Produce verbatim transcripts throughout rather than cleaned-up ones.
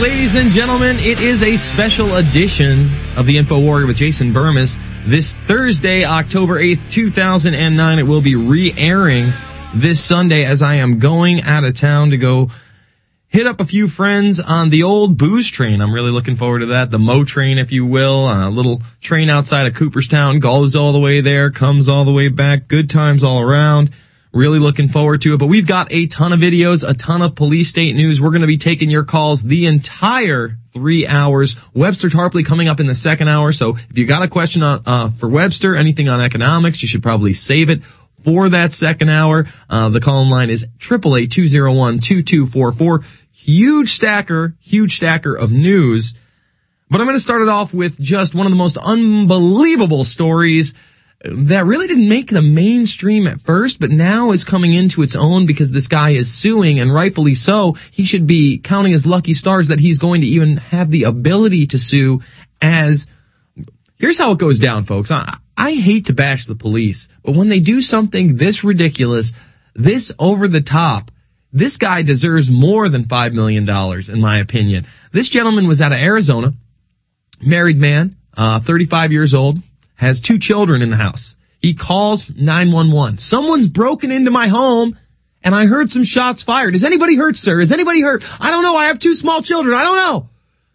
Ladies and gentlemen, it is a special edition of the Info Warrior with Jason Burmis. This Thursday, October eighth, two thousand nine, it will be re-airing this Sunday as I am going out of town to go hit up a few friends on the old booze train. I'm really looking forward to that. The Mo train, if you will. A little train outside of Cooperstown, goes all the way there, comes all the way back. Good times all around. Really looking forward to it. But we've got a ton of videos, a ton of police state news. We're going to be taking your calls the entire three hours. Webster Tarpley coming up in the second hour. So if you got a question on, uh, for Webster, anything on economics, you should probably save it for that second hour. Uh, the call line is eight eight eight, two oh one, two two four four. Huge stacker, huge stacker of news. But I'm going to start it off with just one of the most unbelievable stories that really didn't make the mainstream at first, but now is coming into its own because this guy is suing, and rightfully so. He should be counting his lucky stars that he's going to even have the ability to sue. As here's how it goes down, folks. I, I hate to bash the police, but when they do something this ridiculous, this over the top, this guy deserves more than five million dollars, in my opinion. This gentleman was out of Arizona, married man, uh, thirty-five years old, has two children in the house. He calls nine one one. Someone's broken into my home, and I heard some shots fired. Is anybody hurt, sir? Is anybody hurt? I don't know. I have two small children. I don't know.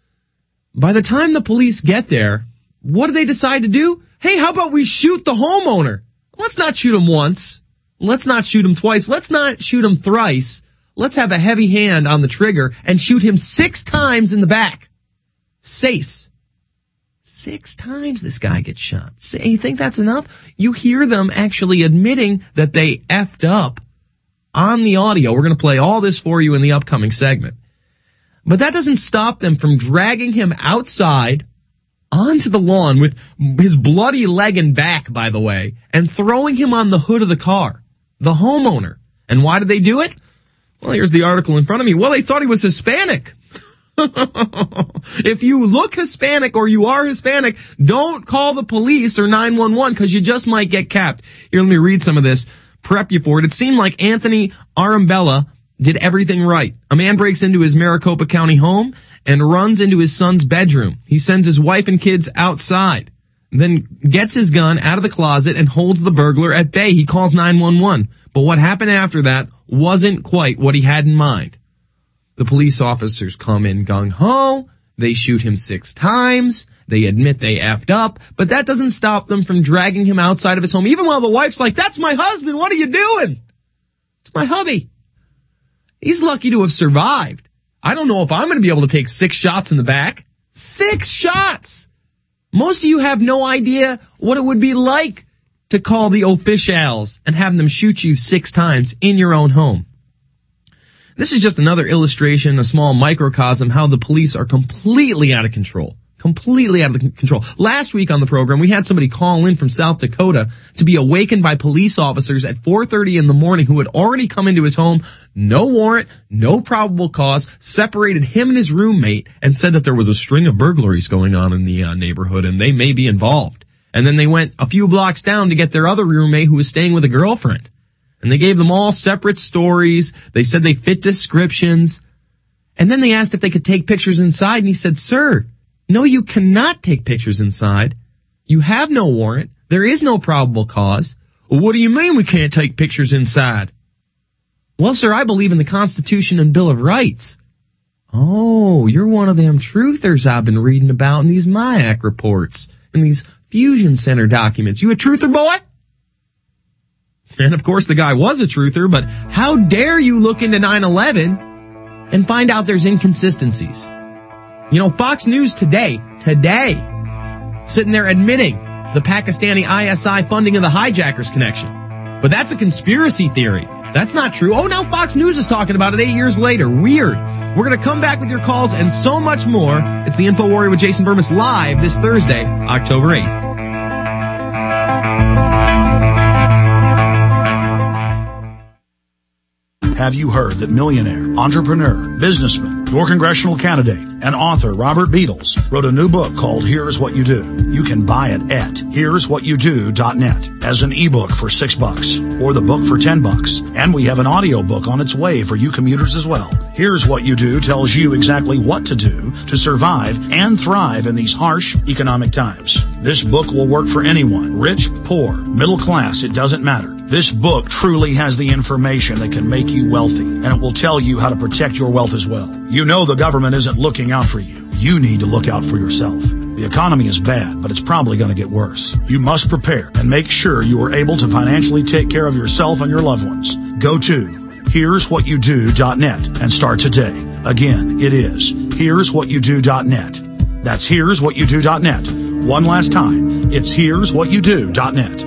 By the time the police get there, what do they decide to do? Hey, how about we shoot the homeowner? Let's not shoot him once. Let's not shoot him twice. Let's not shoot him thrice. Let's have a heavy hand on the trigger and shoot him six times in the back. Sace. Six times this guy gets shot. Say, you think that's enough? You hear them actually admitting that they effed up on the audio. We're going to play all this for you in the upcoming segment. But that doesn't stop them from dragging him outside onto the lawn with his bloody leg and back, by the way, and throwing him on the hood of the car. The homeowner. And why did they do it? Well, here's the article in front of me. Well, they thought he was Hispanic. If you look Hispanic or you are Hispanic, don't call the police or nine one one because you just might get capped. Here, let me read some of this. Prep you for it. It seemed like Anthony Arambella did everything right. A man breaks into his Maricopa County home and runs into his son's bedroom. He sends his wife and kids outside, then gets his gun out of the closet and holds the burglar at bay. He calls nine one one. But what happened after that wasn't quite what he had in mind. The police officers come in gung-ho. They shoot him six times. They admit they effed up. But that doesn't stop them from dragging him outside of his home, even while the wife's like, that's my husband. What are you doing? It's my hubby. He's lucky to have survived. I don't know if I'm going to be able to take six shots in the back. Six shots! Most of you have no idea what it would be like to call the officials and have them shoot you six times in your own home. This is just another illustration, a small microcosm, how the police are completely out of control. Completely out of control. Last week on the program, we had somebody call in from South Dakota to be awakened by police officers at four thirty in the morning who had already come into his home, no warrant, no probable cause, separated him and his roommate, and said that there was a string of burglaries going on in the uh, neighborhood and they may be involved. And then they went a few blocks down to get their other roommate who was staying with a girlfriend. And they gave them all separate stories. They said they fit descriptions. And then they asked if they could take pictures inside. And he said, sir, no, you cannot take pictures inside. You have no warrant. There is no probable cause. Well, what do you mean we can't take pictures inside? Well, sir, I believe in the Constitution and Bill of Rights. Oh, you're one of them truthers I've been reading about in these M I A C reports and these Fusion Center documents. You a truther, boy? And of course the guy was a truther, but how dare you look into nine eleven and find out there's inconsistencies? You know, Fox News today, today, sitting there admitting the Pakistani I S I funding of the hijackers connection. But that's a conspiracy theory. That's not true. Oh, now Fox News is talking about it eight years later. Weird. We're going to come back with your calls and so much more. It's the Info Warrior with Jason Burmis live this Thursday, October eighth. Have you heard that millionaire, entrepreneur, businessman, your congressional candidate, And author Robert Beadles wrote a new book called Here's What You Do. You can buy it at here's what you do dot net as an ebook for six bucks or the book for ten bucks. And we have an audio book on its way for you commuters as well. Here's What You Do tells you exactly what to do to survive and thrive in these harsh economic times. This book will work for anyone, rich, poor, middle class, it doesn't matter. This book truly has the information that can make you wealthy, and it will tell you how to protect your wealth as well. You know the government isn't looking out for you. You need to look out for yourself. The economy is bad, but it's probably going to get worse. You must prepare and make sure you are able to financially take care of yourself and your loved ones. Go to here's what you do dot net and start today. Again, it is here's what you do dot net. That's here's what you do dot net. One last time, it's here's what you do dot net.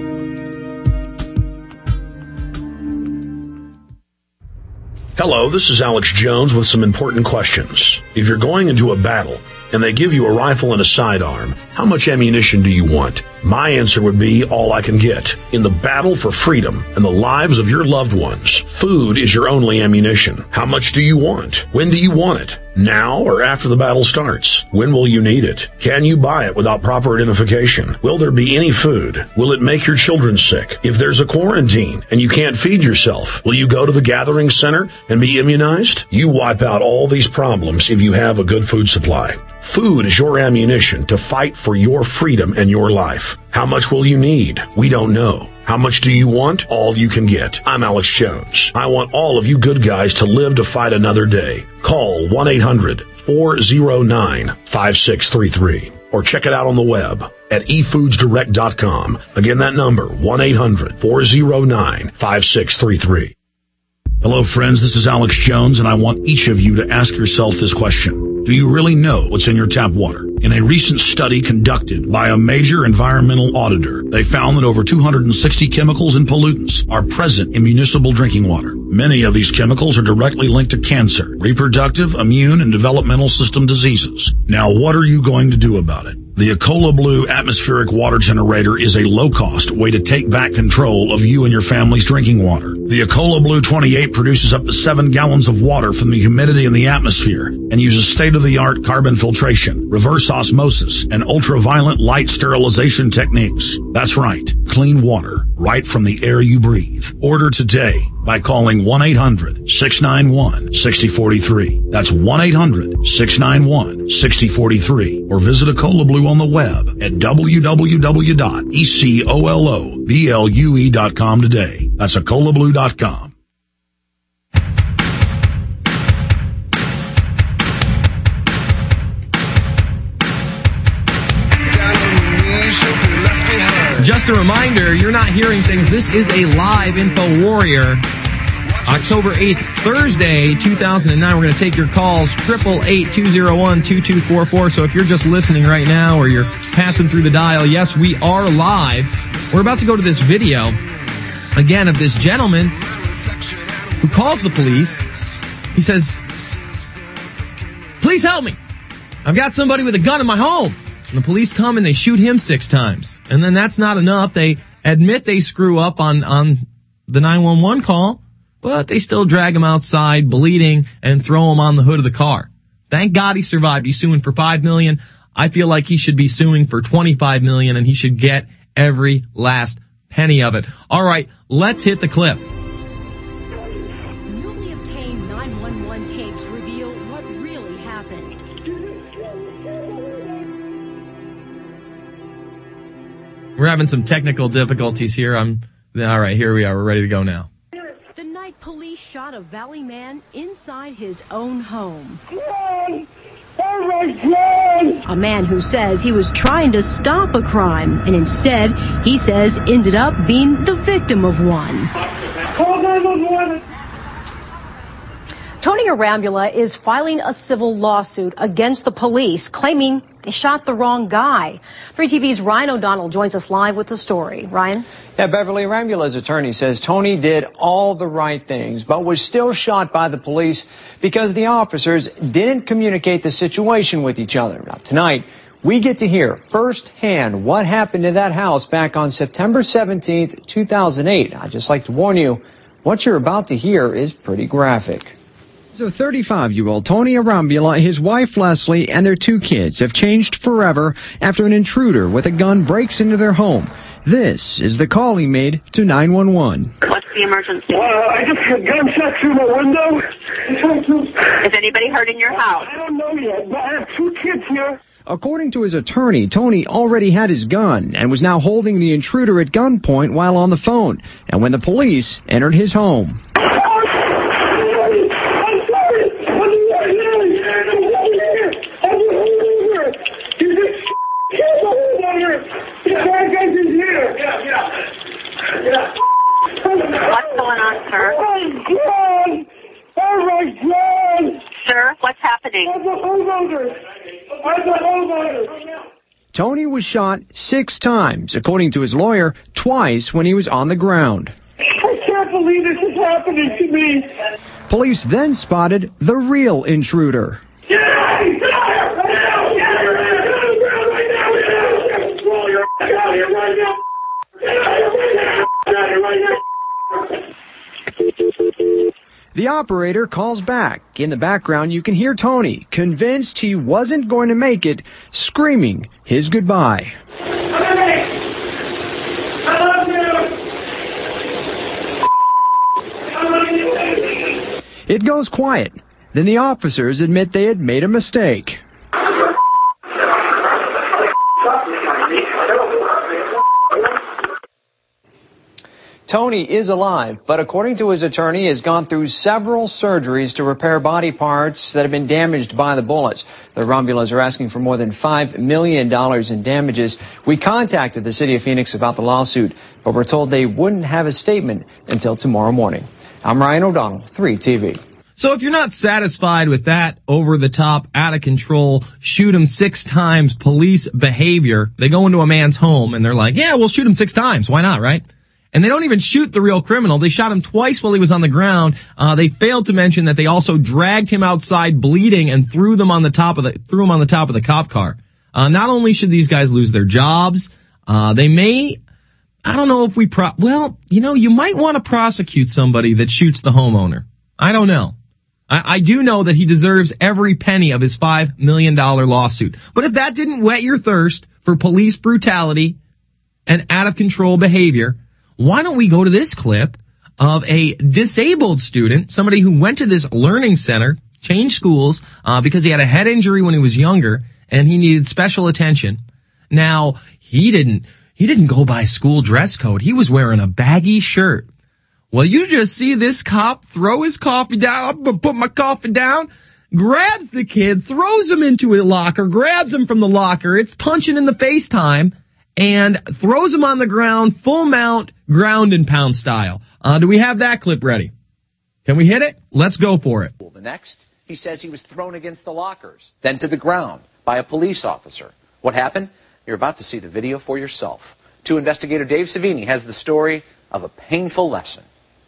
Hello, this is Alex Jones with some important questions. If you're going into a battle and they give you a rifle and a sidearm, how much ammunition do you want? My answer would be all I can get. In the battle for freedom and the lives of your loved ones, food is your only ammunition. How much do you want? When do you want it? Now or after the battle starts? When will you need it? Can you buy it without proper identification? Will there be any food? Will it make your children sick? If there's a quarantine and you can't feed yourself, will you go to the gathering center and be immunized? You wipe out all these problems if you have a good food supply. Food is your ammunition to fight for your freedom and your life. How much will you need? We don't know. How much do you want? All you can get. I'm Alex Jones. I want all of you good guys to live to fight another day. Call one eight hundred four oh nine five six three three or check it out on the web at e foods direct dot com. Again, that number, one eight hundred four oh nine five six three three. Hello, friends. This is Alex Jones, and I want each of you to ask yourself this question. Do you really know what's in your tap water? In a recent study conducted by a major environmental auditor, they found that over two hundred sixty chemicals and pollutants are present in municipal drinking water. Many of these chemicals are directly linked to cancer, reproductive, immune, and developmental system diseases. Now, what are you going to do about it? The Ecola Blue atmospheric water generator is a low-cost way to take back control of you and your family's drinking water. The Ecola Blue twenty-eight produces up to seven gallons of water from the humidity in the atmosphere and uses state-of-the-art carbon filtration, reverse osmosis, and ultraviolet light sterilization techniques. That's right, clean water right from the air you breathe. Order today by calling one eight hundred six nine one six oh four three. That's one eight hundred six nine one six oh four three. Or visit Ecola Blue on the web at w w w dot ecola blue dot com today. That's ecola blue dot com. Just a reminder, you're not hearing things. This is a live Info Warrior. October eighth, Thursday, two thousand nine. We're going to take your calls, eight eight eight, two oh one, two two four four. So if you're just listening right now or you're passing through the dial, yes, we are live. We're about to go to this video, again, of this gentleman who calls the police. He says, "Please help me. I've got somebody with a gun in my home." And the police come and they shoot him six times. And then that's not enough. They admit they screw up on, on the nine one one call, but they still drag him outside bleeding and throw him on the hood of the car. Thank God he survived. He's suing for five million dollars. I feel like he should be suing for twenty-five million dollars and he should get every last penny of it. All right, let's hit the clip. Newly obtained nine one one tapes reveal what really happened. We're having some technical difficulties here. I'm all right. Here we are. We're ready to go now. The night police shot a Valley man inside his own home. A man who says he was trying to stop a crime and instead, he says, ended up being the victim of one. Tony Arambula is filing a civil lawsuit against the police, claiming they shot the wrong guy. three T V's Ryan O'Donnell joins us live with the story. Ryan? Yeah, Beverly, Arambula's attorney says Tony did all the right things, but was still shot by the police because the officers didn't communicate the situation with each other. Now, tonight, we get to hear firsthand what happened in that house back on September seventeenth, two thousand eight. I'd just like to warn you, what you're about to hear is pretty graphic. So thirty-five-year-old Tony Arambula, his wife Leslie, and their two kids have changed forever after an intruder with a gun breaks into their home. This is the call he made to nine one one. What's the emergency? Uh, I just had gunshot through my window. Is anybody hurt in your house? I don't know yet, but I have two kids here. According to his attorney, Tony already had his gun and was now holding the intruder at gunpoint while on the phone, and when the police entered his home. What's going on, sir? Oh, my God! Oh, my God! Sir, what's happening? I'm a homeowner. I'm a homeowner. Tony was shot six times, according to his lawyer, twice when he was on the ground. I can't believe this is happening to me. Police then spotted the real intruder. Get out of here! Get out of here! Get out of here! Right now! Get out of here! Get out of here right now! Get out of here right now! Get out of here right now! The operator calls back. In the background, you can hear Tony, convinced he wasn't going to make it, screaming his goodbye. It goes quiet. Then the officers admit they had made a mistake. Tony is alive, but according to his attorney, has gone through several surgeries to repair body parts that have been damaged by the bullets. The Arambulans are asking for more than five million dollars in damages. We contacted the city of Phoenix about the lawsuit, but we're told they wouldn't have a statement until tomorrow morning. I'm Ryan O'Donnell, three T V. So if you're not satisfied with that over-the-top, out-of-control, shoot him six times police behavior, they go into a man's home and they're like, yeah, we'll shoot him six times. Why not, right? And they don't even shoot the real criminal. They shot him twice while he was on the ground. Uh, they failed to mention that they also dragged him outside bleeding and threw them on the top of the, threw him on the top of the cop car. Uh, not only should these guys lose their jobs, uh, they may, I don't know if we pro, well, you know, you might want to prosecute somebody that shoots the homeowner. I don't know. I, I do know that he deserves every penny of his five million dollars lawsuit. But if that didn't whet your thirst for police brutality and out of control behavior, why don't we go to this clip of a disabled student, somebody who went to this learning center, changed schools, uh, because he had a head injury when he was younger and he needed special attention. Now, he didn't, he didn't go by school dress code. He was wearing a baggy shirt. Well, you just see this cop throw his coffee down. I'm gonna put my coffee down. Grabs the kid, throws him into a locker, grabs him from the locker. It's punching in the face time. And throws him on the ground, full mount, ground and pound style. Uh, do we have that clip ready? Can we hit it? Let's go for it. The next, he says he was thrown against the lockers, then to the ground by a police officer. What happened? You're about to see the video for yourself. Two investigator Dave Savini has the story of a painful lesson.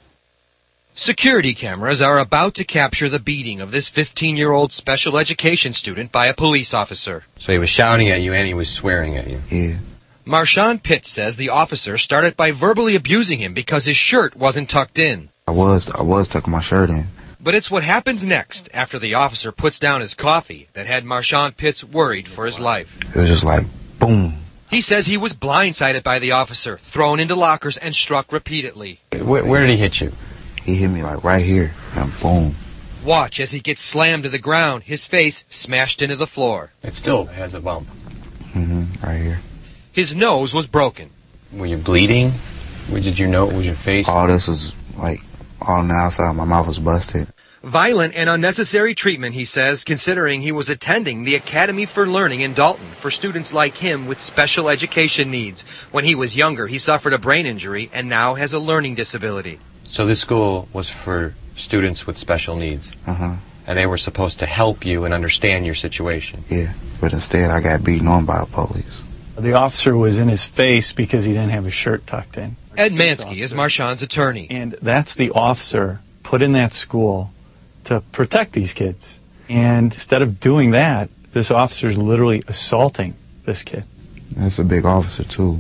Security cameras are about to capture the beating of this fifteen-year-old special education student by a police officer. So he was shouting at you and he was swearing at you? Yeah. Marshawn Pitts says the officer started by verbally abusing him because his shirt wasn't tucked in. I was, I was tucking my shirt in. But it's what happens next after the officer puts down his coffee that had Marshawn Pitts worried for his life. It was just like, boom. He says he was blindsided by the officer, thrown into lockers, and struck repeatedly. Where, where did he hit you? He hit me like right here, and boom. Watch as he gets slammed to the ground, his face smashed into the floor. It still has a bump. Mm-hmm, right here. His nose was broken. Were you bleeding? Where did you know it was your face? All this was like on the outside. My mouth was busted. Violent and unnecessary treatment, he says, considering he was attending the Academy for Learning in Dalton for students like him with special education needs. When he was younger, he suffered a brain injury and now has a learning disability. So this school was for students with special needs? Uh-huh. And they were supposed to help you and understand your situation? Yeah, but instead I got beaten on by the police. The officer was in his face because he didn't have his shirt tucked in. Ed Mansky is Marshawn's attorney. And that's the officer put in that school to protect these kids. And instead of doing that, this officer is literally assaulting this kid. That's a big officer, too.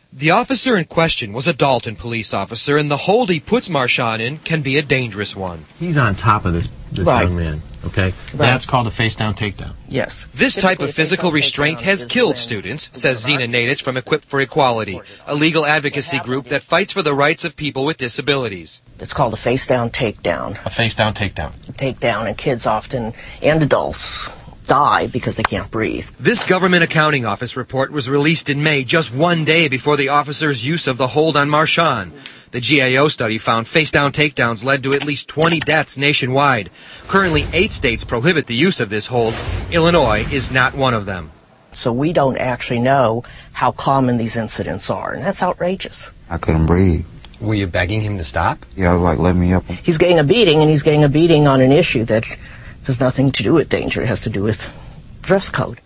The officer in question was a Dalton police officer, and the hold he puts Marshawn in can be a dangerous one. He's on top of this, this Right. young man, okay? Right. That's called a face-down takedown. Yes. This type of Typically, physical face-down restraint takedown has is killed when- students, says Zena Nadic from Equip for Equality, a legal advocacy group that fights for the rights of people with disabilities. It's called a face-down takedown. A face-down takedown. Takedown, and kids often, and adults, die because they can't breathe. This government accounting office report was released in May, just one day before the officer's use of the hold on Marshawn. The G A O study found face-down takedowns led to at least twenty deaths nationwide. Currently, eight states prohibit the use of this hold. Illinois is not one of them. So we don't actually know how common these incidents are, and that's outrageous. I couldn't breathe. Were you begging him to stop? Yeah, I was like, let me up. He's getting a beating, and he's getting a beating on an issue that has nothing to do with danger. It has to do with dress code.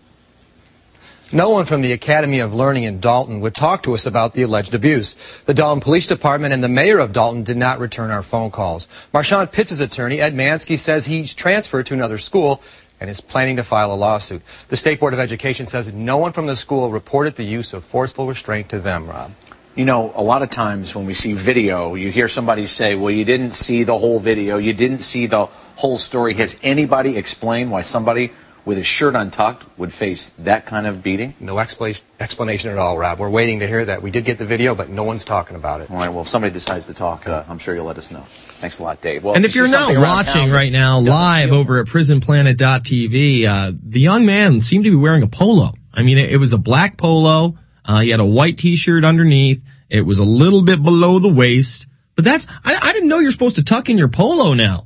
No one from the Academy of Learning in Dalton would talk to us about the alleged abuse. The Dalton Police Department and the mayor of Dalton did not return our phone calls. Marshawn Pitts' attorney, Ed Mansky, says he's transferred to another school and is planning to file a lawsuit. The State Board of Education says no one from the school reported the use of forceful restraint to them, Rob. You know, a lot of times when we see video, you hear somebody say, well, you didn't see the whole video, you didn't see the whole story. Has anybody explained why somebody with his shirt untucked would face that kind of beating? No expla- explanation at all, Rob. We're waiting to hear that. We did get the video, but no one's talking about it. All right, well, if somebody decides to talk, uh, I'm sure you'll let us know. Thanks a lot, Dave. Well, And if you you're see not something around watching town, right now don't live feel- over at prison planet dot t v, uh, the young man seemed to be wearing a polo. I mean, it, it was a black polo. Uh, he had a white t-shirt underneath. It was a little bit below the waist. But that's, I, I didn't know you're supposed to tuck in your polo now.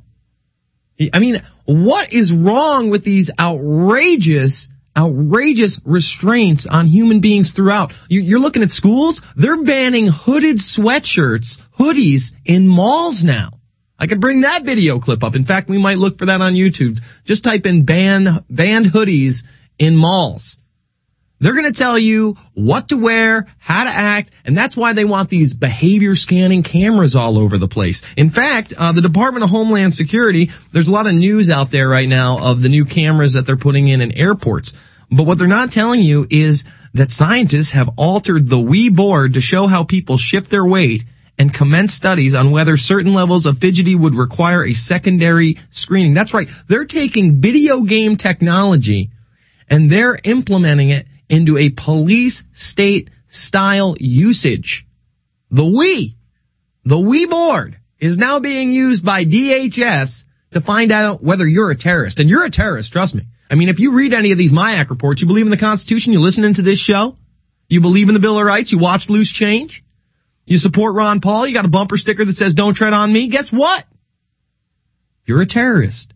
I mean, what is wrong with these outrageous, outrageous restraints on human beings throughout? You, you're looking at schools, they're banning hooded sweatshirts, hoodies in malls now. I could bring that video clip up. In fact, we might look for that on YouTube. Just type in ban, banned hoodies in malls. They're going to tell you what to wear, how to act, and that's why they want these behavior scanning cameras all over the place. In fact, uh, the Department of Homeland Security, there's a lot of news out there right now of the new cameras that they're putting in in airports. But what they're not telling you is that scientists have altered the Wii board to show how people shift their weight and commence studies on whether certain levels of fidgety would require a secondary screening. That's right. They're taking video game technology and they're implementing it into a police state style usage. The Wii, the Wii board is now being used by D H S to find out whether you're a terrorist. And you're a terrorist, trust me. I mean, if you read any of these MIAC reports, you believe in the Constitution, you listening to this show, you believe in the Bill of Rights, you watch Loose Change, you support Ron Paul, you got a bumper sticker that says don't tread on me, guess what? You're a terrorist.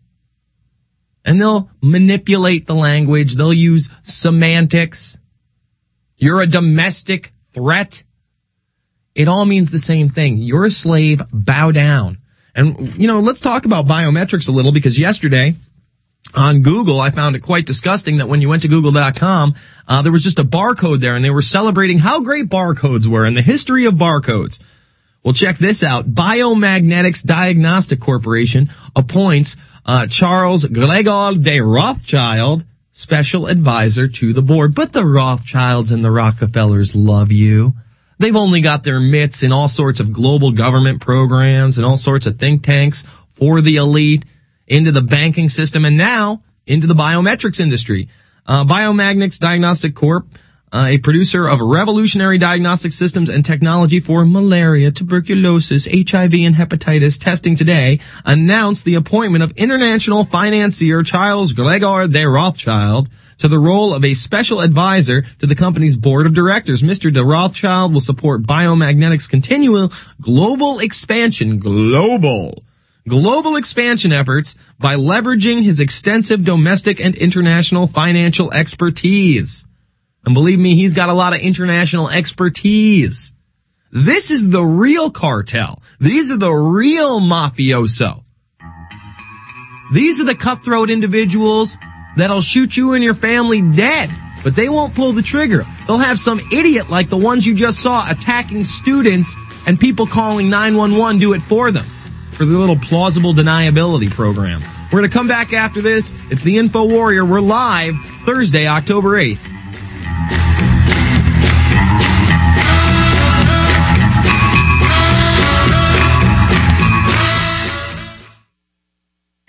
And they'll manipulate the language. They'll use semantics. You're a domestic threat. It all means the same thing. You're a slave. Bow down. And, you know, let's talk about biometrics a little, because yesterday on Google, I found it quite disgusting that when you went to google dot com, uh, there was just a barcode there, and they were celebrating how great barcodes were and the history of barcodes. Well, check this out. Biomagnetics Diagnostic Corporation appoints Uh, Charles Gregor de Rothschild, special advisor to the board. But the Rothschilds and the Rockefellers love you. They've only got their mitts in all sorts of global government programs and all sorts of think tanks for the elite, into the banking system, and now into the biometrics industry. Uh, Biomagnetics Diagnostic Corp, Uh, a producer of revolutionary diagnostic systems and technology for malaria, tuberculosis, H I V, and hepatitis testing today, announced the appointment of international financier Charles Gregor de Rothschild to the role of a special advisor to the company's board of directors. Mister de Rothschild will support Biomagnetics' continual global expansion, global, global expansion efforts by leveraging his extensive domestic and international financial expertise. And believe me, he's got a lot of international expertise. This is the real cartel. These are the real mafioso. These are the cutthroat individuals that'll shoot you and your family dead, but they won't pull the trigger. They'll have some idiot like the ones you just saw attacking students and people calling nine one one do it for them for the little plausible deniability program. We're going to come back after this. It's the Info Warrior. We're live Thursday, October eighth.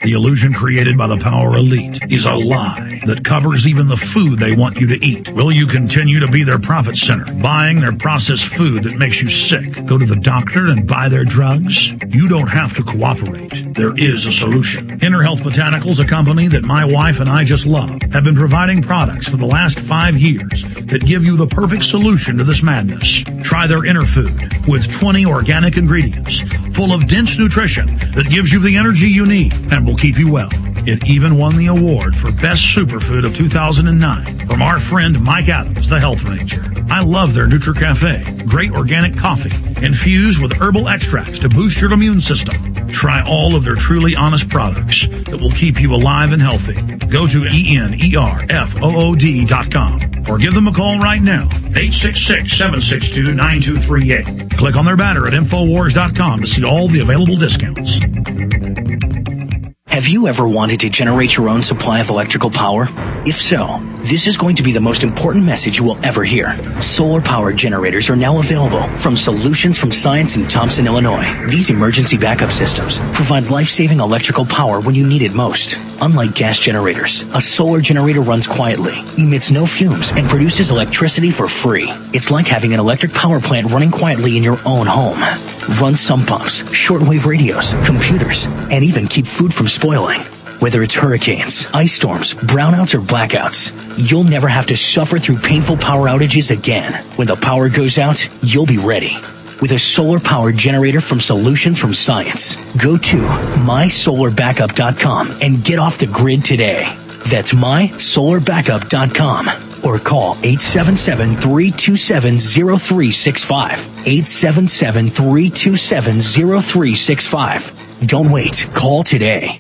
The illusion created by the Power Elite is a lie that covers even the food they want you to eat. Will you continue to be their profit center, buying their processed food that makes you sick? Go to the doctor and buy their drugs? You don't have to cooperate. There is a solution. Inner Health Botanicals, a company that my wife and I just love, have been providing products for the last five years that give you the perfect solution to this madness. Try their Inner Food with twenty organic ingredients full of dense nutrition that gives you the energy you need and will keep you well. It even won the award for Best Superfood of two thousand nine from our friend Mike Adams, the Health Ranger. I love their NutriCafe, great organic coffee infused with herbal extracts to boost your immune system. Try all of their truly honest products that will keep you alive and healthy. Go to E N E R F O O D dot com or give them a call right now, eight six six, seven six two, nine two three eight. Click on their banner at Infowars dot com to see all the available discounts. Have you ever wanted to generate your own supply of electrical power? If so, this is going to be the most important message you will ever hear. Solar power generators are now available from Solutions from Science in Thompson, Illinois. These emergency backup systems provide life-saving electrical power when you need it most. Unlike gas generators, a solar generator runs quietly, emits no fumes, and produces electricity for free. It's like having an electric power plant running quietly in your own home. Run sump pumps, shortwave radios, computers, and even keep food from spoiling. Whether it's hurricanes, ice storms, brownouts, or blackouts, you'll never have to suffer through painful power outages again. When the power goes out, you'll be ready with a solar power generator from Solutions from Science. Go to my solar backup dot com and get off the grid today. That's my solar backup dot com. Or call eight seven seven, three two seven, zero three six five. eight seven seven, three two seven, zero three six five. Don't wait. Call today.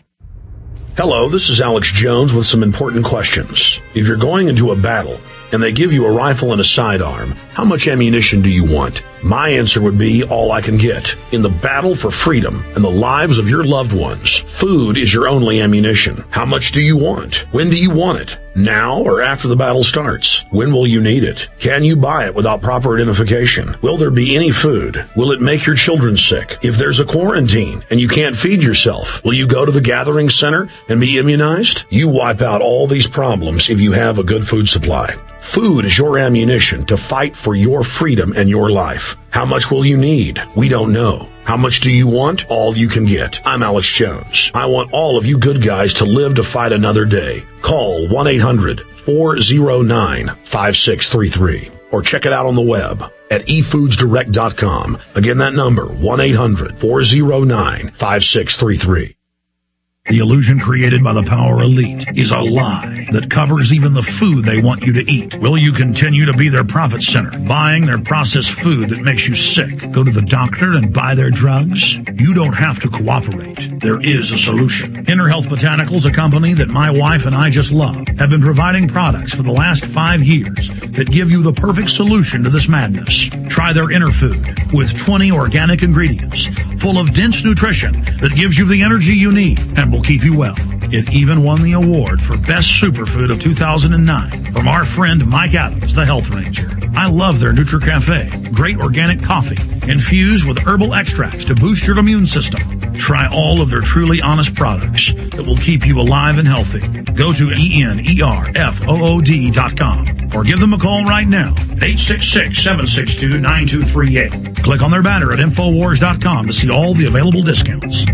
Hello, this is Alex Jones with some important questions. If you're going into a battle and they give you a rifle and a sidearm, how much ammunition do you want? My answer would be all I can get. In the battle for freedom and the lives of your loved ones, food is your only ammunition. How much do you want? When do you want it? Now or after the battle starts? When will you need it? Can you buy it without proper identification? Will there be any food? Will it make your children sick? If there's a quarantine and you can't feed yourself, will you go to the gathering center and be immunized? You wipe out all these problems if you have a good food supply. Food is your ammunition to fight for your freedom and your life. How much will you need? We don't know. How much do you want? All you can get. I'm Alex Jones. I want all of you good guys to live to fight another day. Call one eight hundred, four oh nine, five six three three or check it out on the web at e foods direct dot com. Again, that number, one eight hundred, four oh nine, five six three three. The illusion created by the Power Elite is a lie that covers even the food they want you to eat. Will you continue to be their profit center, buying their processed food that makes you sick? Go to the doctor and buy their drugs? You don't have to cooperate. There is a solution. Inner Health Botanicals, a company that my wife and I just love, have been providing products for the last five years that give you the perfect solution to this madness. Try their Inner Food with twenty organic ingredients full of dense nutrition that gives you the energy you need and will keep you well. It even won the award for Best Superfood of two thousand nine from our friend Mike Adams, the Health Ranger. I love their NutriCafe, great organic coffee infused with herbal extracts to boost your immune system. Try all of their truly honest products that will keep you alive and healthy. Go to E N E R F O O D dot com or give them a call right now, eight six six, seven six two, nine two three eight. Click on their banner at Infowars dot com to see all the available discounts.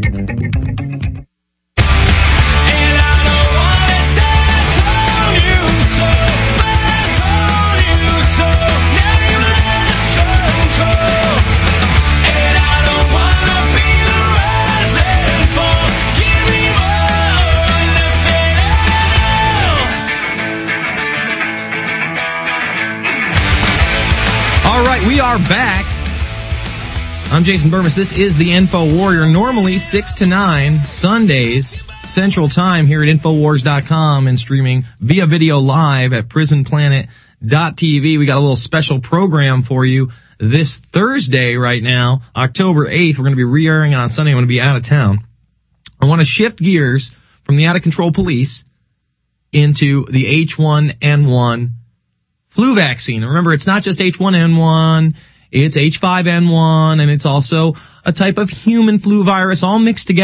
We are back. I'm Jason Burmis. This is the Info Warrior. Normally six to nine, Sundays, Central Time here at Infowars dot com and streaming via video live at prison planet dot t v. We got a little special program for you this Thursday right now, October eighth. We're going to be re-airing on Sunday. I'm going to be out of town. I want to shift gears from the out-of-control police into the H one N one flu vaccine. Remember, it's not just H one N one, it's H five N one, and it's also a type of human flu virus all mixed together.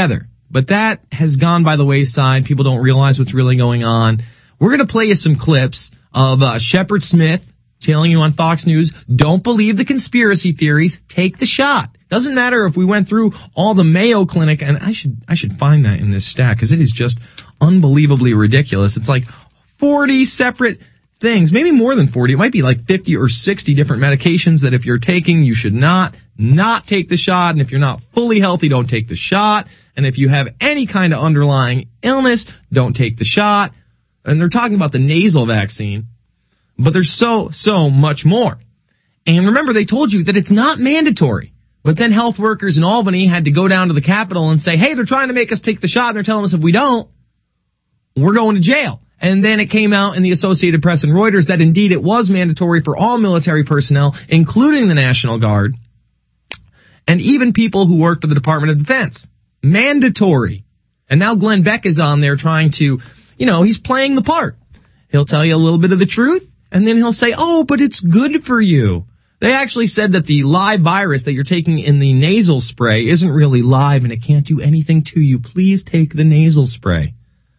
But that has gone by the wayside. People don't realize what's really going on. We're going to play you some clips of uh, Shepard Smith telling you on Fox News, don't believe the conspiracy theories, take the shot. Doesn't matter if we went through all the Mayo Clinic, and I should I should find that in this stack because it is just unbelievably ridiculous. It's like forty separate things, maybe more than forty. It might be like fifty or sixty different medications that if you're taking, you should not, not take the shot. And if you're not fully healthy, don't take the shot. And if you have any kind of underlying illness, don't take the shot. And they're talking about the nasal vaccine, but there's so, so much more. And remember, they told you that it's not mandatory. But then health workers in Albany had to go down to the Capitol and say, hey, they're trying to make us take the shot. And they're telling us if we don't, we're going to jail. And then it came out in the Associated Press and Reuters that indeed it was mandatory for all military personnel, including the National Guard, and even people who work for the Department of Defense. Mandatory. And now Glenn Beck is on there trying to, you know, he's playing the part. He'll tell you a little bit of the truth, and then he'll say, oh, but it's good for you. They actually said that the live virus that you're taking in the nasal spray isn't really live and it can't do anything to you. Please take the nasal spray.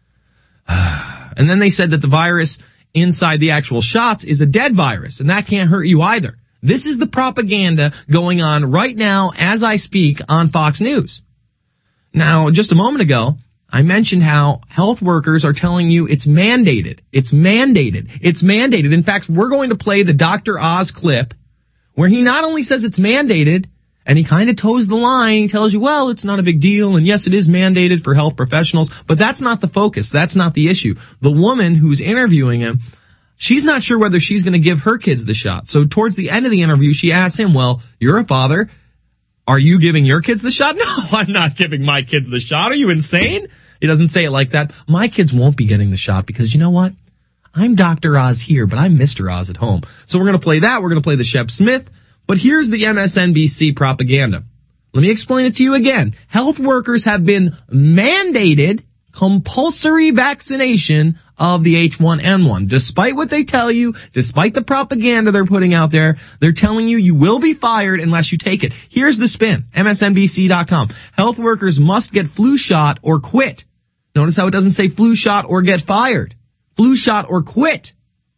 And then they said that the virus inside the actual shots is a dead virus, and that can't hurt you either. This is the propaganda going on right now as I speak on Fox News. Now, just a moment ago, I mentioned how health workers are telling you it's mandated. It's mandated. It's mandated. In fact, we're going to play the Doctor Oz clip where he not only says it's mandated, and he kind of toes the line. He tells you, well, it's not a big deal, and yes, it is mandated for health professionals, but that's not the focus. That's not the issue. The woman who's interviewing him, she's not sure whether she's going to give her kids the shot. So towards the end of the interview, she asks him, well, you're a father. Are you giving your kids the shot? No, I'm not giving my kids the shot. Are you insane? He doesn't say it like that. My kids won't be getting the shot because you know what? I'm Doctor Oz here, but I'm Mister Oz at home. So we're going to play that. We're going to play the Shep Smith. But here's the M S N B C propaganda. Let me explain it to you again. Health workers have been mandated compulsory vaccination of the H one N one. Despite what they tell you, despite the propaganda they're putting out there, they're telling you you will be fired unless you take it. Here's the spin. M S N B C dot com. Health workers must get flu shot or quit. Notice how it doesn't say flu shot or get fired. Flu shot or quit.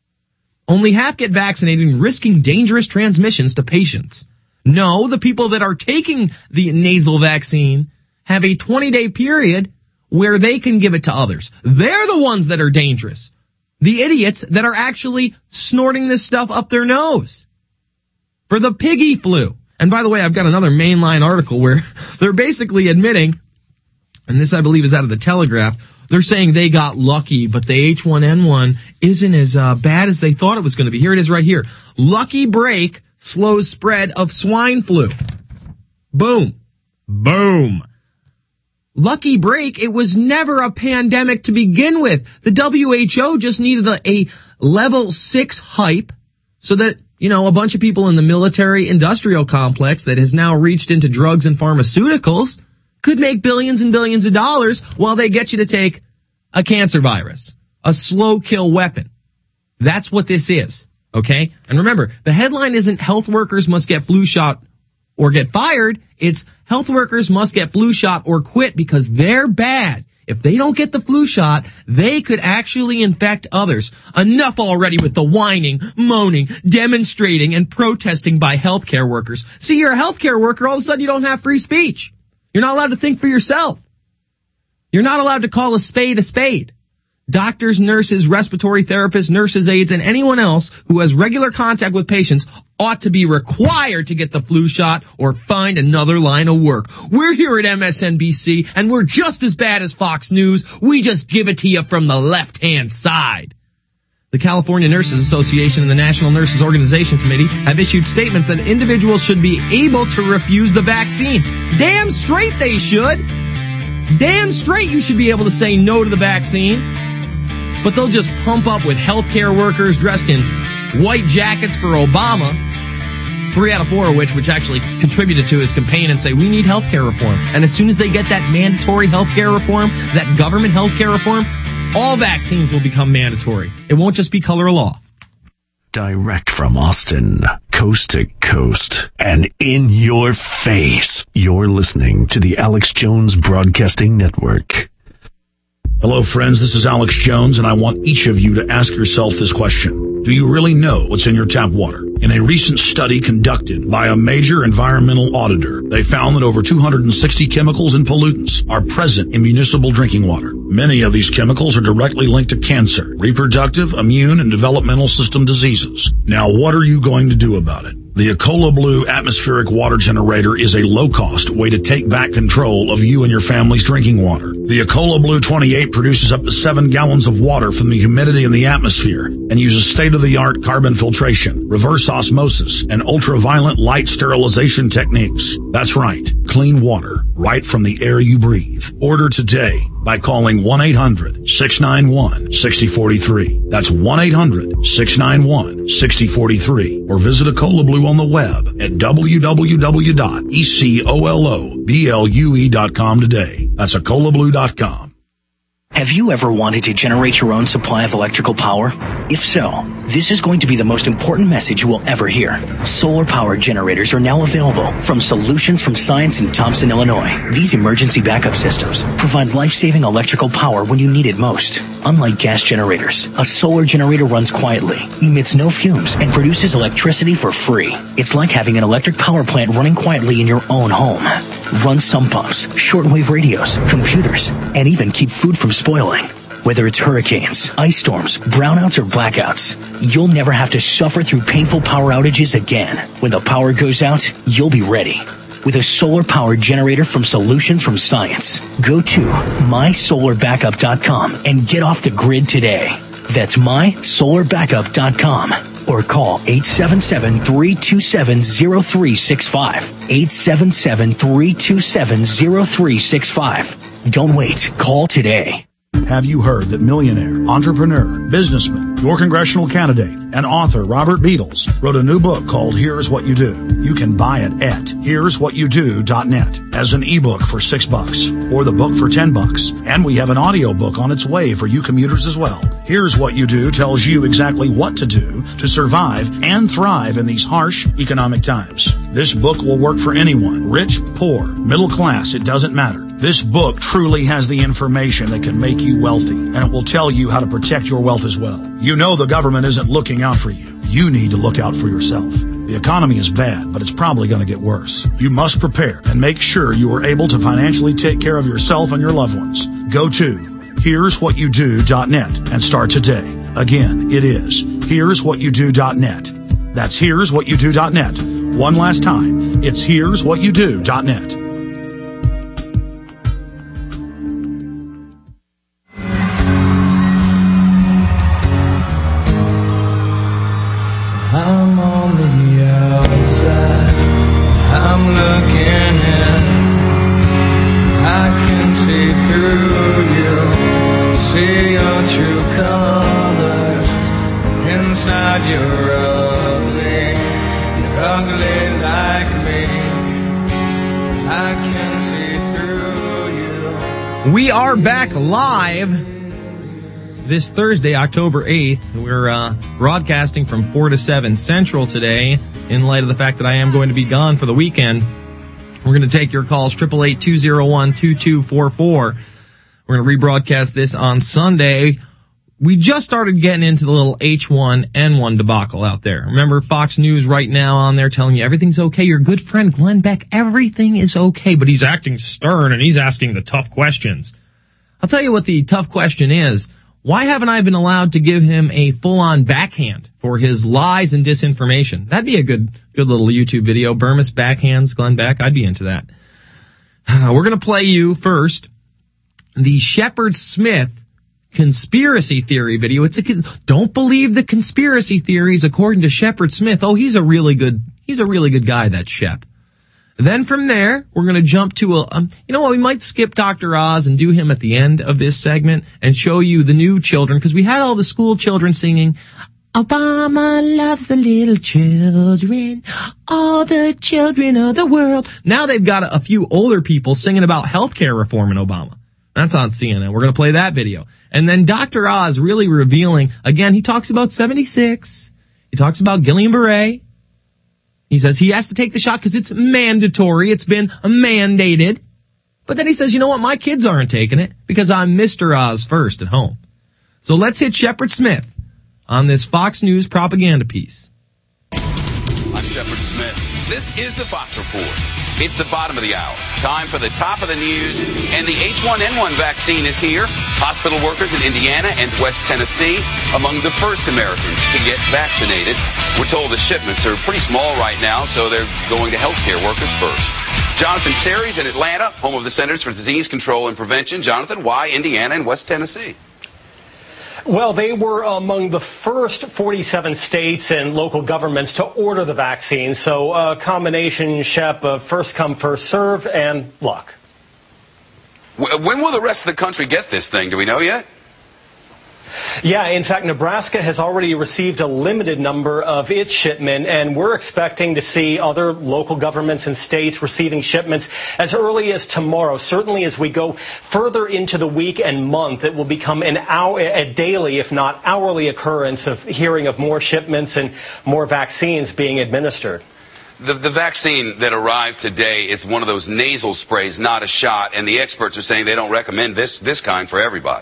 Only half get vaccinated, risking dangerous transmissions to patients. No, the people that are taking the nasal vaccine have a twenty-day period where they can give it to others. They're the ones that are dangerous. The idiots that are actually snorting this stuff up their nose. For the piggy flu. And by the way, I've got another mainline article where they're basically admitting, and this I believe is out of the Telegraph, they're saying they got lucky, but the H one N one isn't as uh, bad as they thought it was going to be. Here it is right here. Lucky break slows spread of swine flu. Boom. Boom. Lucky break, it was never a pandemic to begin with. The W H O just needed a, a level six hype so that, you know, a bunch of people in the military industrial complex that has now reached into drugs and pharmaceuticals could make billions and billions of dollars while they get you to take a cancer virus, a slow kill weapon. That's what this is, okay? And remember, the headline isn't health workers must get flu shot or get fired. It's health workers must get flu shot or quit because they're bad. If they don't get the flu shot, they could actually infect others. Enough already with the whining, moaning, demonstrating, and protesting by healthcare workers. See, you're a healthcare worker, all of a sudden you don't have free speech. You're not allowed to think for yourself. You're not allowed to call a spade a spade. Doctors, nurses, respiratory therapists, nurses, aides, and anyone else who has regular contact with patients ought to be required to get the flu shot or find another line of work. We're here at M S N B C, and we're just as bad as Fox News. We just give it to you from the left-hand side. The California Nurses Association and the National Nurses Organization Committee have issued statements that individuals should be able to refuse the vaccine. Damn straight they should. Damn straight you should be able to say no to the vaccine. But they'll just pump up with healthcare workers dressed in white jackets for Obama, three out of four of which, which actually contributed to his campaign, and say, we need healthcare reform. And as soon as they get that mandatory healthcare reform, that government healthcare reform, all vaccines will become mandatory. It won't just be color of law. Direct from Austin, coast to coast, and in your face. You're listening to the Alex Jones Broadcasting Network. Hello, friends. This is Alex Jones, and I want each of you to ask yourself this question. Do you really know what's in your tap water? In a recent study conducted by a major environmental auditor, they found that over two hundred sixty chemicals and pollutants are present in municipal drinking water. Many of these chemicals are directly linked to cancer, reproductive, immune, and developmental system diseases. Now, what are you going to do about it? The Ecola Blue atmospheric water generator is a low-cost way to take back control of you and your family's drinking water. The Ecola Blue twenty-eight produces up to seven gallons of water from the humidity in the atmosphere and uses state-of-the-art carbon filtration, reverse osmosis, and ultraviolet light sterilization techniques. That's right, clean water right from the air you breathe. Order today by calling one eight hundred six nine one six zero four three. That's one eight hundred six nine one six zero four three. Or visit Ecola Blue on the web at w w w dot ecola blue dot com today. That's ecola blue dot com. Have you ever wanted to generate your own supply of electrical power? If so, this is going to be the most important message you will ever hear. Solar power generators are now available from Solutions from Science in Thompson, Illinois. These emergency backup systems provide life-saving electrical power when you need it most. Unlike gas generators, a solar generator runs quietly, emits no fumes, and produces electricity for free. It's like having an electric power plant running quietly in your own home. Run sump pumps, shortwave radios, computers, and even keep food from spoiling. Whether it's hurricanes, ice storms, brownouts, or blackouts, you'll never have to suffer through painful power outages again. When the power goes out, you'll be ready with a solar power generator from Solutions from Science. Go to my solar backup dot com and get off the grid today. That's my solar backup dot com. Or call eight seven seven, three two seven, zero three six five. eight seven seven, three two seven, zero three six five. Don't wait. Call today. Have you heard that millionaire, entrepreneur, businessman, your congressional candidate, and author Robert Beadles wrote a new book called Here's What You Do? You can buy it at here's what you do dot net as an ebook for six bucks or the book for ten bucks. And we have an audio book on its way for you commuters as well. Here's What You Do tells you exactly what to do to survive and thrive in these harsh economic times. This book will work for anyone, rich, poor, middle class, it doesn't matter. This book truly has the information that can make you wealthy, and it will tell you how to protect your wealth as well. You know the government isn't looking out for you. You need to look out for yourself. The economy is bad, but it's probably going to get worse. You must prepare and make sure you are able to financially take care of yourself and your loved ones. Go to here's what you do dot net and start today. Again, it is here's what you do dot net. That's here's what you do dot net. One last time, it's here's what you do dot net. I'm on the outside, I'm looking in, I can see through you, see your true colors, inside you're ugly, you're ugly like me, I can see through you. We are back live this Thursday, October eighth. We're uh, broadcasting from four to seven Central today in light of the fact that I am going to be gone for the weekend. We're going to take your calls, eight eight eight, two oh one, two two four four. We're going to rebroadcast this on Sunday. We just started getting into the little H one N one debacle out there. Remember Fox News right now on there telling you everything's okay. Your good friend Glenn Beck, everything is okay, but he's acting stern and he's asking the tough questions. I'll tell you what the tough question is. Why haven't I been allowed to give him a full-on backhand for his lies and disinformation? That'd be a good, good little YouTube video. Burmis backhands Glenn Beck. I'd be into that. Uh, we're going to play you first the Shepard Smith conspiracy theory video. It's a, don't believe the conspiracy theories according to Shepard Smith. Oh, he's a really good, he's a really good guy, that Shep. Then from there, we're going to jump to a, um, you know what, we might skip Doctor Oz and do him at the end of this segment and show you the new children, because we had all the school children singing, Obama loves the little children, all the children of the world. Now they've got a, a few older people singing about healthcare reform in Obama. That's on C N N. We're going to play that video. And then Doctor Oz really revealing, again, he talks about seventy-six. He talks about Guillain-Barré. He says he has to take the shot because it's mandatory. It's been mandated. But then he says, you know what? My kids aren't taking it because I'm Mister Oz first at home. So let's hit Shepard Smith on this Fox News propaganda piece. I'm Shepard Smith. This is the Fox Report. It's the bottom of the hour. Time for the top of the news. And the H one N one vaccine is here. Hospital workers in Indiana and West Tennessee among the first Americans to get vaccinated. We're told the shipments are pretty small right now, so they're going to healthcare workers first. Jonathan Seri's in Atlanta, home of the Centers for Disease Control and Prevention. Jonathan, why Indiana and West Tennessee? Well, they were among the first forty-seven states and local governments to order the vaccine. So a combination, Shep, of first come, first serve and luck. When will the rest of the country get this thing? Do we know yet? Yeah, in fact, Nebraska has already received a limited number of its shipment, and we're expecting to see other local governments and states receiving shipments as early as tomorrow. Certainly as we go further into the week and month, it will become an hour, a daily, if not hourly occurrence of hearing of more shipments and more vaccines being administered. The, the vaccine that arrived today is one of those nasal sprays, not a shot, and the experts are saying they don't recommend this, this kind for everybody.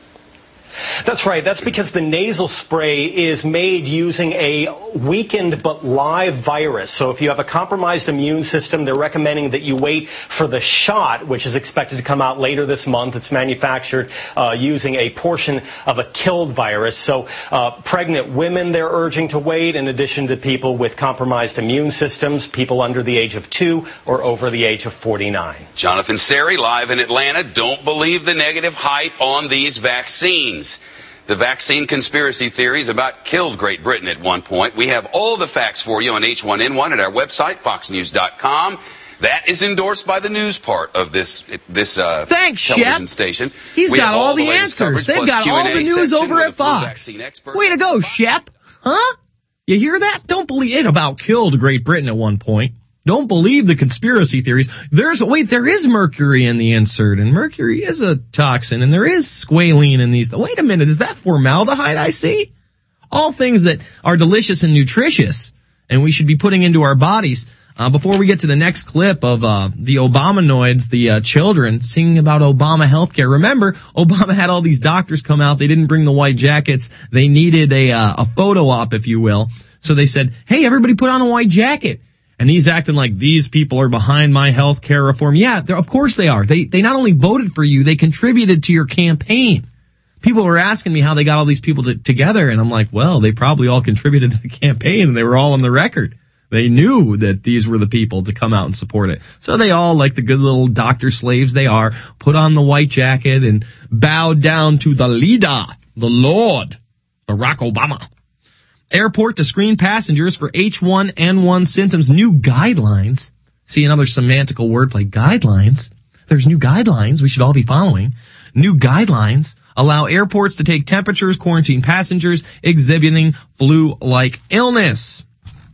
That's right. That's because the nasal spray is made using a weakened but live virus. So if you have a compromised immune system, they're recommending that you wait for the shot, which is expected to come out later this month. It's manufactured uh, using a portion of a killed virus. So uh, pregnant women, they're urging to wait, in addition to people with compromised immune systems, people under the age of two or over the age of forty-nine. Jonathan Seri, live in Atlanta. Don't believe the negative hype on these vaccines. The vaccine conspiracy theories about killed Great Britain at one point. We have all the facts for you on H one N one at our website, fox news dot com. That is endorsed by the news part of this this uh, Thanks, television Shep. station. He's We got have all the the latest answers. coverage, They've plus got Q all and A the news section over with at a flu Fox. vaccine expert. Way to go, Shep. Huh? You hear that? Don't believe it about killed Great Britain at one point. Don't believe the conspiracy theories. There's, wait, there is mercury in the insert, and mercury is a toxin, and there is squalene in these. Wait a minute, is that formaldehyde I see? All things that are delicious and nutritious, and we should be putting into our bodies. Uh, before we get to the next clip of, uh, the Obamanoids, the, uh, children singing about Obama healthcare. Remember, Obama had all these doctors come out. They didn't bring the white jackets. They needed a, uh, a photo op, if you will. So they said, hey, everybody put on a white jacket. And he's acting like these people are behind my health care reform. Yeah, of course they are. They they not only voted for you, they contributed to your campaign. People were asking me how they got all these people to, together, and I'm like, well, they probably all contributed to the campaign, and they were all on the record. They knew that these were the people to come out and support it. So they all, like the good little doctor slaves they are, put on the white jacket and bowed down to the leader, the Lord, Barack Obama. Airport to screen passengers for H one N one symptoms. New guidelines. See another semantical wordplay. Guidelines. There's new guidelines we should all be following. New guidelines allow airports to take temperatures, quarantine passengers exhibiting flu-like illness.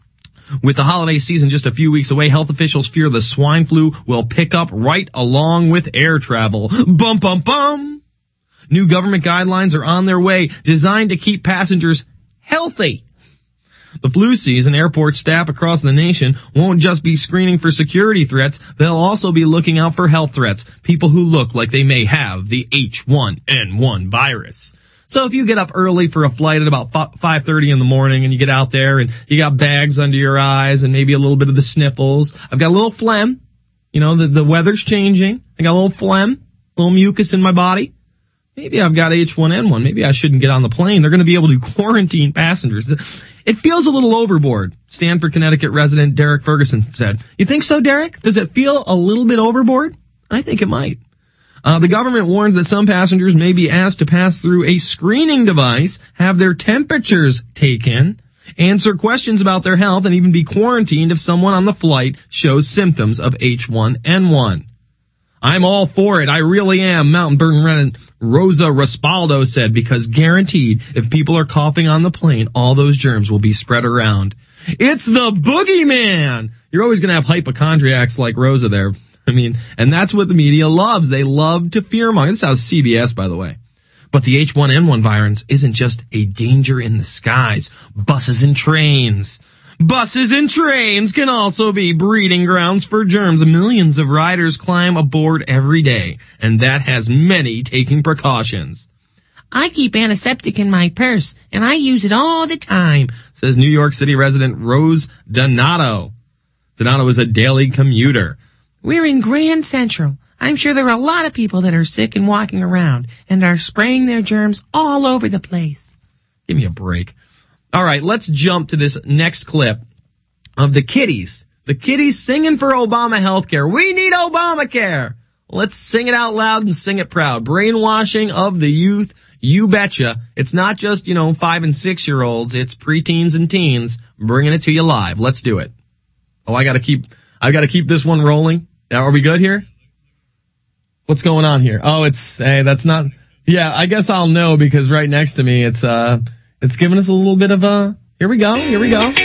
With the holiday season just a few weeks away, health officials fear the swine flu will pick up right along with air travel. Bum, bum, bum. New government guidelines are on their way, designed to keep passengers healthy. The flu season, airport staff across the nation won't just be screening for security threats, they'll also be looking out for health threats, people who look like they may have the H one N one virus. So if you get up early for a flight at about five thirty in the morning and you get out there and you got bags under your eyes and maybe a little bit of the sniffles, I've got a little phlegm, you know, the, the weather's changing, I got a little phlegm, a little mucus in my body. Maybe I've got H one N one. Maybe I shouldn't get on the plane. They're going to be able to quarantine passengers. It feels a little overboard, Stanford, Connecticut resident Derek Ferguson said. You think so, Derek? Does it feel a little bit overboard? I think it might. Uh, the government warns that some passengers may be asked to pass through a screening device, have their temperatures taken, answer questions about their health, and even be quarantined if someone on the flight shows symptoms of H one N one. I'm all for it. I really am. Mountain Burton Resident Rosa Raspaldo said, because guaranteed, if people are coughing on the plane, all those germs will be spread around. It's the boogeyman. You're always going to have hypochondriacs like Rosa there. I mean, and that's what the media loves. They love to fearmonger. This is out of C B S, by the way. But the H one N one virus isn't just a danger in the skies. Buses and trains. Buses and trains can also be breeding grounds for germs. Millions of riders climb aboard every day, and that has many taking precautions. I keep antiseptic in my purse, and I use it all the time, says New York City resident Rose Donato. Donato is a daily commuter. We're in Grand Central. I'm sure there are a lot of people that are sick and walking around and are spraying their germs all over the place. Give me a break. All right, let's jump to this next clip of the kiddies. The kiddies singing for Obama healthcare. We need Obamacare. Let's sing it out loud and sing it proud. Brainwashing of the youth. You betcha. It's not just, you know, five and six year olds. It's preteens and teens bringing it to you live. Let's do it. Oh, I gotta keep, I gotta keep this one rolling. Now, are we good here? What's going on here? Oh, it's, hey, that's not, yeah, I guess I'll know because right next to me, it's, uh, it's giving us a little bit of a, here we go, here we go.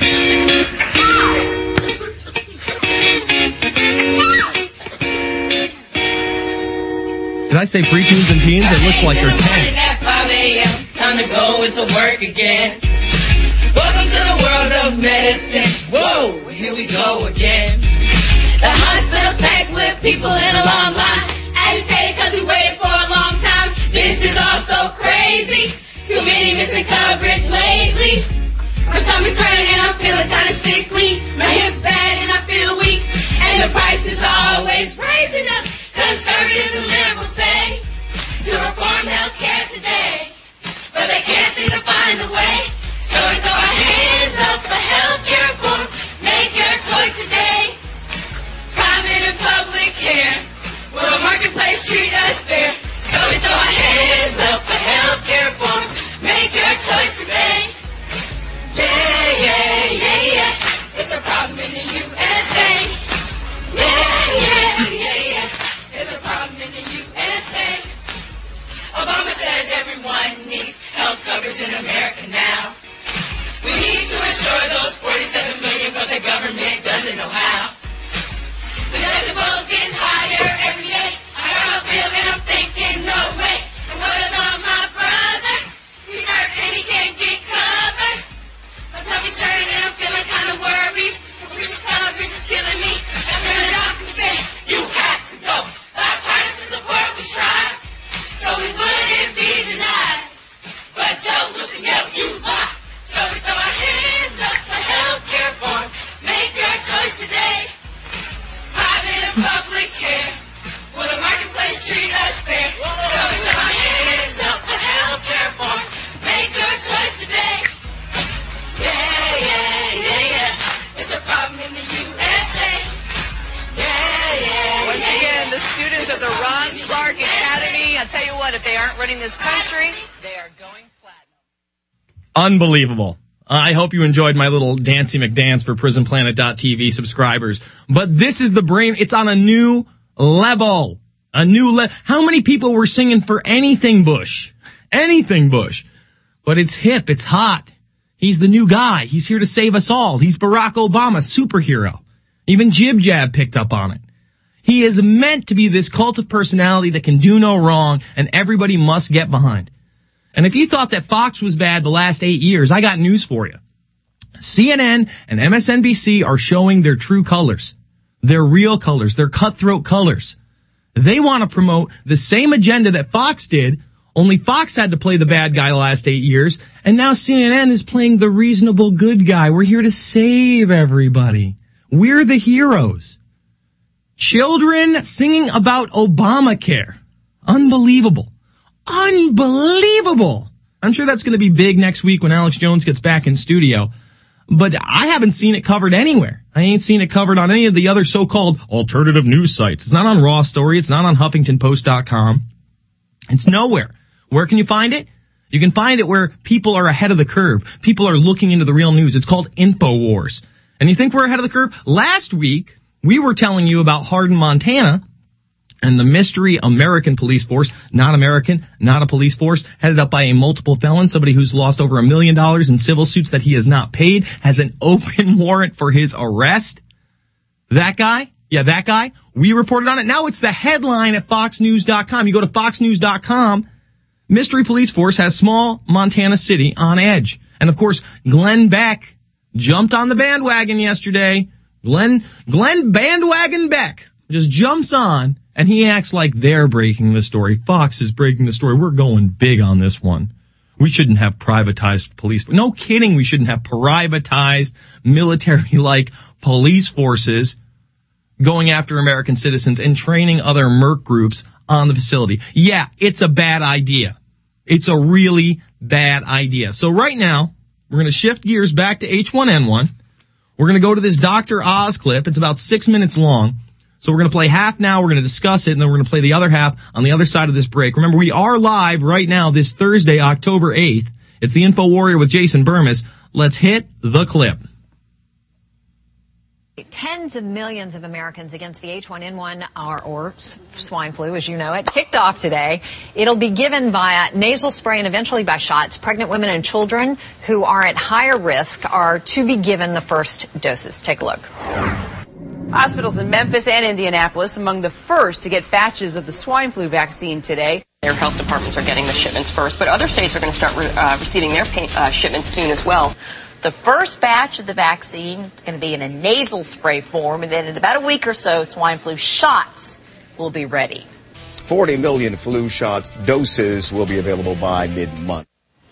Did I say preteens and teens? It looks like they're ten. Time to go into work again. Welcome to the world of medicine. Whoa, here we go again. The hospital's packed with people in a long line. Agitated cause we waited for a long time. This is all so crazy. Too many missing coverage lately. My tummy's turning and I'm feeling kinda sickly. My hips bad and I feel weak. And the price is always rising up. Conservatives and liberals say to reform healthcare today, but they can't seem to find a way. So we throw our hands up for healthcare reform. Make your choice today. Private and public care. Will the marketplace treat us fair? So we throw our hands up for healthcare reform. Make your choice today. Yeah, yeah, yeah, yeah. It's a problem in the U S A. Yeah, yeah, yeah, yeah. It's a problem in the U S A. Obama says everyone needs health coverage in America now. We need to insure those forty-seven million, but the government doesn't know how. The deductible's getting higher every day. I got a bill and I'm thinking, no way. And what about my brother? He's hurt and he can't get covered. My tummy's turning and I'm feeling kind of worried. The reach coverage is killing me. That's when the doctor said, you have to go. Bipartisan support was tried, so we wouldn't be denied. But Joe Wilson, yo, you lie. So we throw our hands up for healthcare reform. Make your choice today. Private and public care. Will the marketplace treat us fair? So we throw our hands up for healthcare reform. Make your choice today. Yeah, yeah, yeah, yeah. It's a problem in the U S A. Yeah, yeah, Once yeah, again, yeah. the students of the Ron Clark Academy, I'll tell you what, if they aren't running this country, they are going flat. Unbelievable. I hope you enjoyed my little Dancy McDance for prison planet dot t v subscribers. But this is the brain. It's on a new level. A new level. How many people were singing for anything Bush? Anything Bush. But it's hip. It's hot. He's the new guy. He's here to save us all. He's Barack Obama, superhero. Even Jib Jab picked up on it. He is meant to be this cult of personality that can do no wrong and everybody must get behind. And if you thought that Fox was bad the last eight years, I got news for you. C N N and M S N B C are showing their true colors. Their real colors. Their cutthroat colors. They want to promote the same agenda that Fox did, only Fox had to play the bad guy the last eight years, and now C N N is playing the reasonable good guy. We're here to save everybody. We're the heroes. Children singing about Obamacare. Unbelievable. Unbelievable. I'm sure that's going to be big next week when Alex Jones gets back in studio. But I haven't seen it covered anywhere. I ain't seen it covered on any of the other so-called alternative news sites. It's not on Raw Story. It's not on Huffington Post dot com. It's nowhere. Where can you find it? You can find it where people are ahead of the curve. People are looking into the real news. It's called InfoWars. And you think we're ahead of the curve? Last week, we were telling you about Hardin, Montana, and the mystery American police force, not American, not a police force, headed up by a multiple felon, somebody who's lost over a million dollars in civil suits that he has not paid, has an open warrant for his arrest. That guy? Yeah, that guy. We reported on it. Now it's the headline at fox news dot com. You go to fox news dot com, Mystery Police Force has small Montana City on edge. And of course, Glenn Beck jumped on the bandwagon yesterday. Glenn, Glenn Bandwagon Beck just jumps on and he acts like they're breaking the story. Fox is breaking the story. We're going big on this one. We shouldn't have privatized police. No kidding. We shouldn't have privatized military-like police forces going after American citizens and training other merc groups on the facility. Yeah, it's a bad idea. It's a really bad idea. So right now, we're going to shift gears back to H one N one. We're going to go to this Doctor Oz clip. It's about six minutes long. So we're going to play half now. We're going to discuss it, and then we're going to play the other half on the other side of this break. Remember, we are live right now this Thursday, October eighth. It's the Info Warrior with Jason Burmis. Let's hit the clip. Tens of millions of Americans against the H one N one, or, or swine flu, as you know it, kicked off today. It'll be given via nasal spray and eventually by shots. Pregnant women and children who are at higher risk are to be given the first doses. Take a look. Hospitals in Memphis and Indianapolis among the first to get batches of the swine flu vaccine today. Their health departments are getting the shipments first, but other states are going to start re- uh, receiving their pay- uh, shipments soon as well. The first batch of the vaccine is going to be in a nasal spray form, and then in about a week or so, swine flu shots will be ready. forty million flu shots doses will be available by mid-month.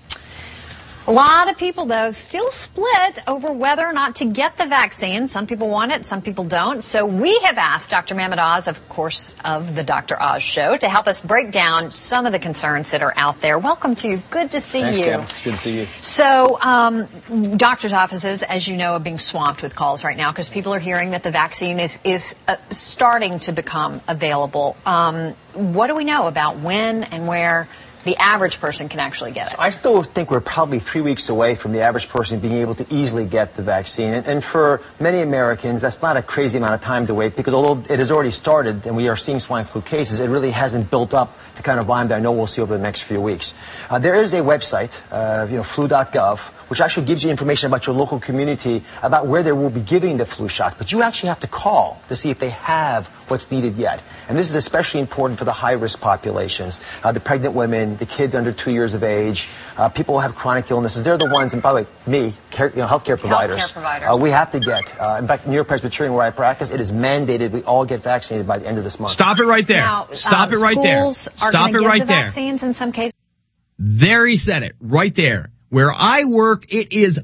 A lot of people, though, still split over whether or not to get the vaccine. Some people want it, some people don't. So we have asked Doctor Mehmet Oz, of course, of the Doctor Oz Show, to help us break down some of the concerns that are out there. Welcome to you. Good to see Thanks, you. Kim. Good to see you. So um, doctors' offices, as you know, are being swamped with calls right now because people are hearing that the vaccine is, is uh, starting to become available. Um, what do we know about when and where the average person can actually get it? I still think we're probably three weeks away from the average person being able to easily get the vaccine. And, and for many Americans, that's not a crazy amount of time to wait because although it has already started and we are seeing swine flu cases, it really hasn't built up the kind of volume that I know we'll see over the next few weeks. Uh, there is a website, uh, you know, flu dot gov, which actually gives you information about your local community about where they will be giving the flu shots. But you actually have to call to see if they have what's needed yet. And this is especially important for the high-risk populations, uh, the pregnant women, the kids under two years of age, uh, people who have chronic illnesses. They're the ones, and by the way, me, care, you know, healthcare providers, healthcare providers. Uh, we have to get, uh, in fact, New York Presbyterian, where I practice, it is mandated we all get vaccinated by the end of this month. Stop it right there. Now, Stop um, it right there. Schools are Stop gonna it give right the there. vaccines in some cases. There he said it, right there. Where I work, it is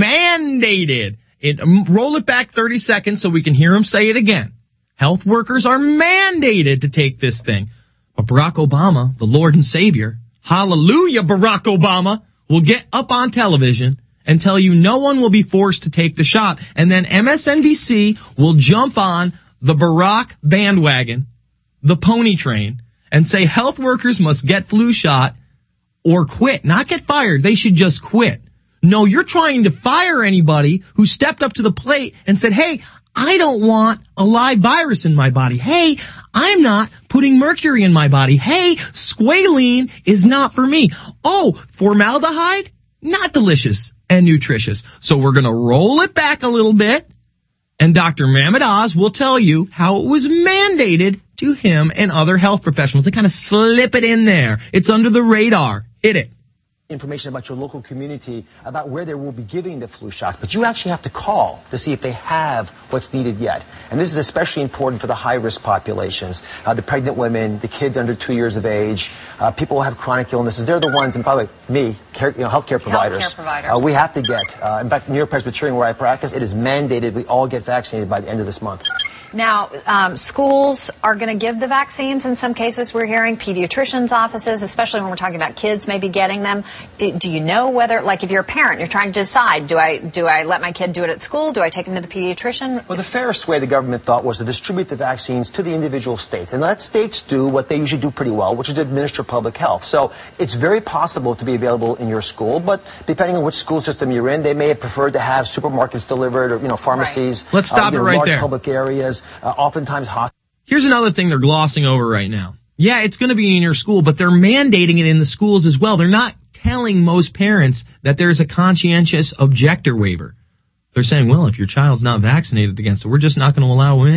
mandated. It, um, roll it back thirty seconds so we can hear him say it again. Health workers are mandated to take this thing. But Barack Obama, the Lord and Savior, hallelujah, Barack Obama, will get up on television and tell you no one will be forced to take the shot. And then M S N B C will jump on the Barack bandwagon, the pony train, and say health workers must get flu shot or quit, not get fired. They should just quit. No, you're trying to fire anybody who stepped up to the plate and said, hey, I don't want a live virus in my body. Hey, I'm not putting mercury in my body. Hey, squalene is not for me. Oh, formaldehyde? Not delicious and nutritious. So we're going to roll it back a little bit. And Doctor Mehmet Oz will tell you how it was mandated to him and other health professionals. They kind of slip it in there. It's under the radar. Hit it. Information about your local community about where they will be giving the flu shots, but you actually have to call to see if they have what's needed yet. And this is especially important for the high-risk populations, uh, the pregnant women, the kids under two years of age, uh, people who have chronic illnesses. They're the ones, and by the way, me, care, you know, healthcare providers. Healthcare providers. Uh, we have to get, uh, in fact, New York Presbyterian, where I practice, it is mandated we all get vaccinated by the end of this month. Now, um, schools are going to give the vaccines in some cases. We're hearing pediatricians' offices, especially when we're talking about kids maybe getting them. Do, do you know whether, like if you're a parent, you're trying to decide, do I do I let my kid do it at school? Do I take him to the pediatrician? Well, the fairest way the government thought was to distribute the vaccines to the individual states. And let states do what they usually do pretty well, which is to administer public health. So it's very possible to be available in your school, but depending on which school system you're in, they may have preferred to have supermarkets delivered or, you know, pharmacies. Right. Let's stop uh, it you know, right large there. Public areas, uh, oftentimes hospitals. Here's another thing they're glossing over right now. Yeah, it's going to be in your school, but they're mandating it in the schools as well. They're not telling most parents that there's a conscientious objector waiver. They're saying, well, if your child's not vaccinated against it, we're just not going to allow them in.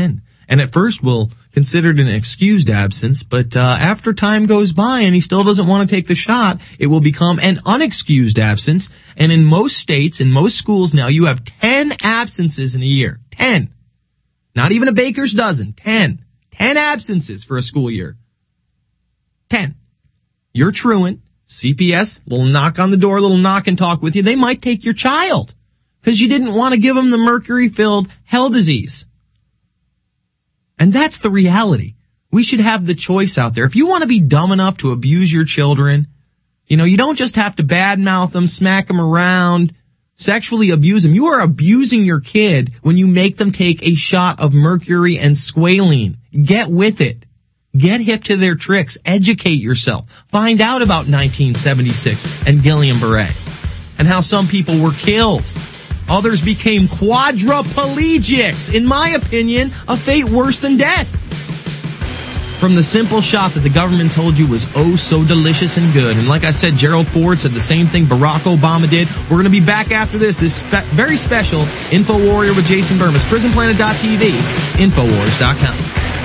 And at first we'll consider it an excused absence, but uh, after time goes by and he still doesn't want to take the shot, it will become an unexcused absence. And in most states, in most schools now, you have ten absences in a year. ten. Not even a baker's dozen. ten. ten absences for a school year. ten. You're truant. C P S, little knock on the door, little knock and talk with you. They might take your child because you didn't want to give them the mercury-filled hell disease. And that's the reality. We should have the choice out there. If you want to be dumb enough to abuse your children, you know, you don't just have to badmouth them, smack them around, sexually abuse them. You are abusing your kid when you make them take a shot of mercury and squalene. Get with it. Get hip to their tricks. Educate yourself. Find out about nineteen seventy-six and Guillain-Barré and how some people were killed. Others became quadriplegics. In my opinion, a fate worse than death. From the simple shot that the government told you was oh so delicious and good. And like I said, Gerald Ford said the same thing Barack Obama did. We're going to be back after this. This spe- very special Info Warrior with Jason Burmis. prison planet dot t v, infowars dot com.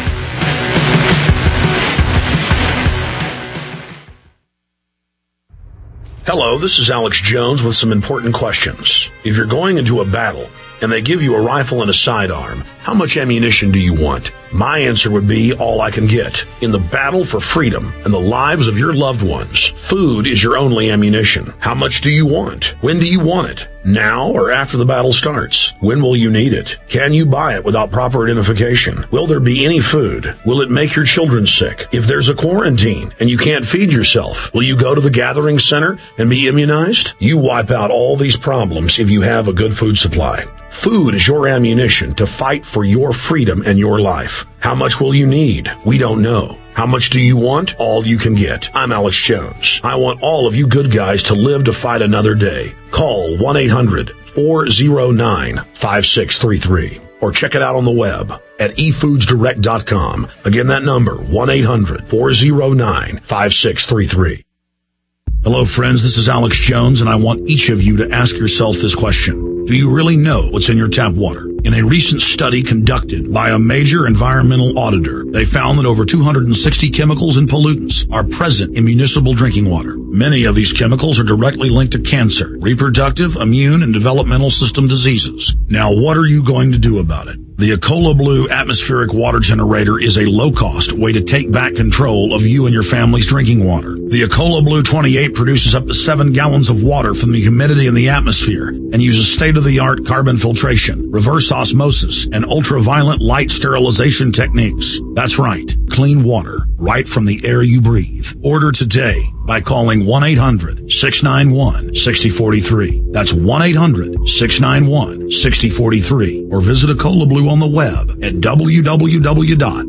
Hello, this is Alex Jones with some important questions. If you're going into a battle and they give you a rifle and a sidearm, how much ammunition do you want? My answer would be all I can get. In the battle for freedom and the lives of your loved ones, food is your only ammunition. How much do you want? When do you want it? Now or after the battle starts? When will you need it? Can you buy it without proper identification? Will there be any food? Will it make your children sick? If there's a quarantine and you can't feed yourself, will you go to the gathering center and be immunized? You wipe out all these problems if you have a good food supply. Food is your ammunition to fight for your freedom and your life. How much will you need? We don't know. How much do you want? All you can get. I'm Alex Jones. I want all of you good guys to live to fight another day. Call one eight hundred four oh nine five six three three or check it out on the web at e foods direct dot com. Again, that number, one eight hundred four oh nine five six three three. Hello, friends. This is Alex Jones, and I want each of you to ask yourself this question. Do you really know what's in your tap water? In a recent study conducted by a major environmental auditor, they found that over two hundred sixty chemicals and pollutants are present in municipal drinking water. Many of these chemicals are directly linked to cancer, reproductive, immune, and developmental system diseases. Now, what are you going to do about it? The Ecola Blue atmospheric water generator is a low-cost way to take back control of you and your family's drinking water. The Ecola Blue twenty-eight produces up to seven gallons of water from the humidity in the atmosphere and uses state-of-the-art carbon filtration, reverse osmosis, and ultraviolet light sterilization techniques. That's right, clean water right from the air you breathe. Order today by calling one eight hundred six nine one six oh four three. That's one eight hundred six nine one six oh four three. Or visit Ecola Blue on the web at w w w dot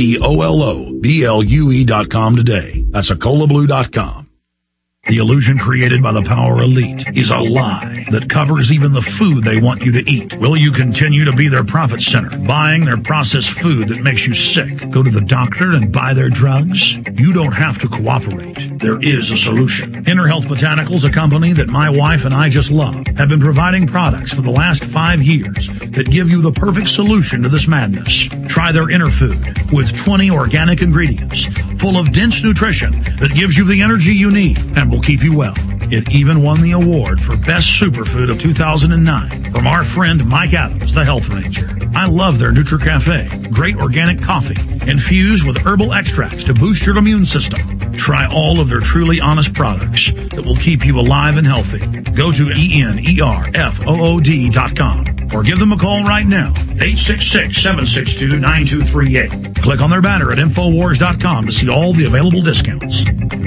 ecola blue dot com today. That's ecola blue dot com. The illusion created by the power elite is a lie that covers even the food they want you to eat. Will you continue to be their profit center, buying their processed food that makes you sick? Go to the doctor and buy their drugs? You don't have to cooperate. There is a solution. Inner Health Botanicals, a company that my wife and I just love, have been providing products for the last five years that give you the perfect solution to this madness. Try their Inner Food with twenty organic ingredients full of dense nutrition that gives you the energy you need and will keep you well. It even won the award for Best Superfood of two thousand nine from our friend Mike Adams, the Health Ranger. I love their NutriCafe. Great organic coffee infused with herbal extracts to boost your immune system. Try all of their truly honest products that will keep you alive and healthy. Go to E N E R F O O D dot com or give them a call right now, eight six six, seven six two, nine two three eight. Click on their banner at infowars dot com to see all the available discounts.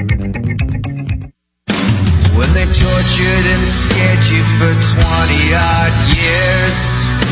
When they tortured and scared you for twenty odd years,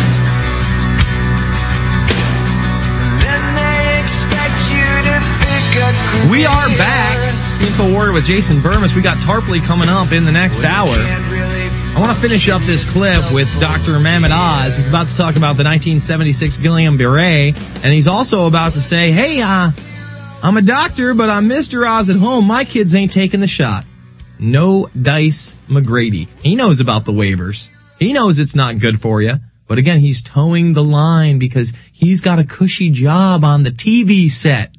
then they expect you to pick a career. We are back. Info Warrior with Jason Burmis. We got Tarpley coming up in the next hour. I want to finish up this clip with Doctor Mehmet Oz. He's about to talk about the nineteen seventy-six Guillain-Barré, and he's also about to say, hey, uh, I'm a doctor, but I'm Mister Oz at home. My kids ain't taking the shot. No dice McGrady. He knows about the waivers. He knows it's not good for you. But again, he's towing the line because he's got a cushy job on the T V set.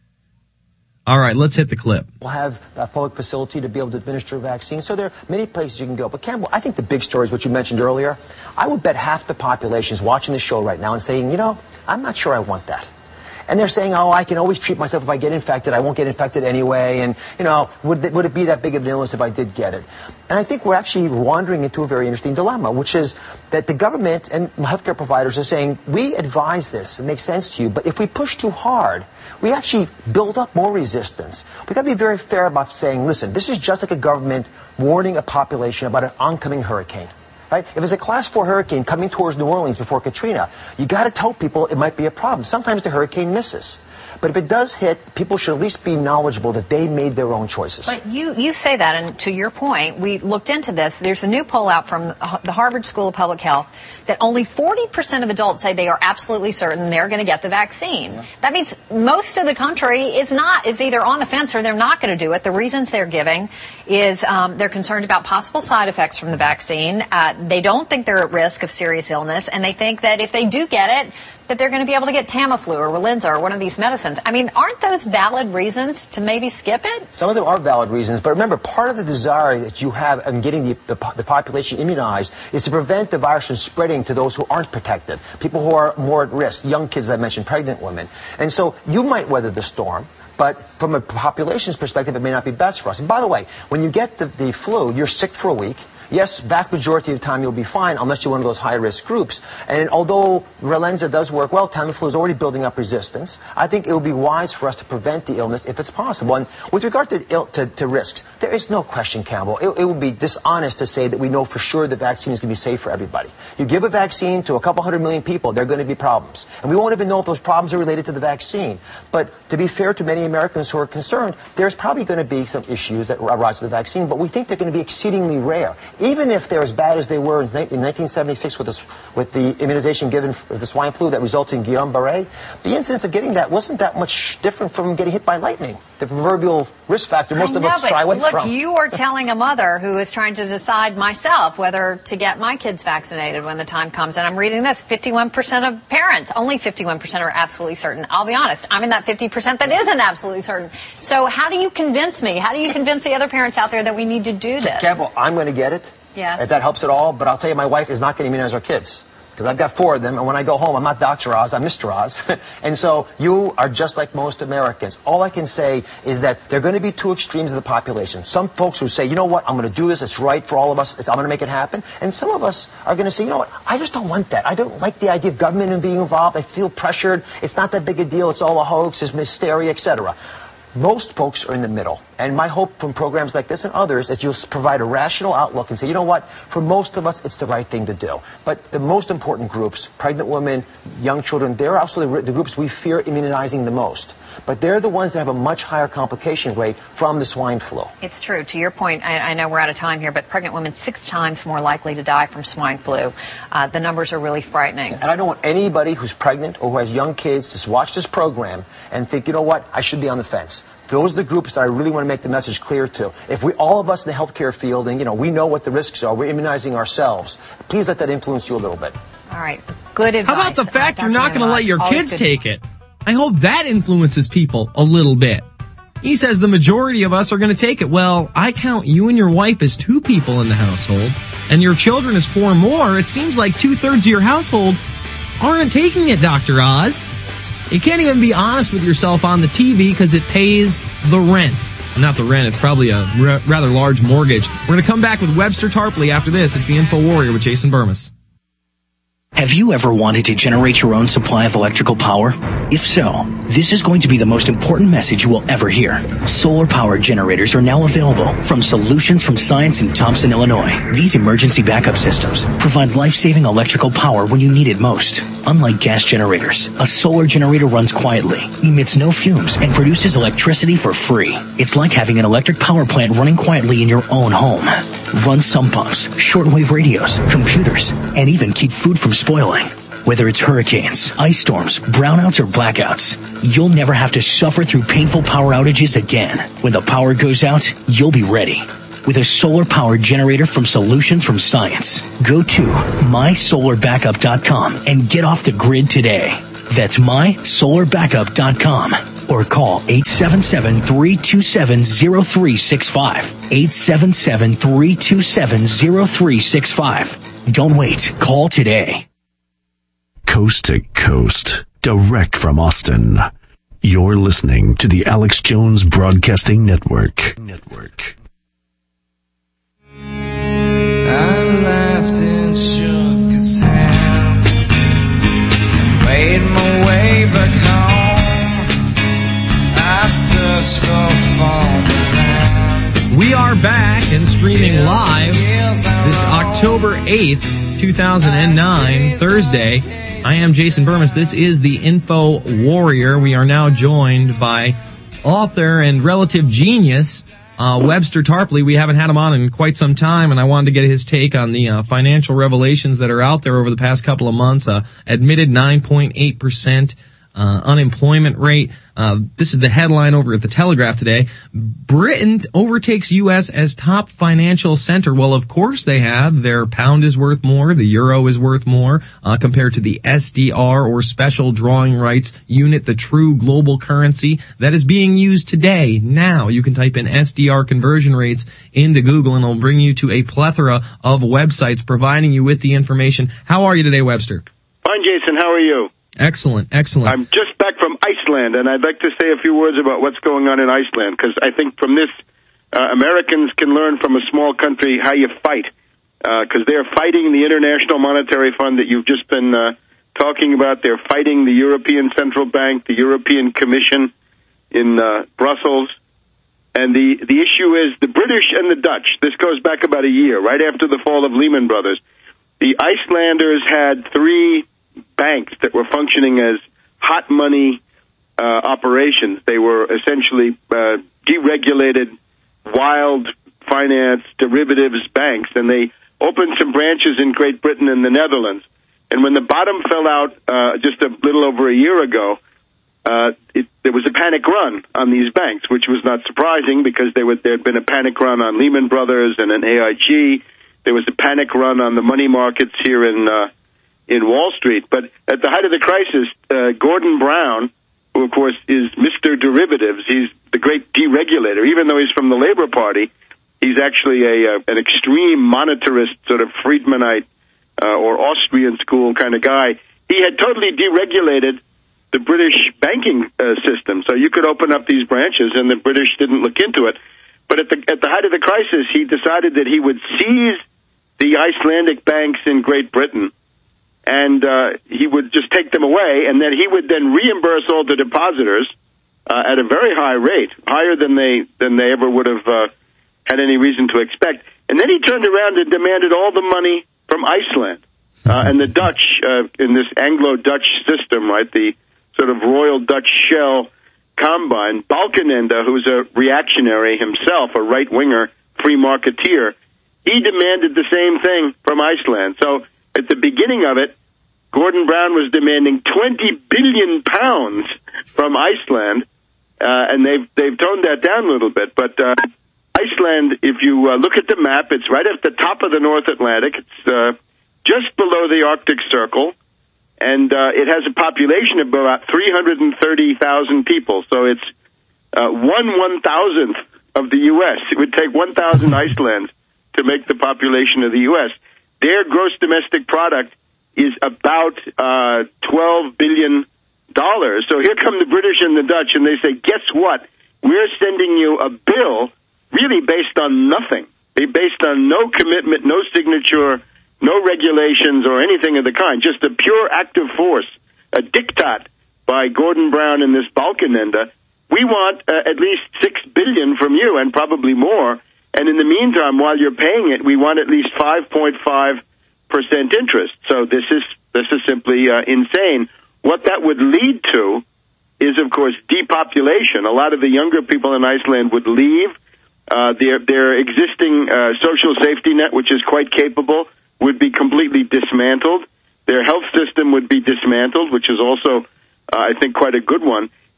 All right, let's hit the clip. We'll have a public facility to be able to administer vaccines. So there are many places you can go. But Campbell, I think the big story is what you mentioned earlier. I would bet half the population is watching the show right now and saying, you know, I'm not sure I want that. And they're saying, oh, I can always treat myself if I get infected. I won't get infected anyway. And, you know, would it, would it be that big of an illness if I did get it? And I think we're actually wandering into a very interesting dilemma, which is that the government and healthcare providers are saying, we advise this. It makes sense to you. But if we push too hard, we actually build up more resistance. We've got to be very fair about saying, listen, this is just like a government warning a population about an oncoming hurricane. Right? If it's a class four hurricane coming towards New Orleans before Katrina, you got to tell people it might be a problem. Sometimes the hurricane misses. But if it does hit, people should at least be knowledgeable that they made their own choices. But you, you say that, and to your point, we looked into this. There's a new poll out from the Harvard School of Public Health that only forty percent of adults say they are absolutely certain they're going to get the vaccine. Yeah. That means most of the country is not, is either on the fence or they're not going to do it. The reasons they're giving is um, they're concerned about possible side effects from the vaccine. Uh, they don't think they're at risk of serious illness, and they think that if they do get it, that they're going to be able to get Tamiflu or Relenza or one of these medicines. I mean, aren't those valid reasons to maybe skip it? Some of them are valid reasons, but remember, part of the desire that you have in getting the, the, the population immunized is to prevent the virus from spreading to those who aren't protected, people who are more at risk, young kids, I mentioned, pregnant women. And so you might weather the storm, but from a population's perspective, it may not be best for us. And by the way, when you get the, the flu, you're sick for a week. Yes, vast majority of the time you'll be fine unless you're one of those high-risk groups. And although Relenza does work well, Tamiflu is already building up resistance. I think it would be wise for us to prevent the illness if it's possible. And with regard to, Ill, to, to risks, there is no question, Campbell. It, it would be dishonest to say that we know for sure the vaccine is going to be safe for everybody. You give a vaccine to a couple hundred million people, there are going to be problems. And we won't even know if those problems are related to the vaccine. But to be fair to many Americans who are concerned, there's probably going to be some issues that arise with the vaccine, but we think they're going to be exceedingly rare. Even if they're as bad as they were in nineteen seventy-six with, this, with the immunization given for the swine flu that resulted in Guillain-Barré, the incidence of getting that wasn't that much different from getting hit by lightning. The proverbial risk factor most I of know, us shy away look, from. Look, you are telling a mother who is trying to decide myself whether to get my kids vaccinated when the time comes. And I'm reading this, fifty-one percent of parents, only fifty-one percent are absolutely certain. I'll be honest, I'm in that fifty percent that isn't absolutely certain. So how do you convince me? How do you convince the other parents out there that we need to do this? Campbell, I'm going to get it. Yes. If that helps at all, but I'll tell you, my wife is not going to immunize our kids. Because I've got four of them, and when I go home, I'm not Doctor Oz, I'm Mister Oz. And so you are just like most Americans. All I can say is that there are going to be two extremes of the population. Some folks who say, you know what, I'm going to do this, it's right for all of us, it's, I'm going to make it happen. And some of us are going to say, you know what, I just don't want that. I don't like the idea of government being involved. I feel pressured. It's not that big a deal. It's all a hoax. It's hysteria, et cetera. Most folks are in the middle. And my hope from programs like this and others is you'll provide a rational outlook and say, you know what, for most of us, it's the right thing to do. But the most important groups, pregnant women, young children, they're absolutely the groups we fear immunizing the most. But they're the ones that have a much higher complication rate from the swine flu. It's true. To your point, I, I know we're out of time here, but pregnant women six times more likely to die from swine flu. Uh, the numbers are really frightening. And I don't want anybody who's pregnant or who has young kids to watch this program and think, you know what, I should be on the fence. Those are the groups that I really want to make the message clear to. If we, all of us in the healthcare field, and you know, we know what the risks are, we're immunizing ourselves, please let that influence you a little bit. All right. Good advice. How about the fact uh, you're not going to let your kids good. take it? I hope that influences people a little bit. He says the majority of us are going to take it. Well, I count you and your wife as two people in the household, and your children as four more. It seems like two-thirds of your household aren't taking it, Doctor Oz. You can't even be honest with yourself on the T V because it pays the rent. Not the rent, it's probably a r- rather large mortgage. We're going to come back with Webster Tarpley after this. It's the Info Warrior with Jason Burmis. Have you ever wanted to generate your own supply of electrical power? If so, this is going to be the most important message you will ever hear. Solar power generators are now available from Solutions from Science in Thompson, Illinois. These emergency backup systems provide life-saving electrical power when you need it most. Unlike gas generators, a solar generator runs quietly, emits no fumes, and produces electricity for free. It's like having an electric power plant running quietly in your own home. Run sump pumps, shortwave radios, computers, and even keep food from spoiling. Whether it's hurricanes, ice storms, brownouts, or blackouts, you'll never have to suffer through painful power outages again. When the power goes out, you'll be ready. with a solar-powered generator from Solutions from Science. Go to my solar backup dot com and get off the grid today. That's my solar backup dot com. Or call eight seven seven, three two seven, zero three six five. eight seven seven, three two seven, zero three six five. Don't wait. Call today. Coast to coast, direct from Austin. You're listening to the Alex Jones Broadcasting Network. Network. I laughed and shook his hand, made my way back home. I searched for farmland. We are back and streaming live this October eighth, two thousand nine, Thursday. I am Jason Burmis. This is the Info Warrior. We are now joined by author and relative genius, uh, Webster Tarpley. We haven't had him on in quite some time, and I wanted to get his take on the uh, financial revelations that are out there over the past couple of months. Uh, admitted nine point eight percent uh, unemployment rate. Uh, this is the headline over at the Telegraph today. Britain overtakes U S as top financial center. Well, of course they have. Their pound is worth more. The euro is worth more, uh, compared to the S D R, or special drawing rights unit, the true global currency that is being used today. Now you can type in S D R conversion rates into Google and it'll bring you to a plethora of websites providing you with the information. How are you today, Webster? Fine, Jason. How are you? Excellent, excellent. I'm just back from Iceland, and I'd like to say a few words about what's going on in Iceland, because I think from this, uh, Americans can learn from a small country how you fight, because uh, they're fighting the International Monetary Fund that you've just been uh, talking about. They're fighting the European Central Bank, the European Commission in uh, Brussels, and the, the issue is the British and the Dutch. This goes back about a year, right after the fall of Lehman Brothers. The Icelanders had three banks that were functioning as hot money uh, operations. They were essentially uh, deregulated, wild finance derivatives banks, and they opened some branches in Great Britain and the Netherlands. And when the bottom fell out uh, just a little over a year ago, uh, it, there was a panic run on these banks, which was not surprising because there, were, there had been a panic run on Lehman Brothers and an A I G. There was a panic run on the money markets here in uh, in Wall Street. But at the height of the crisis, uh, Gordon Brown, who of course is Mister Derivatives, he's the great deregulator. Even though he's from the Labor Party, he's actually a uh, an extreme monetarist, sort of Friedmanite uh, or Austrian school kind of guy. He had totally deregulated the British banking uh, system, so you could open up these branches, and the British didn't look into it. But at the at the height of the crisis, he decided that he would seize the Icelandic banks in Great Britain, and uh, he would just take them away, and then he would then reimburse all the depositors uh, at a very high rate, higher than they than they ever would have uh, had any reason to expect. And then he turned around and demanded all the money from Iceland. Uh, and the Dutch, uh, in this Anglo-Dutch system, right, the sort of Royal Dutch Shell combine, Balkenende, who's a reactionary himself, a right-winger, free marketeer, he demanded the same thing from Iceland. So at the beginning of it, Gordon Brown was demanding twenty billion pounds from Iceland, uh, and they've they've toned that down a little bit. But uh, Iceland, if you uh, look at the map, it's right at the top of the North Atlantic. It's uh, just below the Arctic Circle, and uh, it has a population of about three hundred thirty thousand people. So it's uh, one one-thousandth of the U S. It would take one thousand Icelands to make the population of the U S. Their gross domestic product is about uh, twelve billion dollars. So here come the British and the Dutch, and they say, guess what? We're sending you a bill really based on nothing. They based on no commitment, no signature, no regulations or anything of the kind, just a pure active force, a diktat by Gordon Brown and this Balkenende. We want uh, at least six billion dollars from you, and probably more. And in the meantime, while you're paying it, we want at least five point five percent interest. So this is this is simply uh, insane. What that would lead to is, of course, depopulation. A lot of the younger people in Iceland would leave. Uh, their their existing uh, social safety net, which is quite capable, would be completely dismantled. Their health system would be dismantled, which is also, uh, I think, quite a good one.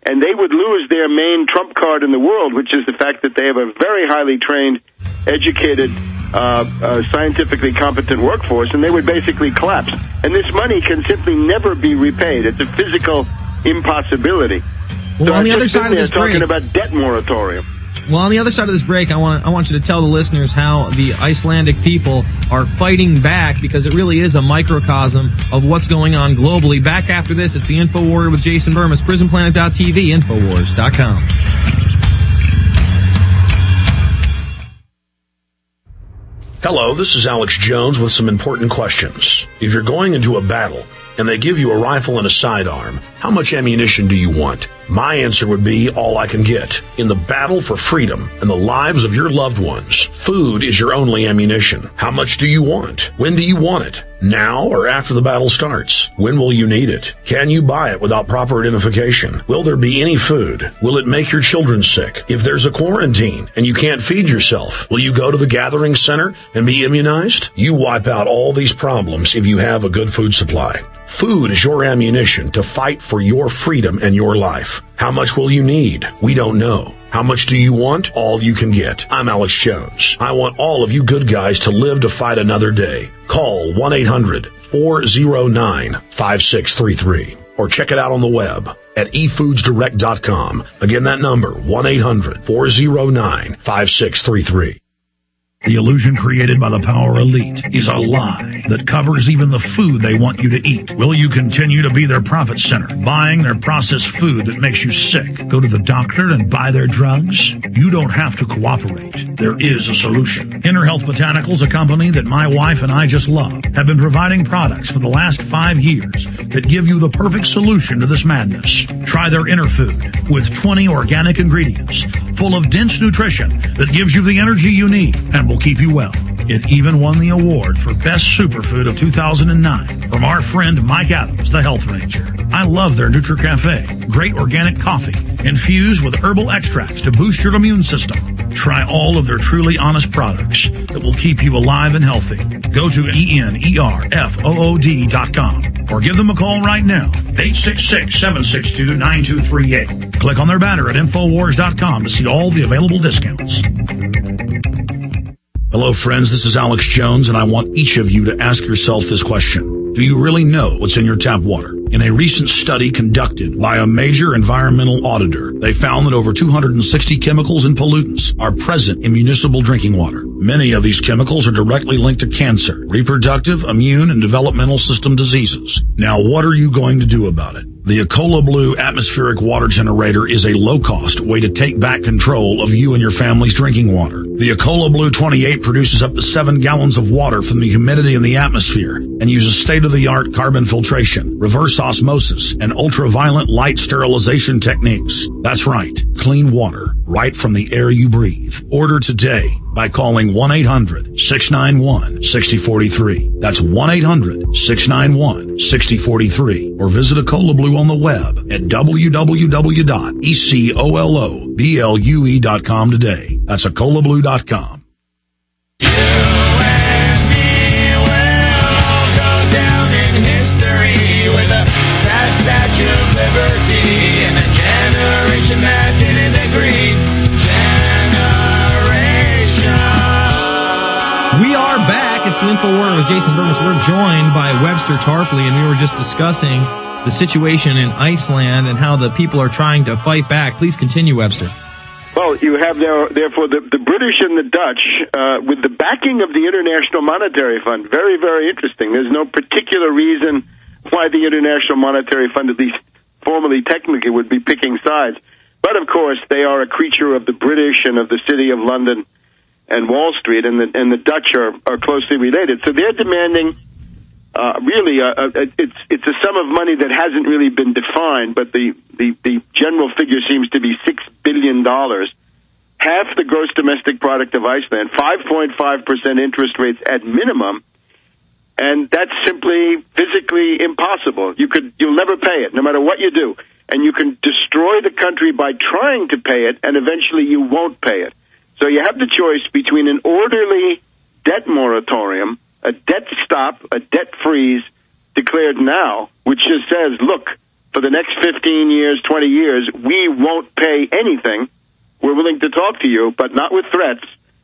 and they would lose their main trump card in the world, which is the fact that they have a very highly trained, educated, uh, uh, scientifically competent workforce, and they would basically collapse. And this money can simply never be repaid. It's a physical impossibility. Well, so on I've the just other side been of there this talking break, about debt moratorium. well, on the other side of this break, I want I want you to tell the listeners how the Icelandic people are fighting back, because it really is a microcosm of what's going on globally. Back after this, it's the InfoWar with Jason Burmis, prison planet dot t v, infowars dot com. Hello, this is Alex Jones with some important questions. If you're going into a battle and they give you a rifle and a sidearm, how much ammunition do you want? My answer would be all I can get. In the battle for freedom and the lives of your loved ones, food is your only ammunition. How much do you want? When do you want it? Now or after the battle starts? When will you need it? Can you buy it without proper identification? Will there be any food? Will it make your children sick? If there's a quarantine and you can't feed yourself, will you go to the gathering center and be immunized? You wipe out all these problems if you have a good food supply. Food is your ammunition to fight for your freedom and your life. How much will you need? We don't know. How much do you want? All you can get. I'm Alex Jones. I want all of you good guys to live to fight another day. Call one eight hundred four oh nine five six three three or check it out on the web at e foods direct dot com. Again, that number, one eight hundred four oh nine five six three three. The illusion created by the power elite is a lie that covers even the food they want you to eat. Will you continue to be their profit center, buying their processed food that makes you sick? Go to the doctor and buy their drugs? You don't have to cooperate. There is a solution. Inner Health Botanicals, a company that my wife and I just love, have been providing products for the last five years that give you the perfect solution to this madness. Try their Inner Food with twenty organic ingredients full of dense nutrition that gives you the energy you need and will keep you well. It even won the award for Best Superfood of two thousand nine from our friend Mike Adams, the Health Ranger. I love their NutriCafe. Great organic coffee infused with herbal extracts to boost your immune system. Try all of their truly honest products that will keep you alive and healthy. Go to E N E R F O O D dot com or give them a call right now, eight six six, seven six two, nine two three eight. Click on their banner at infowars dot com to see all the available discounts. Hello, friends. This is Alex Jones, and I want each of you to ask yourself this question. Do you really know what's in your tap water? In a recent study conducted by a major environmental auditor, they found that over two hundred sixty chemicals and pollutants are present in municipal drinking water. Many of these chemicals are directly linked to cancer, reproductive, immune, and developmental system diseases. Now, what are you going to do about it? The Ecola Blue atmospheric water generator is a low-cost way to take back control of you and your family's drinking water. The Ecola Blue twenty-eight produces up to seven gallons of water from the humidity in the atmosphere and uses state-of-the-art carbon filtration, reverse osmosis, and ultraviolet light sterilization techniques. That's right, clean water right from the air you breathe. Order today by calling one eight hundred six nine one six oh four three. That's one eight hundred six nine one six oh four three. Or visit Ecola Blue on the web at w w w dot ecola blue dot com today. That's ecola blue dot com. You and me will all go down in history with a sad statue of liberty and a generation that didn't agree. We are back. It's the InfoWar with Jason Burmis. We're joined by Webster Tarpley, and we were just discussing the situation in Iceland and how the people are trying to fight back. Please continue, Webster. Well, you have there, therefore the, the British and the Dutch uh, with the backing of the International Monetary Fund. Very, very interesting. There's no particular reason why the International Monetary Fund, at least formally, technically, would be picking sides. But, of course, they are a creature of the British and of the City of London and Wall Street, and the, and the Dutch are, are closely related. So they're demanding, uh, really, a, a, it's it's a sum of money that hasn't really been defined, but the, the, the general figure seems to be six billion dollars, half the gross domestic product of Iceland, five point five percent interest rates at minimum, and that's simply physically impossible. You could, you'll never pay it, no matter what you do. And you can destroy the country by trying to pay it, and eventually you won't pay it. So you have the choice between an orderly debt moratorium, a debt stop, a debt freeze declared now, which just says, look, for the next fifteen years, twenty years, we won't pay anything. We're willing to talk to you, but not with threats.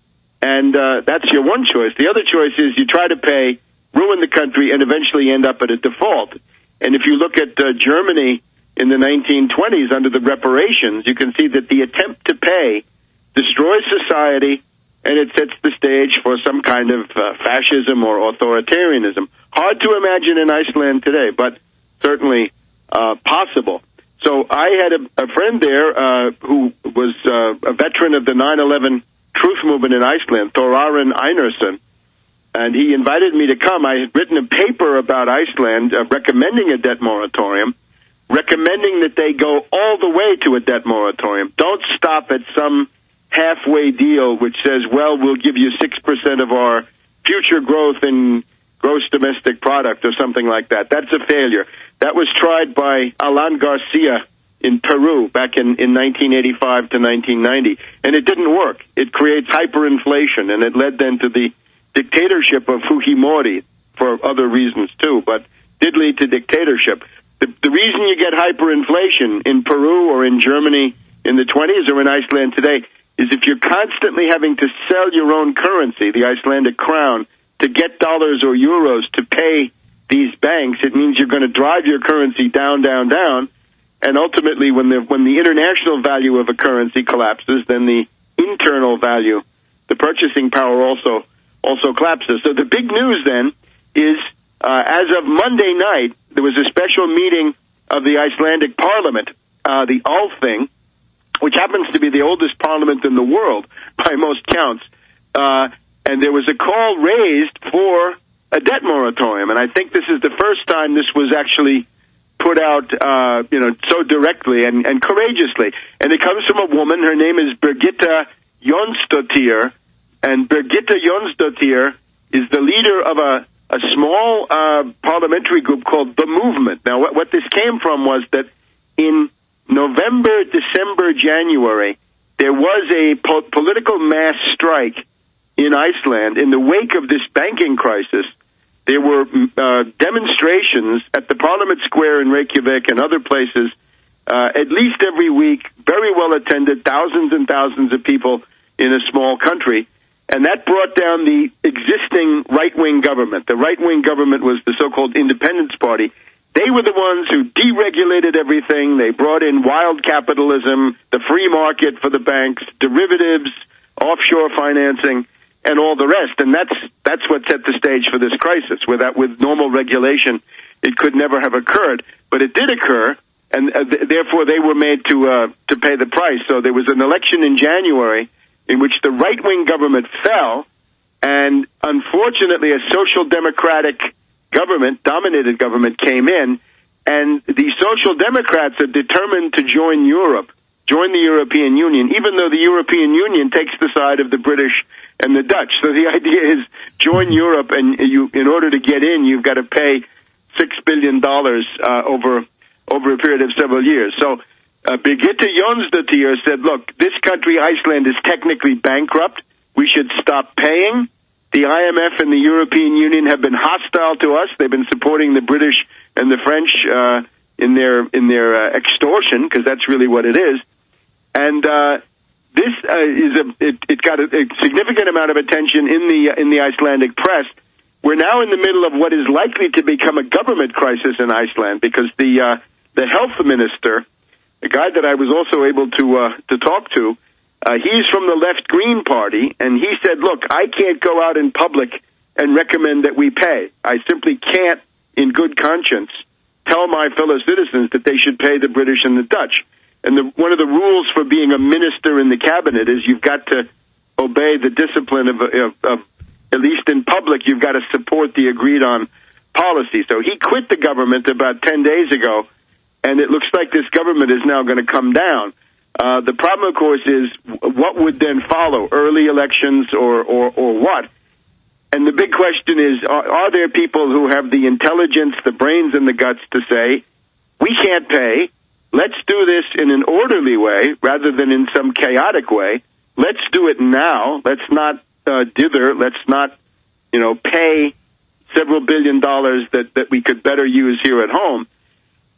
And uh, that's your one choice. The other choice is you try to pay, ruin the country, and eventually end up at a default. And if you look at uh, Germany in the nineteen twenties under the reparations, you can see that the attempt to pay destroys society, and it sets the stage for some kind of uh, fascism or authoritarianism. Hard to imagine in Iceland today, but certainly uh, possible. So I had a, a friend there uh, who was uh, a veteran of the nine eleven truth movement in Iceland, Thorarinn Einarsson, and he invited me to come. I had written a paper about Iceland uh, recommending a debt moratorium, recommending that they go all the way to a debt moratorium. Don't stop at some halfway deal which says, well, we'll give you six percent of our future growth in gross domestic product or something like that. That's a failure. That was tried by Alan Garcia in Peru back in, in nineteen eighty-five to nineteen ninety, and it didn't work. It creates hyperinflation, and it led then to the dictatorship of Fujimori for other reasons too, but did lead to dictatorship. The, the reason you get hyperinflation in Peru or in Germany in the twenties or in Iceland today is if you're constantly having to sell your own currency, the Icelandic crown, to get dollars or euros to pay these banks, it means you're going to drive your currency down, down, down, and ultimately when the when the international value of a currency collapses, then the internal value, the purchasing power also also collapses. So the big news then is, uh, as of Monday night, there was a special meeting of the Icelandic parliament, uh, the Althing, which happens to be the oldest parliament in the world by most counts. Uh, and there was a call raised for a debt moratorium. And I think this is the first time this was actually put out, uh, you know, so directly and, and courageously. And it comes from a woman. Her name is Birgitta Jónsdóttir. And Birgitta Jónsdóttir is the leader of a, a small uh, parliamentary group called The Movement. Now, what, what this came from was that in November, December, January, there was a po- political mass strike in Iceland in the wake of this banking crisis. There were uh, demonstrations at the Parliament Square in Reykjavik and other places, uh, at least every week, very well attended, thousands and thousands of people in a small country. And that brought down the existing right-wing government. The right-wing government was the so-called Independence Party. They were the ones who deregulated everything. They brought in wild capitalism, the free market for the banks, derivatives, offshore financing, and all the rest. And that's that's what set the stage for this crisis. Without with normal regulation, it could never have occurred. But it did occur, and uh, th- therefore they were made to uh, to pay the price. So there was an election in January in which the right-wing government fell, and unfortunately a social democratic government, dominated government, came in, and the Social Democrats are determined to join Europe, join the European Union, even though the European Union takes the side of the British and the Dutch. So the idea is join Europe, and you, in order to get in, you've got to pay six billion dollars uh, over over a period of several years. So uh, Birgitta Jónsdóttir said, look, this country, Iceland, is technically bankrupt. We should stop paying. The I M F and the European Union have been hostile to us. They've been supporting the British and the French uh, in their in their uh, extortion, because that's really what it is. And uh, this uh, is a it, it got a, a significant amount of attention in the in the Icelandic press. We're now in the middle of what is likely to become a government crisis in Iceland, because the uh, the health minister, a guy that I was also able to uh, to talk to. Uh, he's from the Left Green Party, and he said, look, I can't go out in public and recommend that we pay. I simply can't, in good conscience, tell my fellow citizens that they should pay the British and the Dutch. And the, one of the rules for being a minister in the cabinet is you've got to obey the discipline of, of, of at least in public, you've got to support the agreed-on policy. So he quit the government about ten days ago, and it looks like this government is now going to come down. Uh, the problem, of course, is what would then follow, early elections or, or, or what? And the big question is, are, are there people who have the intelligence, the brains, and the guts to say, we can't pay, let's do this in an orderly way rather than in some chaotic way. Let's do it now. Let's not uh, dither. Let's not, you know, pay several billion dollars that, that we could better use here at home.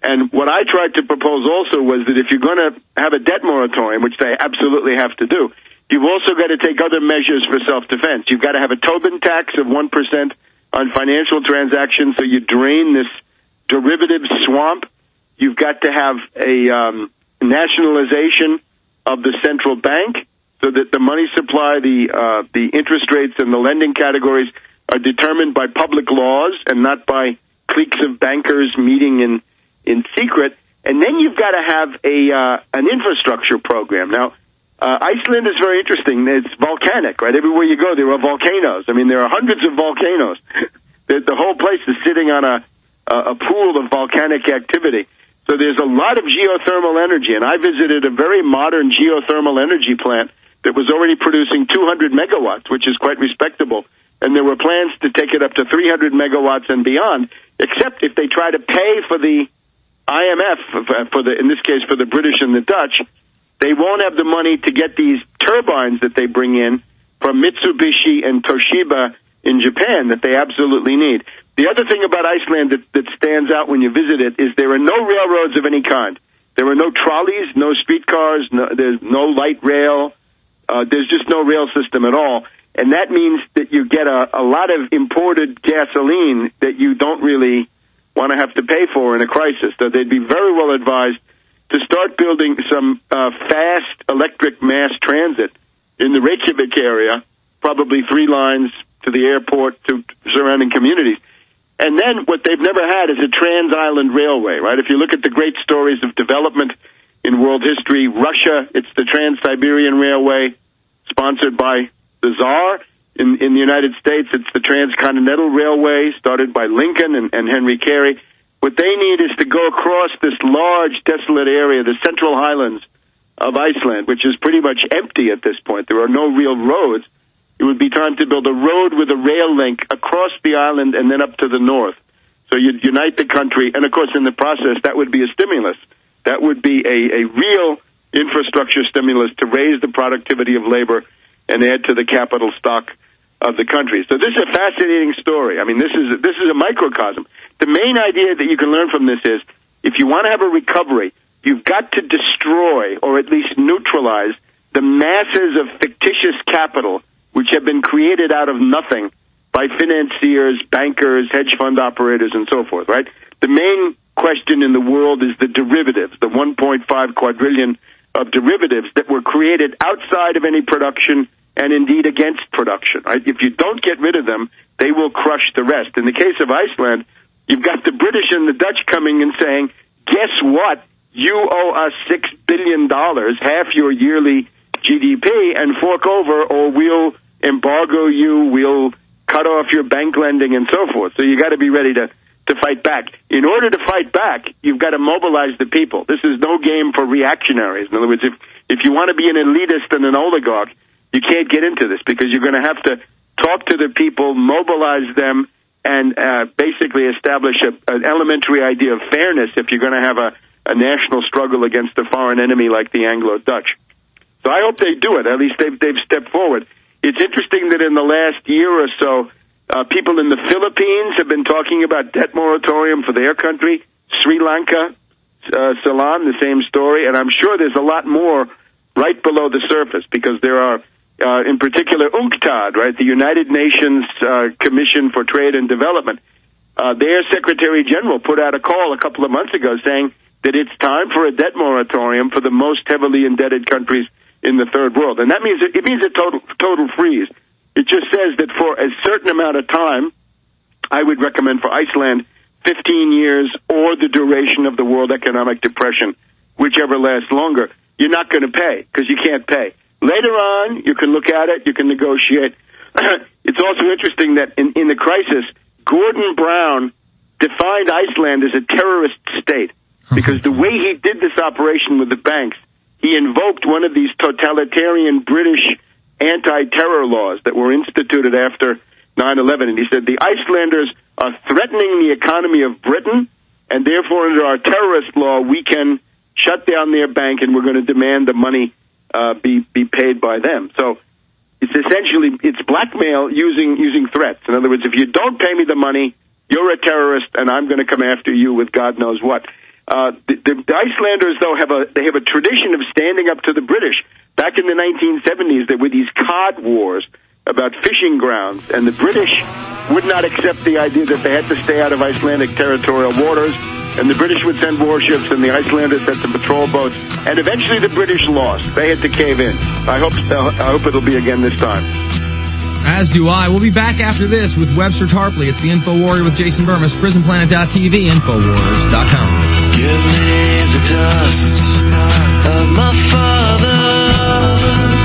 And what I tried to propose also was that if you're going to have a debt moratorium, which they absolutely have to do, you've also got to take other measures for self-defense. You've got to have a Tobin tax of one percent on financial transactions so you drain this derivative swamp. You've got to have a um, nationalization of the central bank so that the money supply, the uh, the interest rates, and the lending categories are determined by public laws and not by cliques of bankers meeting in in secret. And then you've got to have a uh, an infrastructure program. Now, uh, Iceland is very interesting. It's volcanic, right? Everywhere you go, there are volcanoes. I mean, there are hundreds of volcanoes. the, the whole place is sitting on a, a pool of volcanic activity. So there's a lot of geothermal energy. And I visited a very modern geothermal energy plant that was already producing two hundred megawatts, which is quite respectable. And there were plans to take it up to three hundred megawatts and beyond, except if they try to pay for the I M F, for the, in this case for the British and the Dutch, they won't have the money to get these turbines that they bring in from Mitsubishi and Toshiba in Japan that they absolutely need. The other thing about Iceland that, that stands out when you visit it is there are no railroads of any kind. There are no trolleys, no streetcars, no, there's no light rail. Uh, there's just no rail system at all. And that means that you get a, a lot of imported gasoline that you don't really want to have to pay for in a crisis. So they'd be very well advised to start building some uh, fast electric mass transit in the Reykjavik area, probably three lines to the airport to surrounding communities. And then what they've never had is a trans-island railway, right? If you look at the great stories of development in world history, Russia, it's the Trans-Siberian Railway, sponsored by the Tsar. In, in the United States, it's the Transcontinental Railway, started by Lincoln and, and Henry Carey. What they need is to go across this large, desolate area, the Central Highlands of Iceland, which is pretty much empty at this point. There are no real roads. It would be time to build a road with a rail link across the island and then up to the north. So you'd unite the country, and of course in the process that would be a stimulus. That would be a, a real infrastructure stimulus to raise the productivity of labor and add to the capital stock of the country. So this is a fascinating story. I mean, this is this is a microcosm. The main idea that you can learn from this is if you want to have a recovery, you've got to destroy or at least neutralize the masses of fictitious capital which have been created out of nothing by financiers, bankers, hedge fund operators, and so forth, right? The main question in the world is the derivatives, the one point five quadrillion of derivatives that were created outside of any production and indeed against production, right? If you don't get rid of them, they will crush the rest. In the case of Iceland, you've got the British and the Dutch coming and saying, guess what? You owe us six billion dollars, half your yearly G D P, and fork over or we'll embargo you, we'll cut off your bank lending and so forth. So you got to be ready to, to fight back. In order to fight back, you've got to mobilize the people. This is no game for reactionaries. In other words, if, if you want to be an elitist and an oligarch, you can't get into this because you're going to have to talk to the people, mobilize them, and uh, basically establish a, an elementary idea of fairness if you're going to have a, a national struggle against a foreign enemy like the Anglo-Dutch. So I hope they do it. At least they've, they've stepped forward. It's interesting that in the last year or so, uh, people in the Philippines have been talking about debt moratorium for their country. Sri Lanka, uh, Ceylon, the same story. And I'm sure there's a lot more right below the surface because there are, uh, in particular, UNCTAD, right, the United Nations uh, Commission for Trade and Development. Uh, their Secretary General put out a call a couple of months ago saying that it's time for a debt moratorium for the most heavily indebted countries in the third world. And that means it, it means a total total freeze. It just says that for a certain amount of time, I would recommend for Iceland fifteen years or the duration of the World Economic Depression, whichever lasts longer, you're not going to pay because you can't pay. Later on, you can look at it, you can negotiate. It's also interesting that in, in the crisis, Gordon Brown defined Iceland as a terrorist state because the way he did this operation with the banks, he invoked one of these totalitarian British anti-terror laws that were instituted after nine eleven. And he said, the Icelanders are threatening the economy of Britain, and therefore under our terrorist law, we can shut down their bank and we're going to demand the money uh, be, be paid by them. So it's essentially, it's blackmail using, using threats. In other words, if you don't pay me the money, you're a terrorist and I'm going to come after you with God knows what. Uh, the, the, the Icelanders, though, have a they have a tradition of standing up to the British. Back in the nineteen seventies, there were these cod wars about fishing grounds, and the British would not accept the idea that they had to stay out of Icelandic territorial waters, and the British would send warships, and the Icelanders sent some patrol boats, and eventually the British lost. They had to cave in. I hope I hope it'll be again this time. As do I. We'll be back after this with Webster Tarpley. It's the Info Warrior with Jason Burmis, prison planet dot t v, infowars dot com. Give me the dust of my father.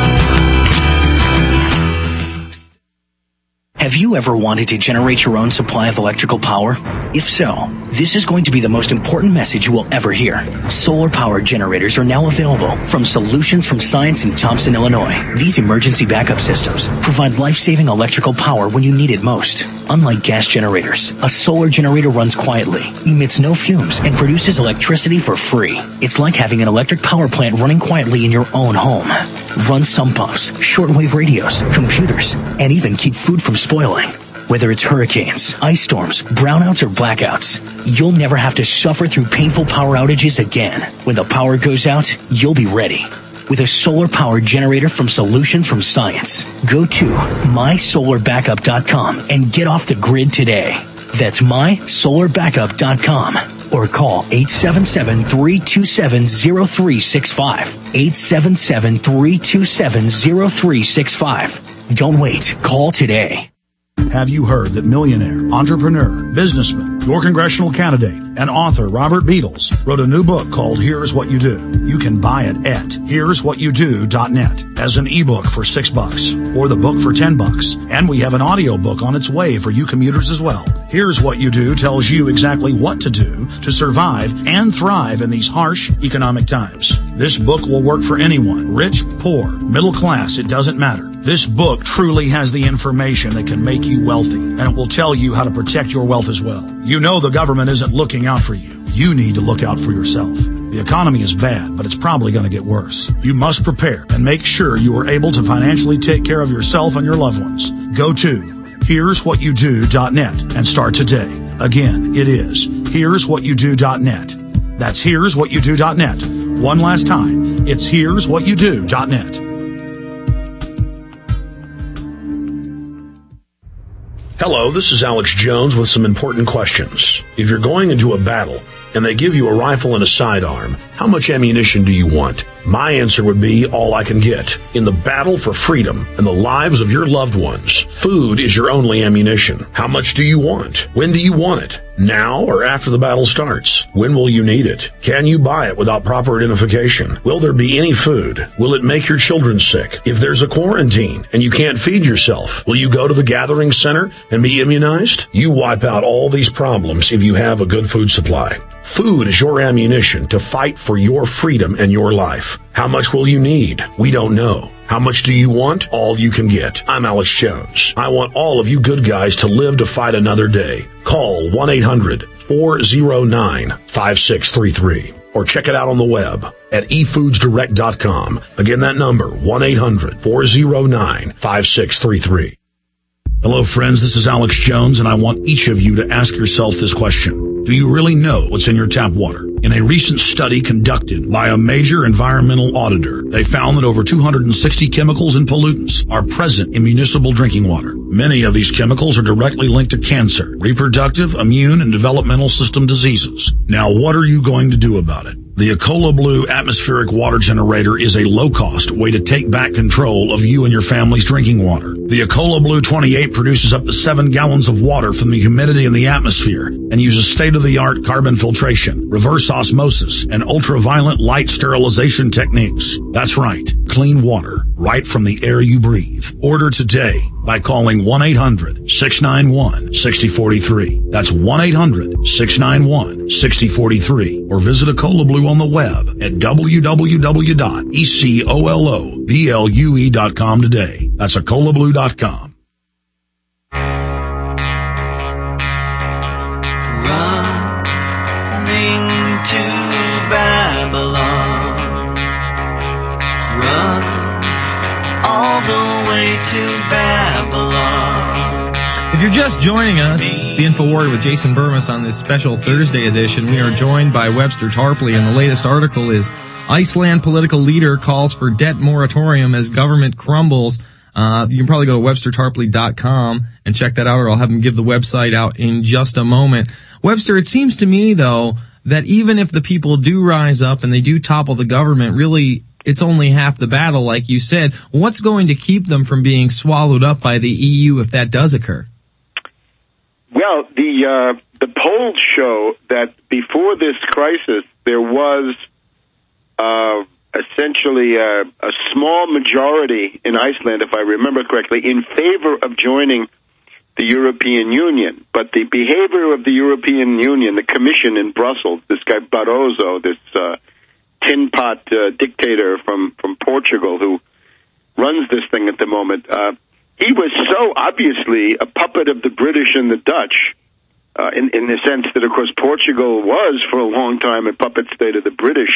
Have you ever wanted to generate your own supply of electrical power? If so, this is going to be the most important message you will ever hear. Solar power generators are now available from Solutions from Science in Thompson, Illinois. These emergency backup systems provide life-saving electrical power when you need it most. Unlike gas generators, a solar generator runs quietly, emits no fumes, and produces electricity for free. It's like having an electric power plant running quietly in your own home. Run sump pumps, shortwave radios, computers, and even keep food from spoiling. Whether it's hurricanes, ice storms, brownouts, or blackouts, you'll never have to suffer through painful power outages again. When the power goes out, you'll be ready with a solar power generator from Solutions from Science. Go to my solar backup dot com and get off the grid today. That's my solar backup dot com. Or call eight seven seven, three two seven, zero three six five. eight seven seven, three two seven, zero three six five. Don't wait. Call today. Have you heard that millionaire, entrepreneur, businessman, your congressional candidate, and author Robert Beatles wrote a new book called Here's What You Do? You can buy it at here's what you do dot net as an ebook for six bucks or the book for ten bucks. And we have an audio book on its way for you commuters as well. Here's What You Do tells you exactly what to do to survive and thrive in these harsh economic times. This book will work for anyone, rich, poor, middle class, it doesn't matter. This book truly has the information that can make you wealthy, and it will tell you how to protect your wealth as well. You know the government isn't looking out for you. You need to look out for yourself. The economy is bad, but it's probably going to get worse. You must prepare and make sure you are able to financially take care of yourself and your loved ones. Go to here's what you do dot net and start today. Again, it is here's what you do dot net. That's here's what you do dot net. One last time, it's here's what you do dot net. Hello, this is Alex Jones with some important questions. If you're going into a battle and they give you a rifle and a sidearm, how much ammunition do you want? My answer would be all I can get. In the battle for freedom and the lives of your loved ones, food is your only ammunition. How much do you want? When do you want it? Now or after the battle starts? When will you need it? Can you buy it without proper identification? Will there be any food? Will it make your children sick? If there's a quarantine and you can't feed yourself, will you go to the gathering center and be immunized? You wipe out all these problems if you have a good food supply. Food is your ammunition to fight for your freedom and your life. How much will you need? We don't know. How much do you want? All you can get. I'm Alex Jones. I want all of you good guys to live to fight another day. Call one eight hundred, four oh nine, five six three three or check it out on the web at e foods direct dot com. Again, that number, one eight hundred, four oh nine, five six three three. Hello, friends. This is Alex Jones, and I want each of you to ask yourself this question. Do you really know what's in your tap water? In a recent study conducted by a major environmental auditor, they found that over two hundred sixty chemicals and pollutants are present in municipal drinking water. Many of these chemicals are directly linked to cancer, reproductive, immune, and developmental system diseases. Now, what are you going to do about it? The Ecola Blue atmospheric water generator is a low-cost way to take back control of you and your family's drinking water. The Ecola Blue twenty-eight produces up to seven gallons of water from the humidity in the atmosphere and uses state-of-the-art carbon filtration, reverse osmosis, and ultraviolet light sterilization techniques. That's right, clean water right from the air you breathe. Order today by calling one eight hundred, six nine one, six oh four three. That's one eight hundred, six nine one, six oh four three. Or visit Ecola Blue on the web at w w w dot ecola blue dot com today. That's ecola blue dot com. Running to Babylon. Run all the way to Babylon. If you're just joining us, it's the InfoWarrior with Jason Burmis on this special Thursday edition. We are joined by Webster Tarpley, and the latest article is Iceland political leader calls for debt moratorium as government crumbles. Uh, you can probably go to webster tarpley dot com and check that out, or I'll have him give the website out in just a moment. Webster, it seems to me, though, that even if the people do rise up and they do topple the government, really it's only half the battle, like you said. What's going to keep them from being swallowed up by the E U if that does occur? Well, the uh, the polls show that before this crisis, there was uh, essentially a, a small majority in Iceland, if I remember correctly, in favor of joining the European Union. But the behavior of the European Union, the Commission in Brussels, this guy Barroso, this uh, tin pot uh, dictator from, from Portugal who runs this thing at the moment, uh, he was so obviously a puppet of the British and the Dutch, uh, in, in the sense that, of course, Portugal was for a long time a puppet state of the British,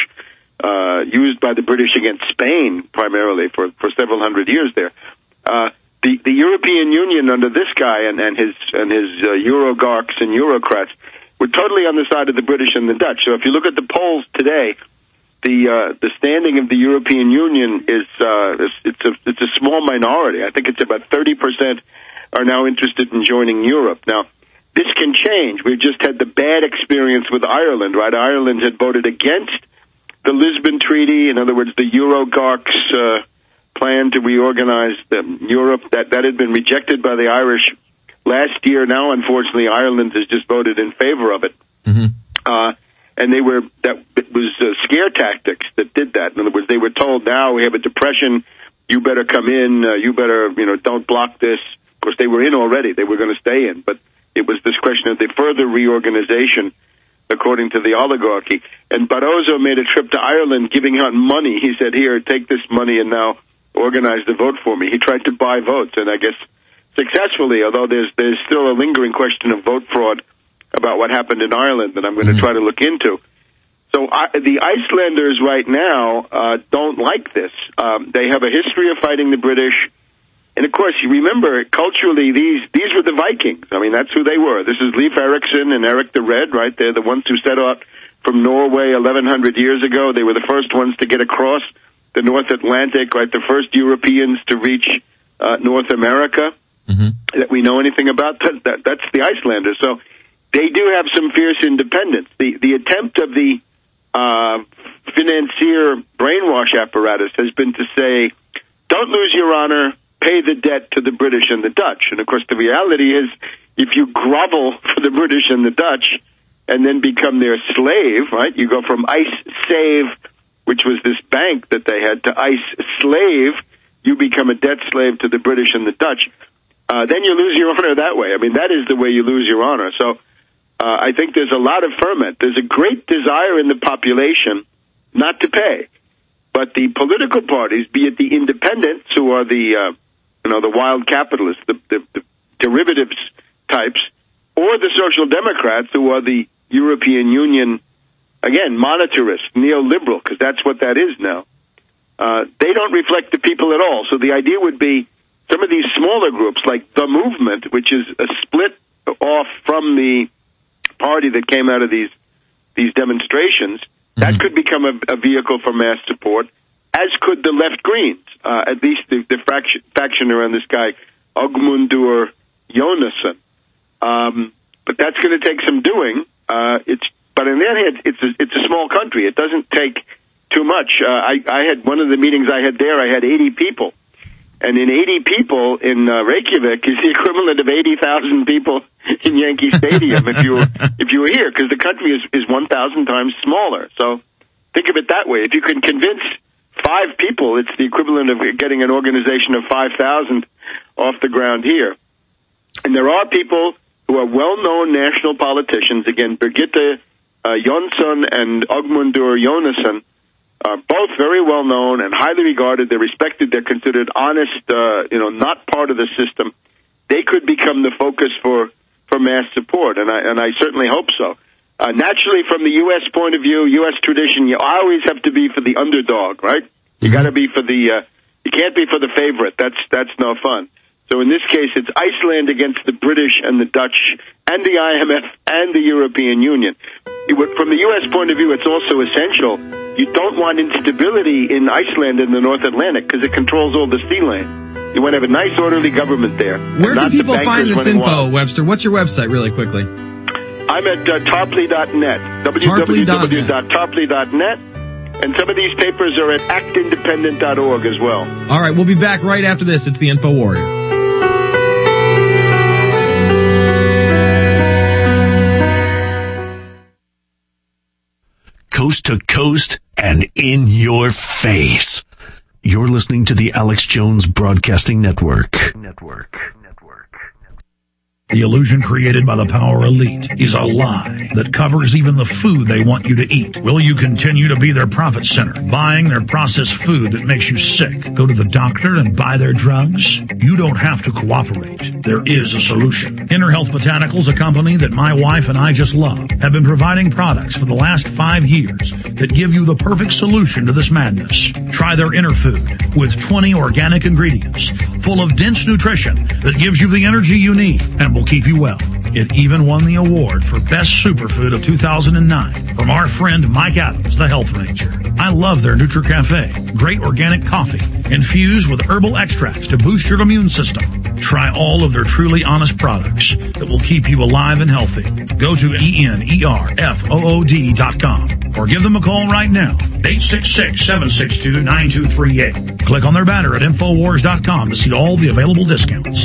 uh, used by the British against Spain primarily for, for several hundred years there. Uh, the, the European Union under this guy and, and his, and his uh, Eurogarchs and Eurocrats were totally on the side of the British and the Dutch. So if you look at the polls today, the uh, the standing of the European Union is uh, it's a it's a small minority. I think it's about thirty percent are now interested in joining Europe. Now, this can change. We've just had the bad experience with Ireland, right? Ireland had voted against the Lisbon Treaty. In other words, the Eurogarchs uh, plan to reorganize the Europe. That that had been rejected by the Irish last year. Now, unfortunately, Ireland has just voted in favor of it. Mm-hmm. Uh, And they were, that it was uh, scare tactics that did that. In other words, they were told, now we have a depression, you better come in, uh, you better, you know, don't block this. Of course, they were in already, they were going to stay in, but it was this question of the further reorganization according to the oligarchy. And Barroso made a trip to Ireland giving out money. He said, here, take this money and now organize the vote for me. He tried to buy votes, and I guess successfully, although there's, there's still a lingering question of vote fraud about what happened in Ireland that I'm going to try to look into. So I, the Icelanders right now uh, don't like this. Um, they have a history of fighting the British. And, of course, you remember, culturally, these these were the Vikings. I mean, that's who they were. This is Leif Erikson and Eric the Red, right? They're the ones who set out from Norway eleven hundred years ago. They were the first ones to get across the North Atlantic, right? The first Europeans to reach uh, North America mm-hmm. that we know anything about. That, that, that's the Icelanders. So they do have some fierce independence. The the attempt of the uh, financier brainwash apparatus has been to say, don't lose your honor, pay the debt to the British and the Dutch. And, of course, the reality is if you grovel for the British and the Dutch and then become their slave, right, you go from Ice Save, which was this bank that they had, to Ice Slave, you become a debt slave to the British and the Dutch, uh, then you lose your honor that way. I mean, that is the way you lose your honor. So Uh, I think there's a lot of ferment. There's a great desire in the population not to pay. But the political parties, be it the independents, who are the, uh, you know, the wild capitalists, the, the, the derivatives types, or the Social Democrats, who are the European Union, again, monetarist, neoliberal, because that's what that is now, uh, they don't reflect the people at all. So the idea would be some of these smaller groups, like the Movement, which is a split off from the party that came out of these these demonstrations, mm-hmm. that could become a, a vehicle for mass support, as could the left Greens, uh, at least the, the faction, faction around this guy, Ögmundur Jónasson. Um, but that's going to take some doing. Uh, it's But on the other hand, it's a, it's a small country. It doesn't take too much. Uh, I, I had one of the meetings I had there, I had eighty people. And in eighty people in uh, Reykjavik is the equivalent of eighty thousand people in Yankee Stadium if you were, if you were here, because the country is, is one thousand times smaller. So think of it that way. If you can convince five people, it's the equivalent of getting an organization of five thousand off the ground here. And there are people who are well-known national politicians, again, Birgitta uh, Jonsson and Ögmundur Jónasson, are both very well known and highly regarded. They're respected. They're considered honest, uh, you know, not part of the system. They could become the focus for, for mass support, and I, and I certainly hope so. Uh, naturally, from the U S point of view, U S tradition, you always have to be for the underdog, right? You got to be for the, uh, you can't be for the favorite. That's, that's no fun. So in this case, it's Iceland against the British and the Dutch and the I M F and the European Union. It would, from the U S point of view, it's also essential. You don't want instability in Iceland in the North Atlantic because it controls all the sea lane. You want to have a nice, orderly government there. Where can people find this info, wild. Webster? What's your website, really quickly? I'm at uh, tarpley dot net, w w w dot tarpley dot net. And some of these papers are at act independent dot org as well. All right, we'll be back right after this. It's the Info Warrior. Coast to coast and in your face. You're listening to the Alex Jones Broadcasting Network. Network. The illusion created by the power elite is a lie that covers even the food they want you to eat. Will you continue to be their profit center, buying their processed food that makes you sick? Go to the doctor and buy their drugs? You don't have to cooperate. There is a solution. Inner Health Botanicals, a company that my wife and I just love, have been providing products for the last five years that give you the perfect solution to this madness. Try their Inner Food with twenty organic ingredients full of dense nutrition that gives you the energy you need and will keep you well. It even won the award for Best Superfood of two thousand nine from our friend Mike Adams, the Health Ranger. I love their NutriCafe. Great organic coffee infused with herbal extracts to boost your immune system. Try all of their truly honest products that will keep you alive and healthy. Go to E N E R F O O D dot com or give them a call right now, eight six six, seven six two, nine two three eight. Click on their banner at Infowars dot com to see all the available discounts.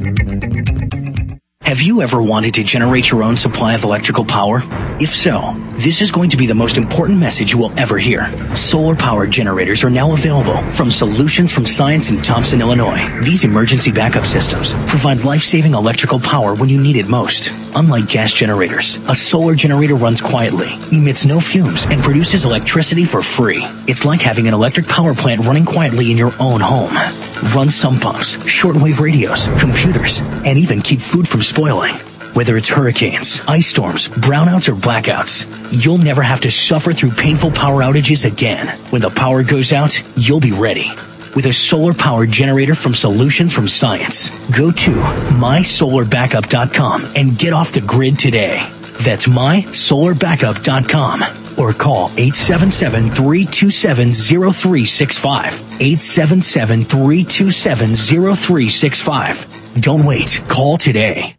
Have you ever wanted to generate your own supply of electrical power? If so, this is going to be the most important message you will ever hear. Solar-powered generators are now available from Solutions from Science in Thompson, Illinois. These emergency backup systems provide life-saving electrical power when you need it most. Unlike gas generators, a solar generator runs quietly, emits no fumes, and produces electricity for free. It's like having an electric power plant running quietly in your own home. Run sump pumps, shortwave radios, computers, and even keep food from spoiling. Whether it's hurricanes, ice storms, brownouts, or blackouts, you'll never have to suffer through painful power outages again. When the power goes out, you'll be ready. With a solar-powered generator from Solutions from Science. Go to my solar backup dot com and get off the grid today. That's my solar backup dot com. Or call eight seven seven, three two seven, zero three six five. eight seven seven, three two seven, zero three six five. Don't wait. Call today.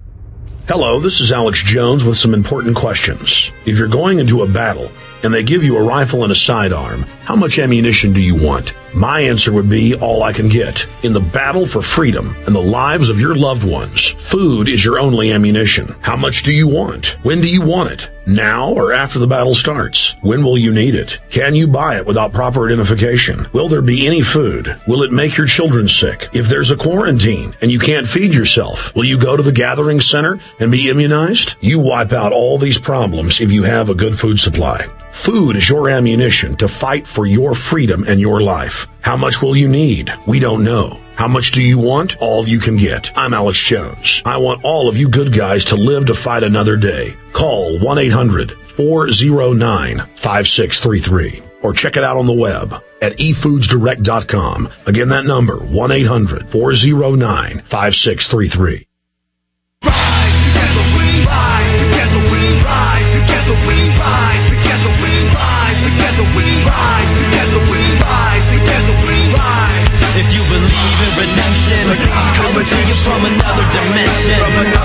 Hello, this is Alex Jones with some important questions. If you're going into a battle and they give you a rifle and a sidearm, how much ammunition do you want? My answer would be all I can get. In the battle for freedom and the lives of your loved ones, food is your only ammunition. How much do you want? When do you want it? Now or after the battle starts? When will you need it? Can you buy it without proper identification? Will there be any food? Will it make your children sick? If there's a quarantine and you can't feed yourself, will you go to the gathering center and be immunized? You wipe out all these problems if you have a good food supply. Food is your ammunition to fight for your freedom and your life. How much will you need? We don't know. How much do you want? All you can get. I'm Alex Jones. I want all of you good guys to live to fight another day. Call one eight hundred, four oh nine, five six three three or check it out on the web at e foods direct dot com. Again, that number, one eight hundred, four oh nine, five six three three. Rise, together we rise, together we rise, together we rise, together we rise, together we rise, together we rise, together we rise. If you believe in redemption, coming to you from another dimension.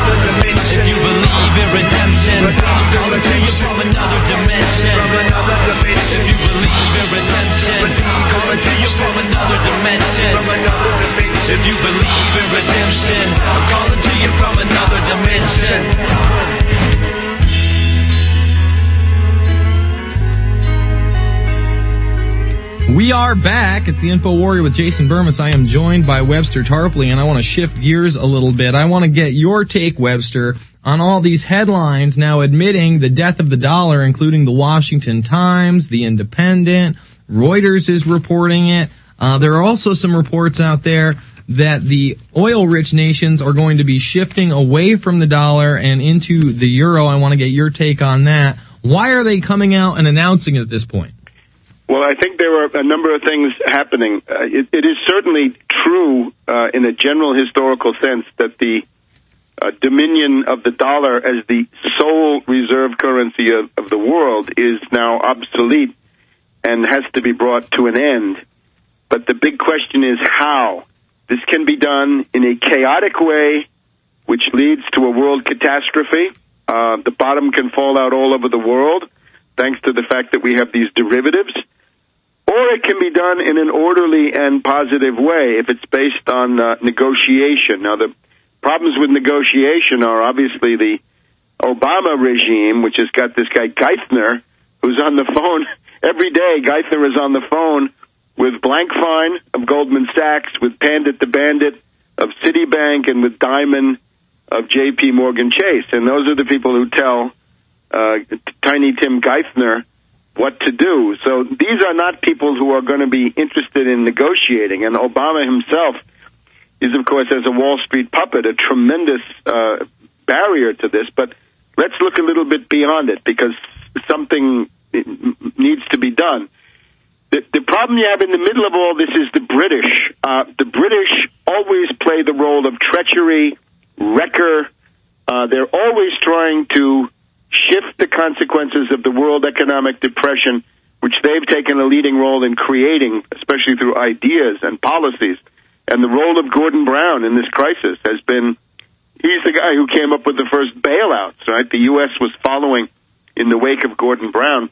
If you believe in redemption, coming to you from another dimension. If you believe in redemption, coming to you from another dimension. If you believe in redemption, I'm calling to you from another dimension. We are back. It's the Info Warrior with Jason Burmis. I am joined by Webster Tarpley, and I want to shift gears a little bit. I want to get your take, Webster, on all these headlines now admitting the death of the dollar, including the Washington Times, the Independent, Reuters is reporting it. Uh, there are also some reports out there that the oil-rich nations are going to be shifting away from the dollar and into the euro. I want to get your take on that. Why are they coming out and announcing it at this point? Well, I think there are a number of things happening. Uh, it, it is certainly true uh, in a general historical sense that the uh, dominion of the dollar as the sole reserve currency of, of the world is now obsolete and has to be brought to an end. But the big question is how. This can be done in a chaotic way, which leads to a world catastrophe. Uh, the bottom can fall out all over the world, thanks to the fact that we have these derivatives. Or it can be done in an orderly and positive way if it's based on uh, negotiation. Now, the problems with negotiation are obviously the Obama regime, which has got this guy Geithner, who's on the phone every day. Geithner is on the phone with Blankfein of Goldman Sachs, with Pandit the Bandit of Citibank, and with Diamond of J P Morgan Chase. And those are the people who tell uh, Tiny Tim Geithner what to do. So these are not people who are going to be interested in negotiating. And Obama himself is, of course, as a Wall Street puppet, a tremendous uh, barrier to this. But let's look a little bit beyond it, because something needs to be done. The, the problem you have in the middle of all this is the British. Uh, the British always play the role of treachery, wrecker. Uh, they're always trying to shift the consequences of the world economic depression, which they've taken a leading role in creating, especially through ideas and policies. And the role of Gordon Brown in this crisis has been, he's the guy who came up with the first bailouts, right? The U S was following in the wake of Gordon Brown.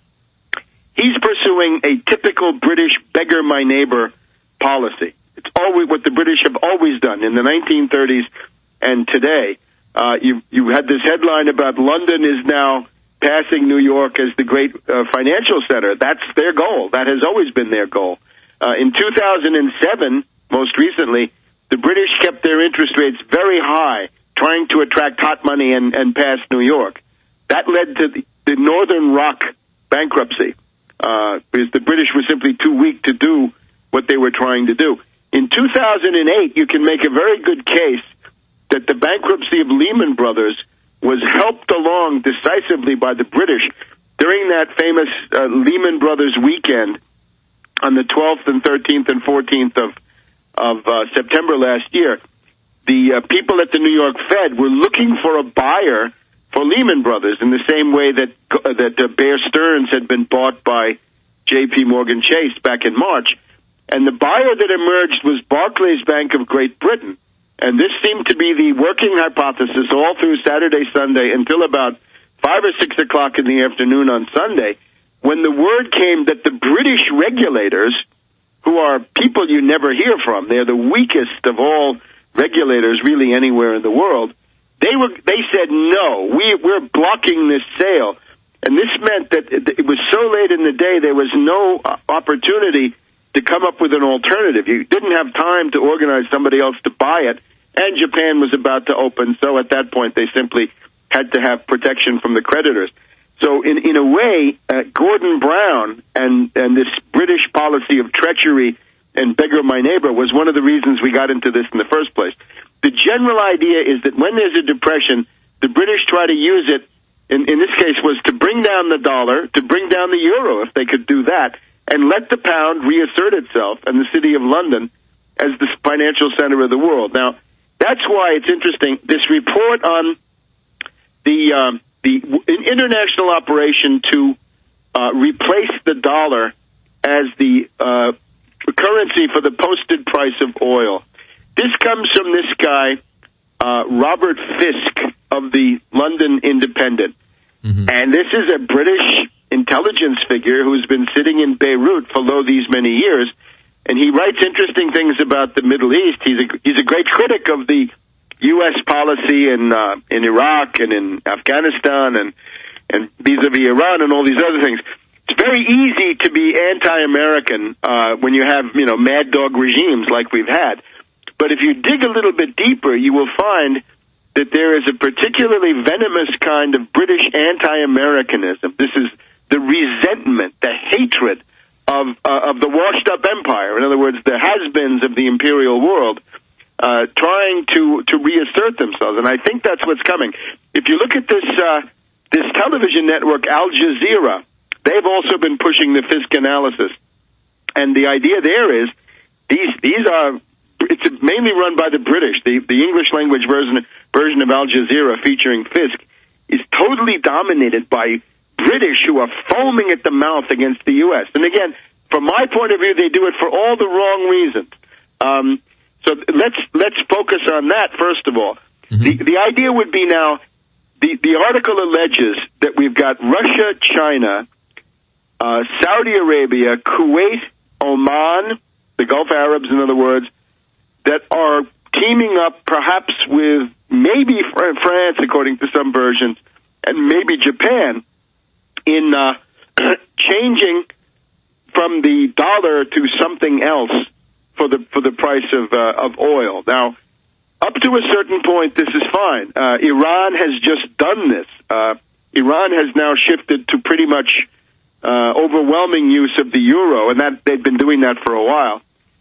He's pursuing a typical British beggar my neighbor policy. It's always what the British have always done in the nineteen thirties and today. Uh, you, you had this headline about London is now passing New York as the great uh, financial center. That's their goal. That has always been their goal. Uh, in two thousand seven, most recently, the British kept their interest rates very high, trying to attract hot money and, and pass New York. That led to the, the Northern Rock bankruptcy, uh, because the British were simply too weak to do what they were trying to do. In two thousand eight, you can make a very good case that the bankruptcy of Lehman Brothers was helped along decisively by the British during that famous uh, Lehman Brothers weekend on the twelfth and thirteenth and fourteenth of, of uh, September last year. The uh, people at the New York Fed were looking for a buyer for Lehman Brothers in the same way that, uh, that uh, Bear Stearns had been bought by J P Morgan Chase back in March. And the buyer that emerged was Barclays Bank of Great Britain. And this seemed to be the working hypothesis all through Saturday, Sunday, until about five or six o'clock in the afternoon on Sunday, when the word came that the British regulators, who are people you never hear from, they're the weakest of all regulators really anywhere in the world, they were they said, no, we, we're blocking this sale. And this meant that it was so late in the day, there was no opportunity to come up with an alternative. You didn't have time to organize somebody else to buy it, and Japan was about to open, so at that point they simply had to have protection from the creditors. So in, in a way, uh, Gordon Brown and, and this British policy of treachery and beggar my neighbor was one of the reasons we got into this in the first place. The general idea is that when there's a depression, the British try to use it, in, in this case was to bring down the dollar, to bring down the euro if they could do that, and let the pound reassert itself and the city of London as the financial center of the world. Now, that's why it's interesting. This report on the um, the international operation to uh, replace the dollar as the uh, currency for the posted price of oil. This comes from this guy, uh, Robert Fisk of the London Independent. Mm-hmm. And this is a British intelligence figure who's been sitting in Beirut for lo these many years, and he writes interesting things about the Middle East. He's a he's a great critic of the U S policy in uh, in Iraq and in Afghanistan and and vis-a-vis Iran and all these other things. It's very easy to be anti-American uh, when you have you know mad dog regimes like we've had, but if you dig a little bit deeper, you will find that there is a particularly venomous kind of British anti-Americanism. This is the resentment, the hatred of uh, of the washed-up empire. In other words, the has-beens of the imperial world uh, trying to, to reassert themselves. And I think that's what's coming. If you look at this uh, this television network, Al Jazeera, they've also been pushing the Fisk analysis. and the idea there is these these are it's mainly run by the British. The the English language version version of Al Jazeera featuring Fisk is totally dominated by British who are foaming at the mouth against the U S. And again, from my point of view, they do it for all the wrong reasons. Um, so let's let's focus on that first of all. Mm-hmm. The the idea would be now the the article alleges that we've got Russia, China, uh, Saudi Arabia, Kuwait, Oman, the Gulf Arabs, in other words, that are teaming up perhaps with maybe France, according to some versions, and maybe Japan, in uh, changing from the dollar to something else for the for the price of uh, of oil. Now, up to a certain point, this is fine. Uh, Iran has just done this. Uh, Iran has now shifted to pretty much uh, overwhelming use of the euro, and that they've been doing that for a while.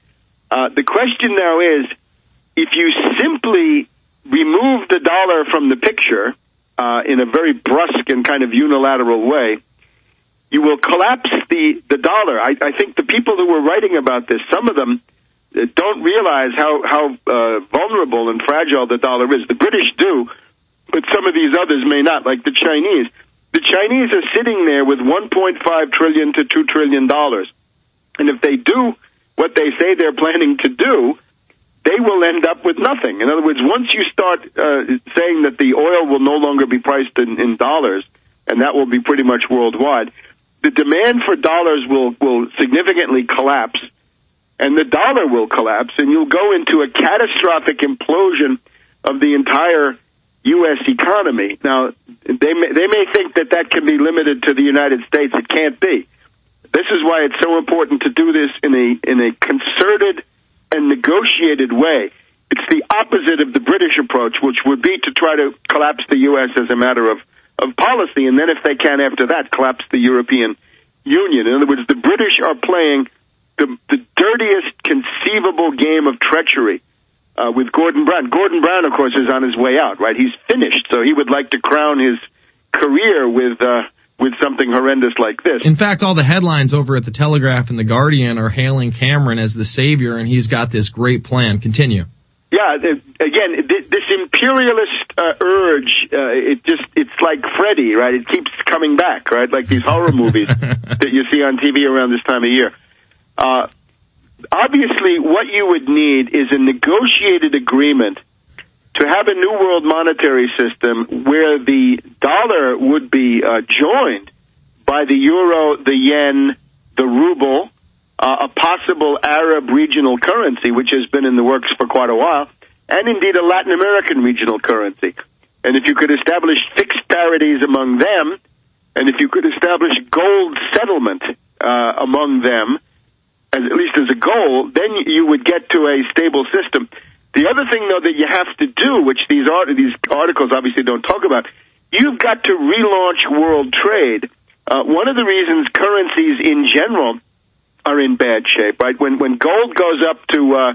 Uh, the question now is, if you simply remove the dollar from the picture uh, in a very brusque and kind of unilateral way, you will collapse the, the dollar. I, I think the people who were writing about this, some of them don't realize how, how uh, vulnerable and fragile the dollar is. The British do, but some of these others may not, like the Chinese. The Chinese are sitting there with one point five trillion dollars to two trillion dollars. And if they do what they say they're planning to do, they will end up with nothing. In other words, once you start uh, saying that the oil will no longer be priced in, in dollars, and that will be pretty much worldwide, the demand for dollars will, will significantly collapse, and the dollar will collapse, and you'll go into a catastrophic implosion of the entire U S economy. Now, they may, they may think that that can be limited to the United States. It can't be. This is why it's so important to do this in a in a concerted and negotiated way. It's the opposite of the British approach, which would be to try to collapse the U S as a matter of, of policy, and then if they can after that, collapse the European Union. In other words, the British are playing the, the dirtiest conceivable game of treachery uh, with Gordon Brown. Gordon Brown, of course, is on his way out, right? He's finished, so he would like to crown his career with uh, with something horrendous like this. In fact, all the headlines over at the Telegraph and the Guardian are hailing Cameron as the savior, and he's got this great plan. Continue. Yeah, again, this imperialist uh, urge, uh, it just, it's like Freddy, right? It keeps coming back, right? Like these horror movies that you see on T V around this time of year. Uh, obviously, what you would need is a negotiated agreement to have a new world monetary system where the dollar would be uh, joined by the euro, the yen, the ruble, uh, a possible Arab regional currency, which has been in the works for quite a while, and indeed a Latin American regional currency. And if you could establish fixed parities among them, and if you could establish gold settlement uh, among them, as, at least as a goal, then you would get to a stable system. The other thing, though, that you have to do, which these art- these articles obviously don't talk about, you've got to relaunch world trade. Uh, one of the reasons currencies in general are in bad shape, right? When when gold goes up to uh,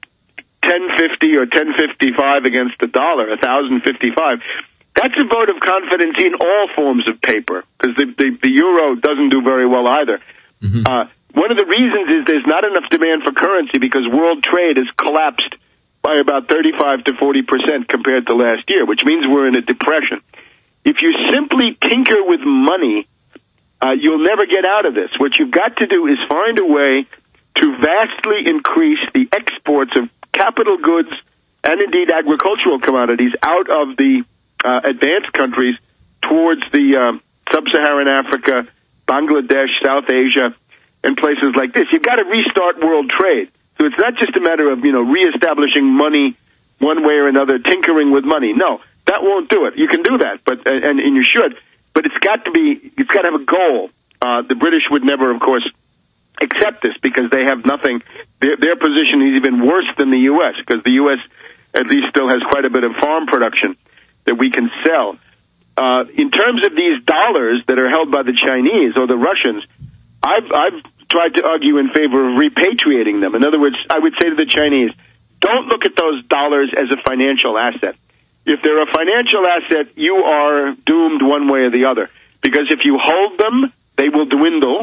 ten fifty or ten fifty-five against the dollar, one thousand fifty-five, that's a vote of confidence in all forms of paper, because the, the, the euro doesn't do very well either. Mm-hmm. Uh, one of the reasons is there's not enough demand for currency because world trade has collapsed by about thirty-five to forty percent compared to last year, which means we're in a depression. If you simply tinker with money, uh, you'll never get out of this. What you've got to do is find a way to vastly increase the exports of capital goods and indeed agricultural commodities out of the uh, advanced countries towards the um, sub-Saharan Africa, Bangladesh, South Asia, and places like this. You've got to restart world trade. So it's not just a matter of, you know, reestablishing money one way or another, tinkering with money. No, that won't do it. You can do that, but and, and you should, but it's got to be, it's got to have a goal. Uh, the British would never, of course, accept this because they have nothing. Their, their position is even worse than the U S because the U S at least still has quite a bit of farm production that we can sell. Uh, in terms of these dollars that are held by the Chinese or the Russians, I've, I've tried to argue in favor of repatriating them. In other words, I would say to the Chinese, don't look at those dollars as a financial asset. If they're a financial asset, you are doomed one way or the other. Because if you hold them, they will dwindle.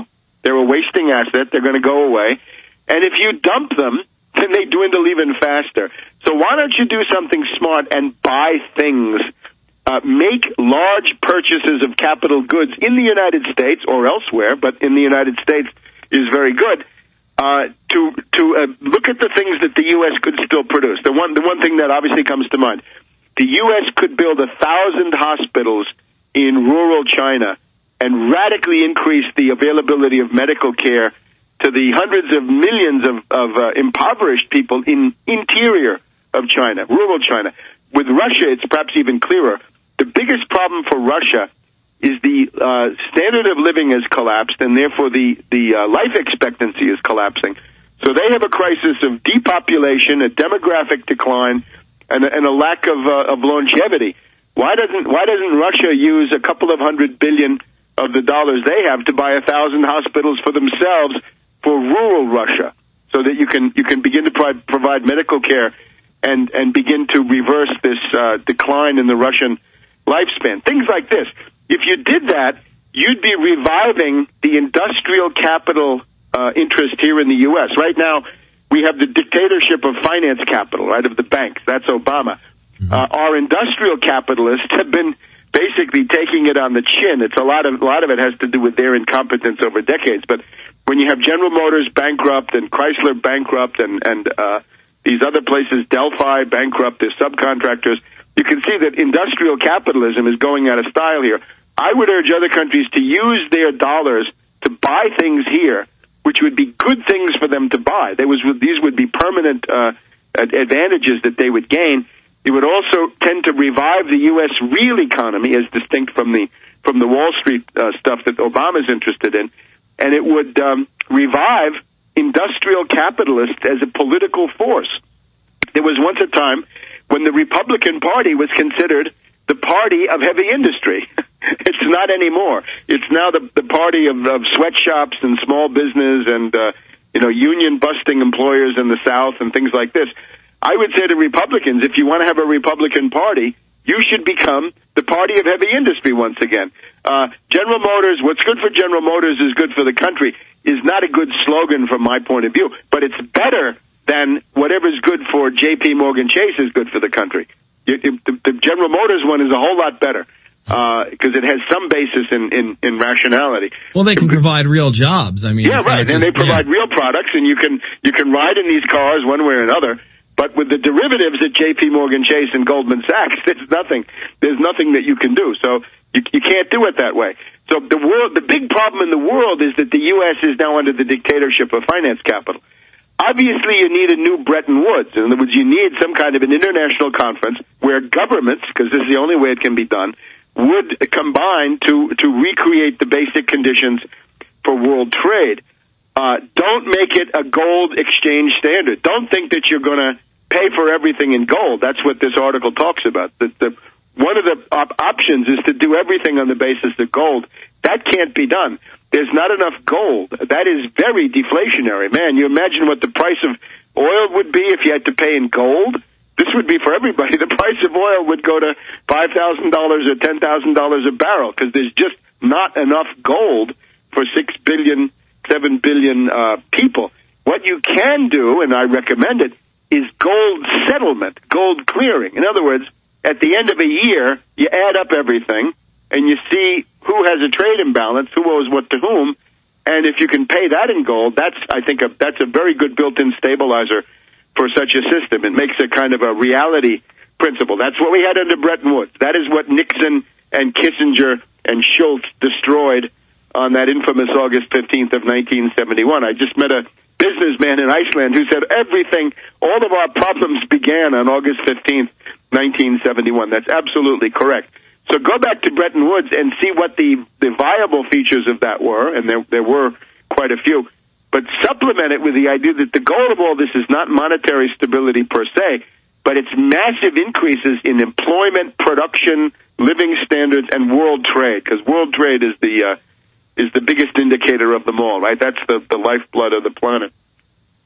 They're a wasting asset. They're going to go away. And if you dump them, then they dwindle even faster. So why don't you do something smart and buy things, uh, make large purchases of capital goods in the United States or elsewhere, but in the United States is very good, uh, to, to uh, look at the things that the U S could still produce. The one, the one thing that obviously comes to mind, the U S could build a thousand hospitals in rural China and radically increase the availability of medical care to the hundreds of millions of, of uh, impoverished people in interior of China, rural China. With Russia, it's perhaps even clearer. The biggest problem for Russia is the uh, standard of living has collapsed, and therefore the, the uh, life expectancy is collapsing. So they have a crisis of depopulation, a demographic decline, and a, and a lack of, uh, of longevity. Why doesn't why doesn't Russia use a couple of hundred billion of the dollars they have to buy a thousand hospitals for themselves for rural Russia, so that you can you can begin to pro- provide medical care and and begin to reverse this uh, decline in the Russian lifespan? Things like this. If you did that, you'd be reviving the industrial capital uh, interest here in the U S. Right now, we have the dictatorship of finance capital, right, of the banks. That's Obama. Mm-hmm. Uh, our industrial capitalists have been basically taking it on the chin. It's a lot of a lot of it has to do with their incompetence over decades. But when you have General Motors bankrupt and Chrysler bankrupt and and uh, these other places, Delphi bankrupt, their subcontractors, you can see that industrial capitalism is going out of style here. I would urge other countries to use their dollars to buy things here, which would be good things for them to buy. There was these would be permanent uh, advantages that they would gain. It would also tend to revive the U S real economy, as distinct from the from the Wall Street uh, stuff that Obama's interested in, and it would um, revive industrial capitalists as a political force. There was once a time when the Republican Party was considered the party of heavy industry. It's not anymore. It's now the the party of, of sweatshops and small business and uh, you know union busting employers in the South and things like this. I would say to Republicans, if you want to have a Republican Party, you should become the party of heavy industry once again. Uh, General Motors, what's good for General Motors is good for the country, is not a good slogan from my point of view, but it's better than whatever's good for J P Morgan Chase is good for the country. It, it, the, the General Motors one is a whole lot better because uh, it has some basis in, in, in rationality. Well, they can provide real jobs. I mean, yeah, right, and just, they provide yeah. real products, and you can you can ride in these cars one way or another. But with the derivatives at J P Morgan Chase and Goldman Sachs, there's nothing. There's nothing that you can do. So you, you can't do it that way. So the world, the big problem in the world is that the U S is now under the dictatorship of finance capital. Obviously, you need a new Bretton Woods. In other words, you need some kind of an international conference where governments, because this is the only way it can be done, would combine to to recreate the basic conditions for world trade. Uh, don't make it a gold exchange standard. Don't think that you're going to pay for everything in gold. That's what this article talks about. The, the, one of the op- options is to do everything on the basis of gold. That can't be done. There's not enough gold. That is very deflationary. Man, you imagine what the price of oil would be if you had to pay in gold? This would be for everybody. The price of oil would go to five thousand dollars or ten thousand dollars a barrel because there's just not enough gold for six billion seven billion uh, people. What you can do, and I recommend it, is gold settlement, gold clearing. In other words, at the end of a year, you add up everything, and you see who has a trade imbalance, who owes what to whom, and if you can pay that in gold, that's, I think, a, that's a very good built-in stabilizer for such a system. It makes a kind of a reality principle. That's what we had under Bretton Woods. That is what Nixon and Kissinger and Schultz destroyed on that infamous August fifteenth of nineteen seventy-one. I just met a businessman in Iceland who said everything, all of our problems began on August fifteenth, nineteen seventy-one. That's absolutely correct. So go back to Bretton Woods and see what the, the viable features of that were, and there, there were quite a few. But supplement it with the idea that the goal of all this is not monetary stability per se, but it's massive increases in employment, production, living standards, and world trade, because world trade is the... Uh, is the biggest indicator of them all, right? That's the, the lifeblood of the planet.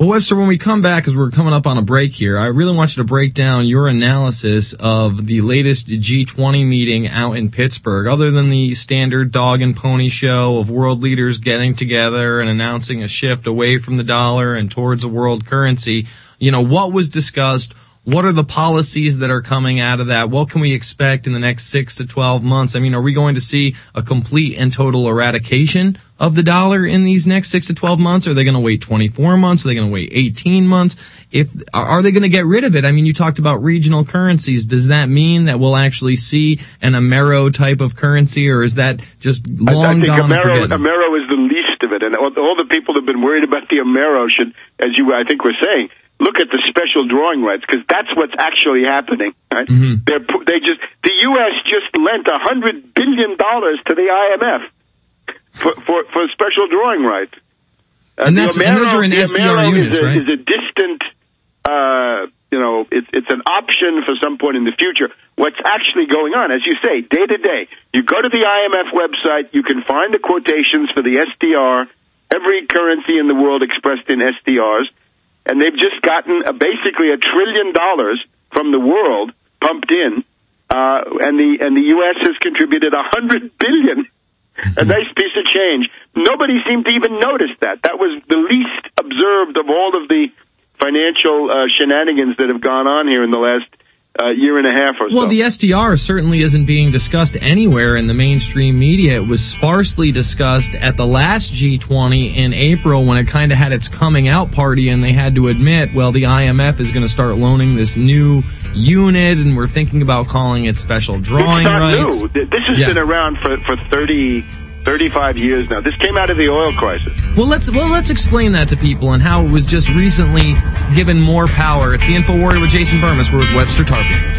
Well, Webster, when we come back, because we're coming up on a break here, I really want you to break down your analysis of the latest G twenty meeting out in Pittsburgh. Other than the standard dog and pony show of world leaders getting together and announcing a shift away from the dollar and towards a world currency, you know, what was discussed? What are the policies that are coming out of that? What can we expect in the next six to twelve months? I mean, are we going to see a complete and total eradication of the dollar in these next six to twelve months? Are they going to wait twenty-four months? Are they going to wait eighteen months? If, are they going to get rid of it? I mean, you talked about regional currencies. Does that mean that we'll actually see an Amero type of currency, or is that just long I, I think gone? Amero, Amero is the least of it. And all, all the people that have been worried about the Amero should, as you, I think, were saying, look at the special drawing rights, because that's what's actually happening. Right? Mm-hmm. They're, they just the U S just lent a hundred billion dollars to the I M F for for, for special drawing rights. Uh, and, that's, Amero, and those are in S D R units, is a, right? Is a distant, uh, you know, it's it's an option for some point in the future. What's actually going on, as you say, day to day, you go to the I M F website, you can find the quotations for the S D R, every currency in the world expressed in S D Rs. And they've just gotten a, basically a trillion dollars from the world pumped in, uh, and the and the U S has contributed a hundred billion, a nice piece of change. Nobody seemed to even notice that. That was the least observed of all of the financial uh, shenanigans that have gone on here in the last uh, year and a half or so. Well, the S D R certainly isn't being discussed anywhere in the mainstream media. It was sparsely discussed at the last G twenty in April when it kind of had its coming out party, and they had to admit, well, the I M F is going to start loaning this new unit, and we're thinking about calling it special drawing it's not rights. New. This has yeah. been around for, for thirty, thirty-five years now. This came out of the oil crisis. Well, let's well let's explain that to people and how it was just recently given more power. It's the InfoWarrior with Jason Burmis. We're with Webster Tarpley.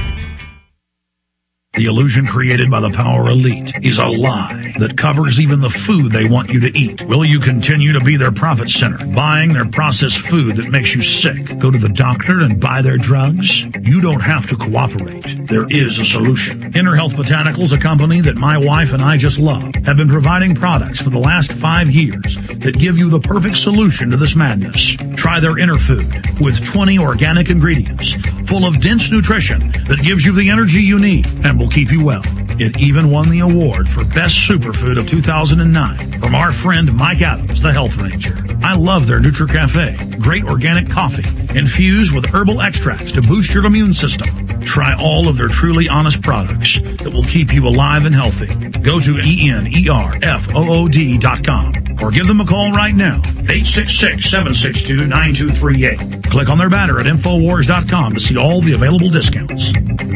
The illusion created by the power elite is a lie that covers even the food they want you to eat. Will you continue to be their profit center, buying their processed food that makes you sick? Go to the doctor and buy their drugs? You don't have to cooperate. There is a solution. Inner Health Botanicals, a company that my wife and I just love, have been providing products for the last five years that give you the perfect solution to this madness. Try their Inner Food with twenty organic ingredients full of dense nutrition that gives you the energy you need and will keep you well. It even won the award for Best Superfood of two thousand nine from our friend Mike Adams, the Health Ranger. I love their NutriCafe, great organic coffee infused with herbal extracts to boost your immune system. Try all of their truly honest products that will keep you alive and healthy. Go to E N E R F O O D dot com or give them a call right now, eight six six, seven six two, nine two three eight. Click on their banner at Infowars dot com to see all the available discounts.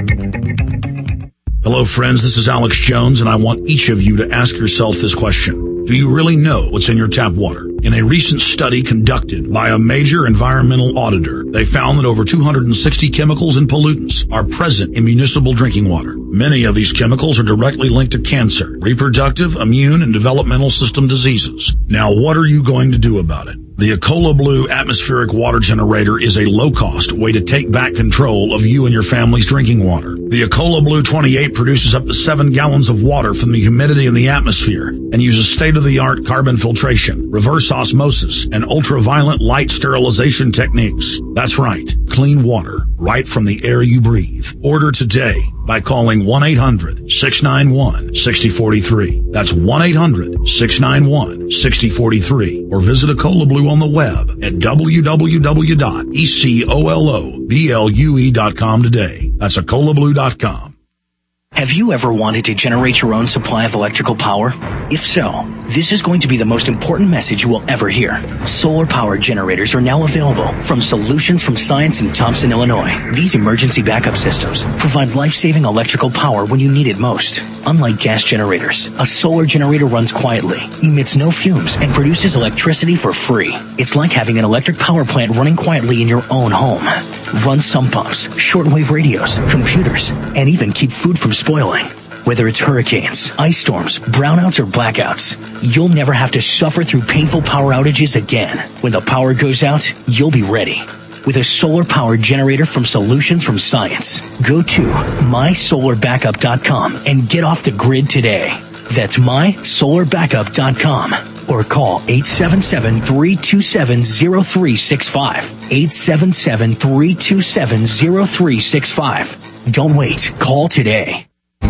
Hello, friends. This is Alex Jones, and I want each of you to ask yourself this question. Do you really know what's in your tap water? In a recent study conducted by a major environmental auditor, they found that over two hundred sixty chemicals and pollutants are present in municipal drinking water. Many of these chemicals are directly linked to cancer, reproductive, immune, and developmental system diseases. Now, what are you going to do about it? The Ecola Blue atmospheric water generator is a low-cost way to take back control of you and your family's drinking water. The Ecola Blue twenty-eight produces up to seven gallons of water from the humidity in the atmosphere and uses state-of-the-art carbon filtration, reverse osmosis, and ultraviolet light sterilization techniques. That's right, clean water right from the air you breathe. Order today by calling one eight hundred, six nine one, six zero four three. That's one eight hundred, six nine one, six zero four three. Or visit Ecola Blue on the web at w w w dot ecoloblu dot com today. That's ecola blue dot com. Have you ever wanted to generate your own supply of electrical power? If so, this is going to be the most important message you will ever hear. Solar power generators are now available from Solutions from Science in Thompson, Illinois. These emergency backup systems provide life-saving electrical power when you need it most. Unlike gas generators, a solar generator runs quietly, emits no fumes, and produces electricity for free. It's like having an electric power plant running quietly in your own home. Run sump pumps, shortwave radios, computers, and even keep food from spoiling. Whether it's hurricanes, ice storms, brownouts, or blackouts, you'll never have to suffer through painful power outages again. When the power goes out, you'll be ready. With a solar power generator from Solutions from Science. Go to my solar backup dot com and get off the grid today. That's my solar backup dot com. or call eight seven seven, three two seven, zero three six five. eight seven seven, three two seven, zero three six five. Don't wait. Call today.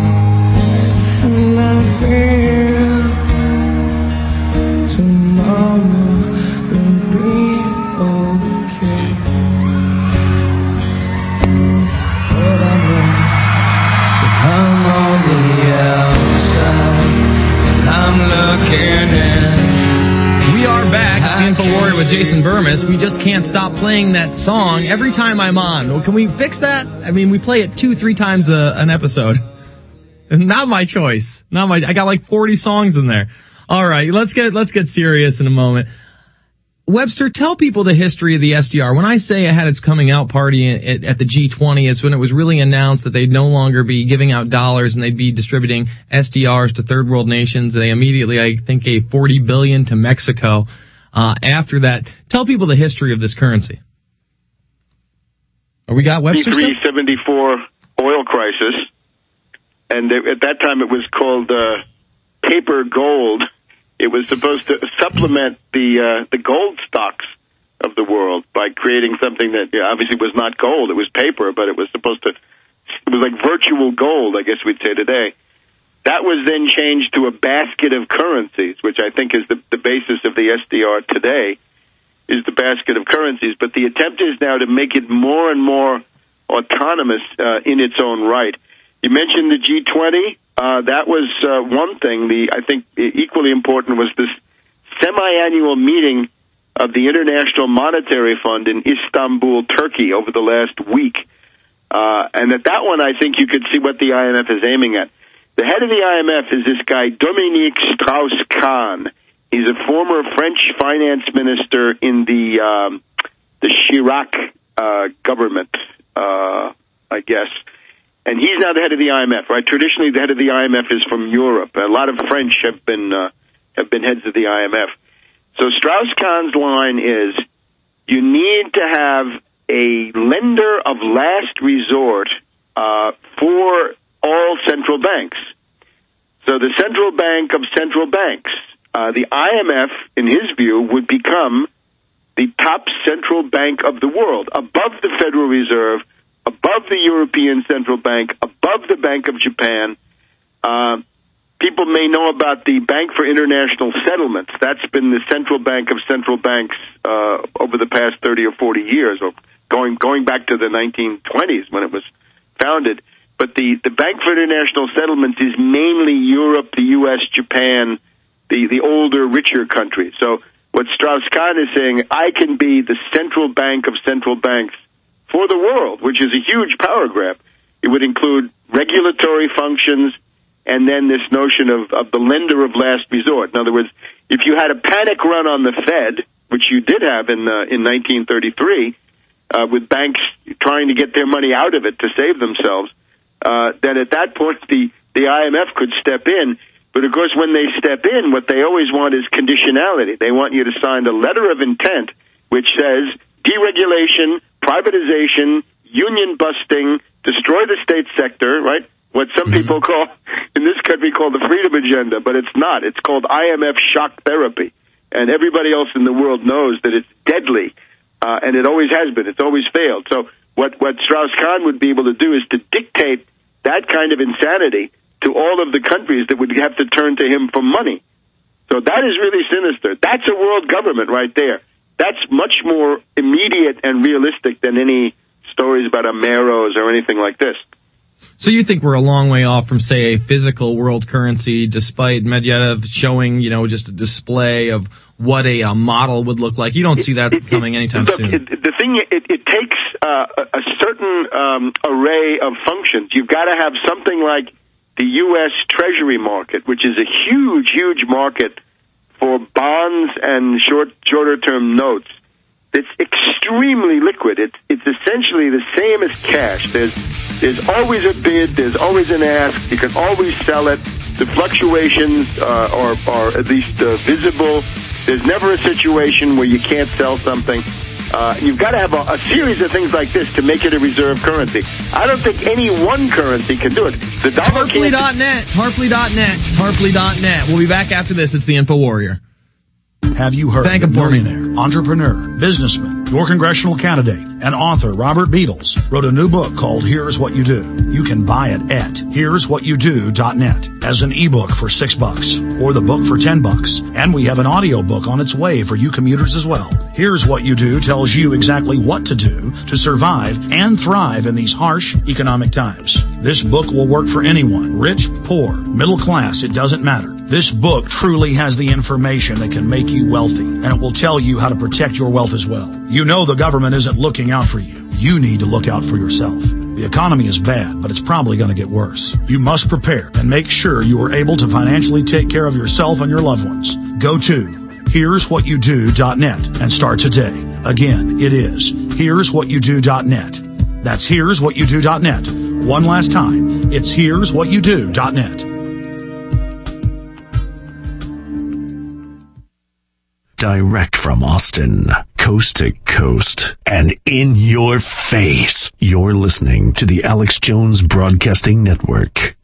We are back. It's the Info Warrior with Jason Burmis. We just can't stop playing that song every time I'm on. Well, can we fix that? I mean, we play it two, three times a, an episode. Not my choice. Not my. I got like forty songs in there. All right, let's get let's get serious in a moment. Webster, tell people the history of the S D R. When I say it had its coming out party at, at the G twenty, it's when it was really announced that they'd no longer be giving out dollars and they'd be distributing S D Rs to third world nations. They immediately, I think, gave forty billion dollars to Mexico. Uh, after that, tell people the history of this currency. Oh, we got Webster still? three seventy-four oil crisis, and they, at that time it was called uh, paper gold. It was supposed to supplement the uh, the gold stocks of the world by creating something that you know, obviously was not gold. It was paper, but it was supposed to, it was like virtual gold, I guess we'd say today. That was then changed to a basket of currencies, which I think is the, the basis of the S D R today, is the basket of currencies. But the attempt is now to make it more and more autonomous uh, in its own right. You mentioned the G twenty. Uh, that was uh, one thing. The I think equally important was this semi-annual meeting of the International Monetary Fund in Istanbul, Turkey, over the last week. Uh, and at that one, I think you could see what the I M F is aiming at. The head of the I M F is this guy, Dominique Strauss-Kahn. He's a former French finance minister in the um, the Chirac uh, government, uh, I guess. And he's now the head of the I M F, right? Traditionally, the head of the I M F is from Europe. A lot of French have been uh, have been heads of the I M F. So Strauss-Kahn's line is, you need to have a lender of last resort uh, for all central banks. So the central bank of central banks, uh, the I M F, in his view, would become the top central bank of the world, above the Federal Reserve, above the European Central Bank, above the Bank of Japan. Uh, people may know about the Bank for International Settlements. That's been the central bank of central banks uh, over the past thirty or forty years, or going going back to the nineteen twenties when it was founded. But the, the Bank for International Settlements is mainly Europe, the U S, Japan, the, the older, richer countries. So what Strauss-Kahn is saying, I can be the central bank of central banks for the world, which is a huge power grab. It would include regulatory functions and then this notion of, of the lender of last resort. In other words, if you had a panic run on the Fed, which you did have in uh, in nineteen thirty-three, uh, with banks trying to get their money out of it to save themselves, uh, then at that point the, the I M F could step in. But of course, when they step in, what they always want is conditionality. They want you to sign a letter of intent which says deregulation, privatization, union busting, destroy the state sector, right? What some mm-hmm. people call, in this country, call the freedom agenda, but it's not. It's called I M F shock therapy. And everybody else in the world knows that it's deadly, uh, and it always has been. It's always failed. So what, what Strauss-Kahn would be able to do is to dictate that kind of insanity to all of the countries that would have to turn to him for money. So that is really sinister. That's a world government right there. That's much more immediate and realistic than any stories about Ameros or anything like this. So you think we're a long way off from, say, a physical world currency, despite Medvedev showing, you know, just a display of what a, a model would look like? You don't see that it, coming anytime look, soon. It, the thing, it, it takes uh, a certain um, array of functions. You've got to have something like the U S Treasury market, which is a huge, huge market for bonds and short, shorter-term notes. It's extremely liquid. It's it's essentially the same as cash. There's there's always a bid. There's always an ask. You can always sell it. The fluctuations uh, are are at least uh, visible. There's never a situation where you can't sell something. Uh, you've got to have a, a series of things like this to make it a reserve currency. I don't think any one currency can do it. The dollar Tarpley dot net, Tarpley dot net, Tarpley dot net. We'll be back after this. It's the Info Warrior. Have you heard Thank that him for me. millionaire, entrepreneur, businessman, your congressional candidate, and author Robert Beatles wrote a new book called Here's What You Do? You can buy it at here's what you do dot net as an ebook for six bucks or the book for ten bucks. And we have an audio book on its way for you commuters as well. Here's What You Do tells you exactly what to do to survive and thrive in these harsh economic times. This book will work for anyone, rich, poor, middle class, it doesn't matter. This book truly has the information that can make you wealthy, and it will tell you how to protect your wealth as well. You know the government isn't looking out for you. You need to look out for yourself. The economy is bad, but it's probably going to get worse. You must prepare and make sure you are able to financially take care of yourself and your loved ones. Go to here's what you do dot net and start today. Again, it is here's what you do dot net. That's here's what you do dot net. One last time, it's here's what you do dot net. Direct from Austin, coast to coast, and in your face. You're listening to the Alex Jones Broadcasting Network.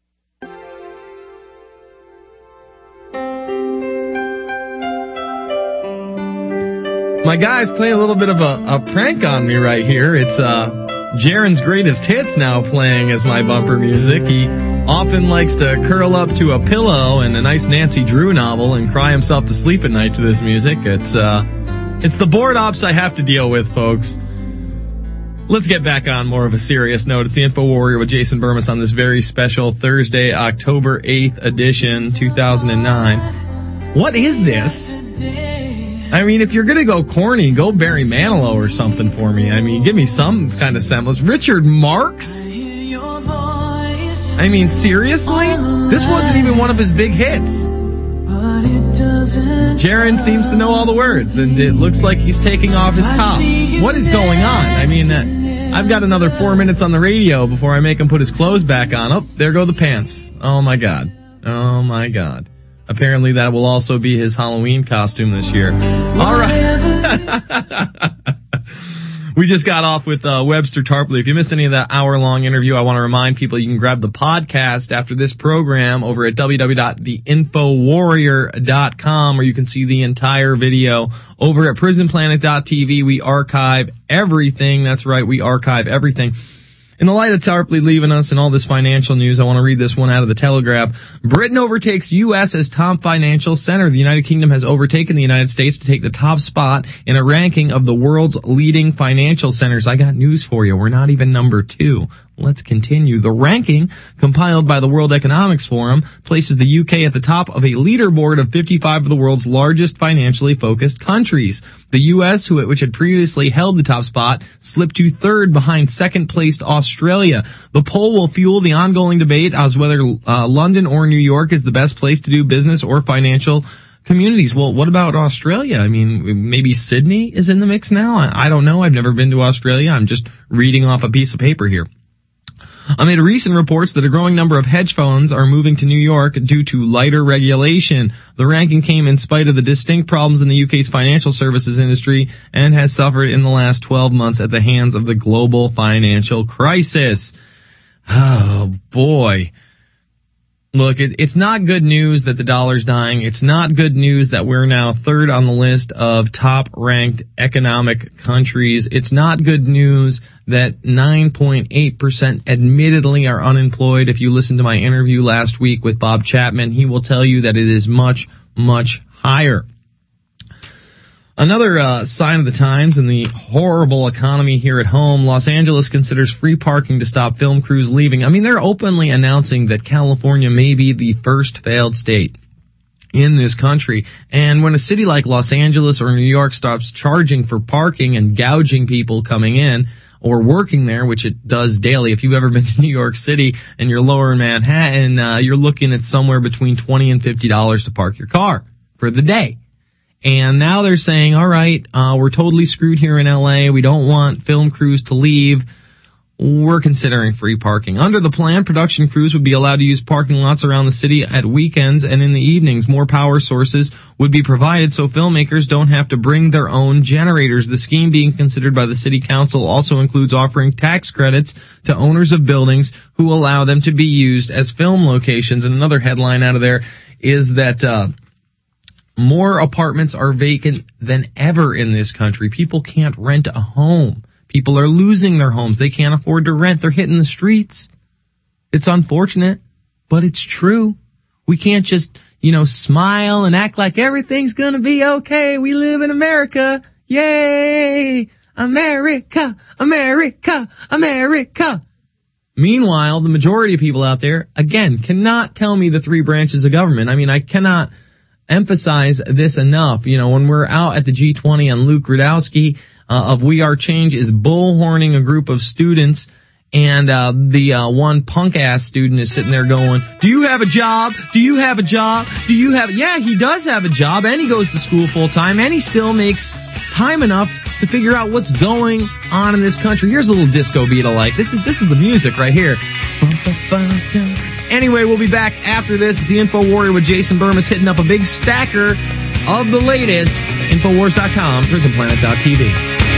My guy's playing a little bit of a, a prank on me right here. It's uh, Jaron's Greatest Hits now playing as my bumper music. He often likes to curl up to a pillow and a nice Nancy Drew novel and cry himself to sleep at night to this music. It's uh, it's the board ops I have to deal with, folks. Let's get back on more of a serious note. It's the Info Warrior with Jason Burmis on this very special Thursday, October eighth edition, two thousand nine. What is this? I mean, if you're going to go corny, go Barry Manilow or something for me. I mean, give me some kind of semblance. Richard Marx? I mean, seriously? This wasn't even one of his big hits. Jaron seems to know all the words, and it looks like he's taking off his top. What is going on? I mean, uh, I've got another four minutes on the radio before I make him put his clothes back on. Oh, there go the pants. Oh, my God. Oh, my God. Apparently that will also be his Halloween costume this year. All right. We just got off with uh, Webster Tarpley. If you missed any of that hour-long interview, I want to remind people you can grab the podcast after this program over at w w w dot the info warrior dot com, or you can see the entire video over at prison planet dot t v. We archive everything. That's right, we archive everything. In the light of Tarpley leaving us and all this financial news, I want to read this one out of the Telegraph. Britain overtakes U S as top financial center. The United Kingdom has overtaken the United States to take the top spot in a ranking of the world's leading financial centers. I got news for you. We're not even number two. Let's continue. The ranking, compiled by the World Economics Forum, places the U K at the top of a leaderboard of fifty-five of the world's largest financially focused countries. The U S, which had previously held the top spot, slipped to third behind second-placed Australia. The poll will fuel the ongoing debate as whether uh, London or New York is the best place to do business or financial communities. Well, what about Australia? I mean, maybe Sydney is in the mix now? I, I don't know. I've never been to Australia. I'm just reading off a piece of paper here. Amid recent reports that a growing number of hedge funds are moving to New York due to lighter regulation, the ranking came in spite of the distinct problems in the U K's financial services industry and has suffered in the last twelve months at the hands of the global financial crisis. Oh, boy. Look, it, it's not good news that the dollar's dying. It's not good news that we're now third on the list of top-ranked economic countries. It's not good news that nine point eight percent admittedly are unemployed. If you listen to my interview last week with Bob Chapman, he will tell you that it is much, much higher. Another uh, sign of the times in the horrible economy here at home, Los Angeles considers free parking to stop film crews leaving. I mean, they're openly announcing that California may be the first failed state in this country. And when a city like Los Angeles or New York stops charging for parking and gouging people coming in or working there, which it does daily. If you've ever been to New York City and you're lower in Manhattan, uh, you're looking at somewhere between twenty and fifty dollars to park your car for the day. And now they're saying, all right, uh, we're totally screwed here in L A. We don't want film crews to leave. We're considering free parking. Under the plan, production crews would be allowed to use parking lots around the city at weekends and in the evenings. More power sources would be provided so filmmakers don't have to bring their own generators. The scheme being considered by the city council also includes offering tax credits to owners of buildings who allow them to be used as film locations. And another headline out of there is that, uh, More apartments are vacant than ever in this country. People can't rent a home. People are losing their homes. They can't afford to rent. They're hitting the streets. It's unfortunate, but it's true. We can't just, you know, smile and act like everything's gonna be okay. We live in America. Yay! America! America! America! Meanwhile, the majority of people out there, again, cannot tell me the three branches of government. I mean, I cannot emphasize this enough. You know, when we're out at the G twenty and Luke Rudowski uh, of We Are Change is bullhorning a group of students, and uh the uh one punk-ass student is sitting there going, do you have a job? Do you have a job? Do you have... Yeah, he does have a job, and he goes to school full-time, and he still makes time enough to figure out what's going on in this country. Here's a little disco beat I like. This is this is the music right here. Anyway, we'll be back after this. It's the Info Warrior with Jason Burmis hitting up a big stacker of the latest. Infowars dot com, prison planet dot t v.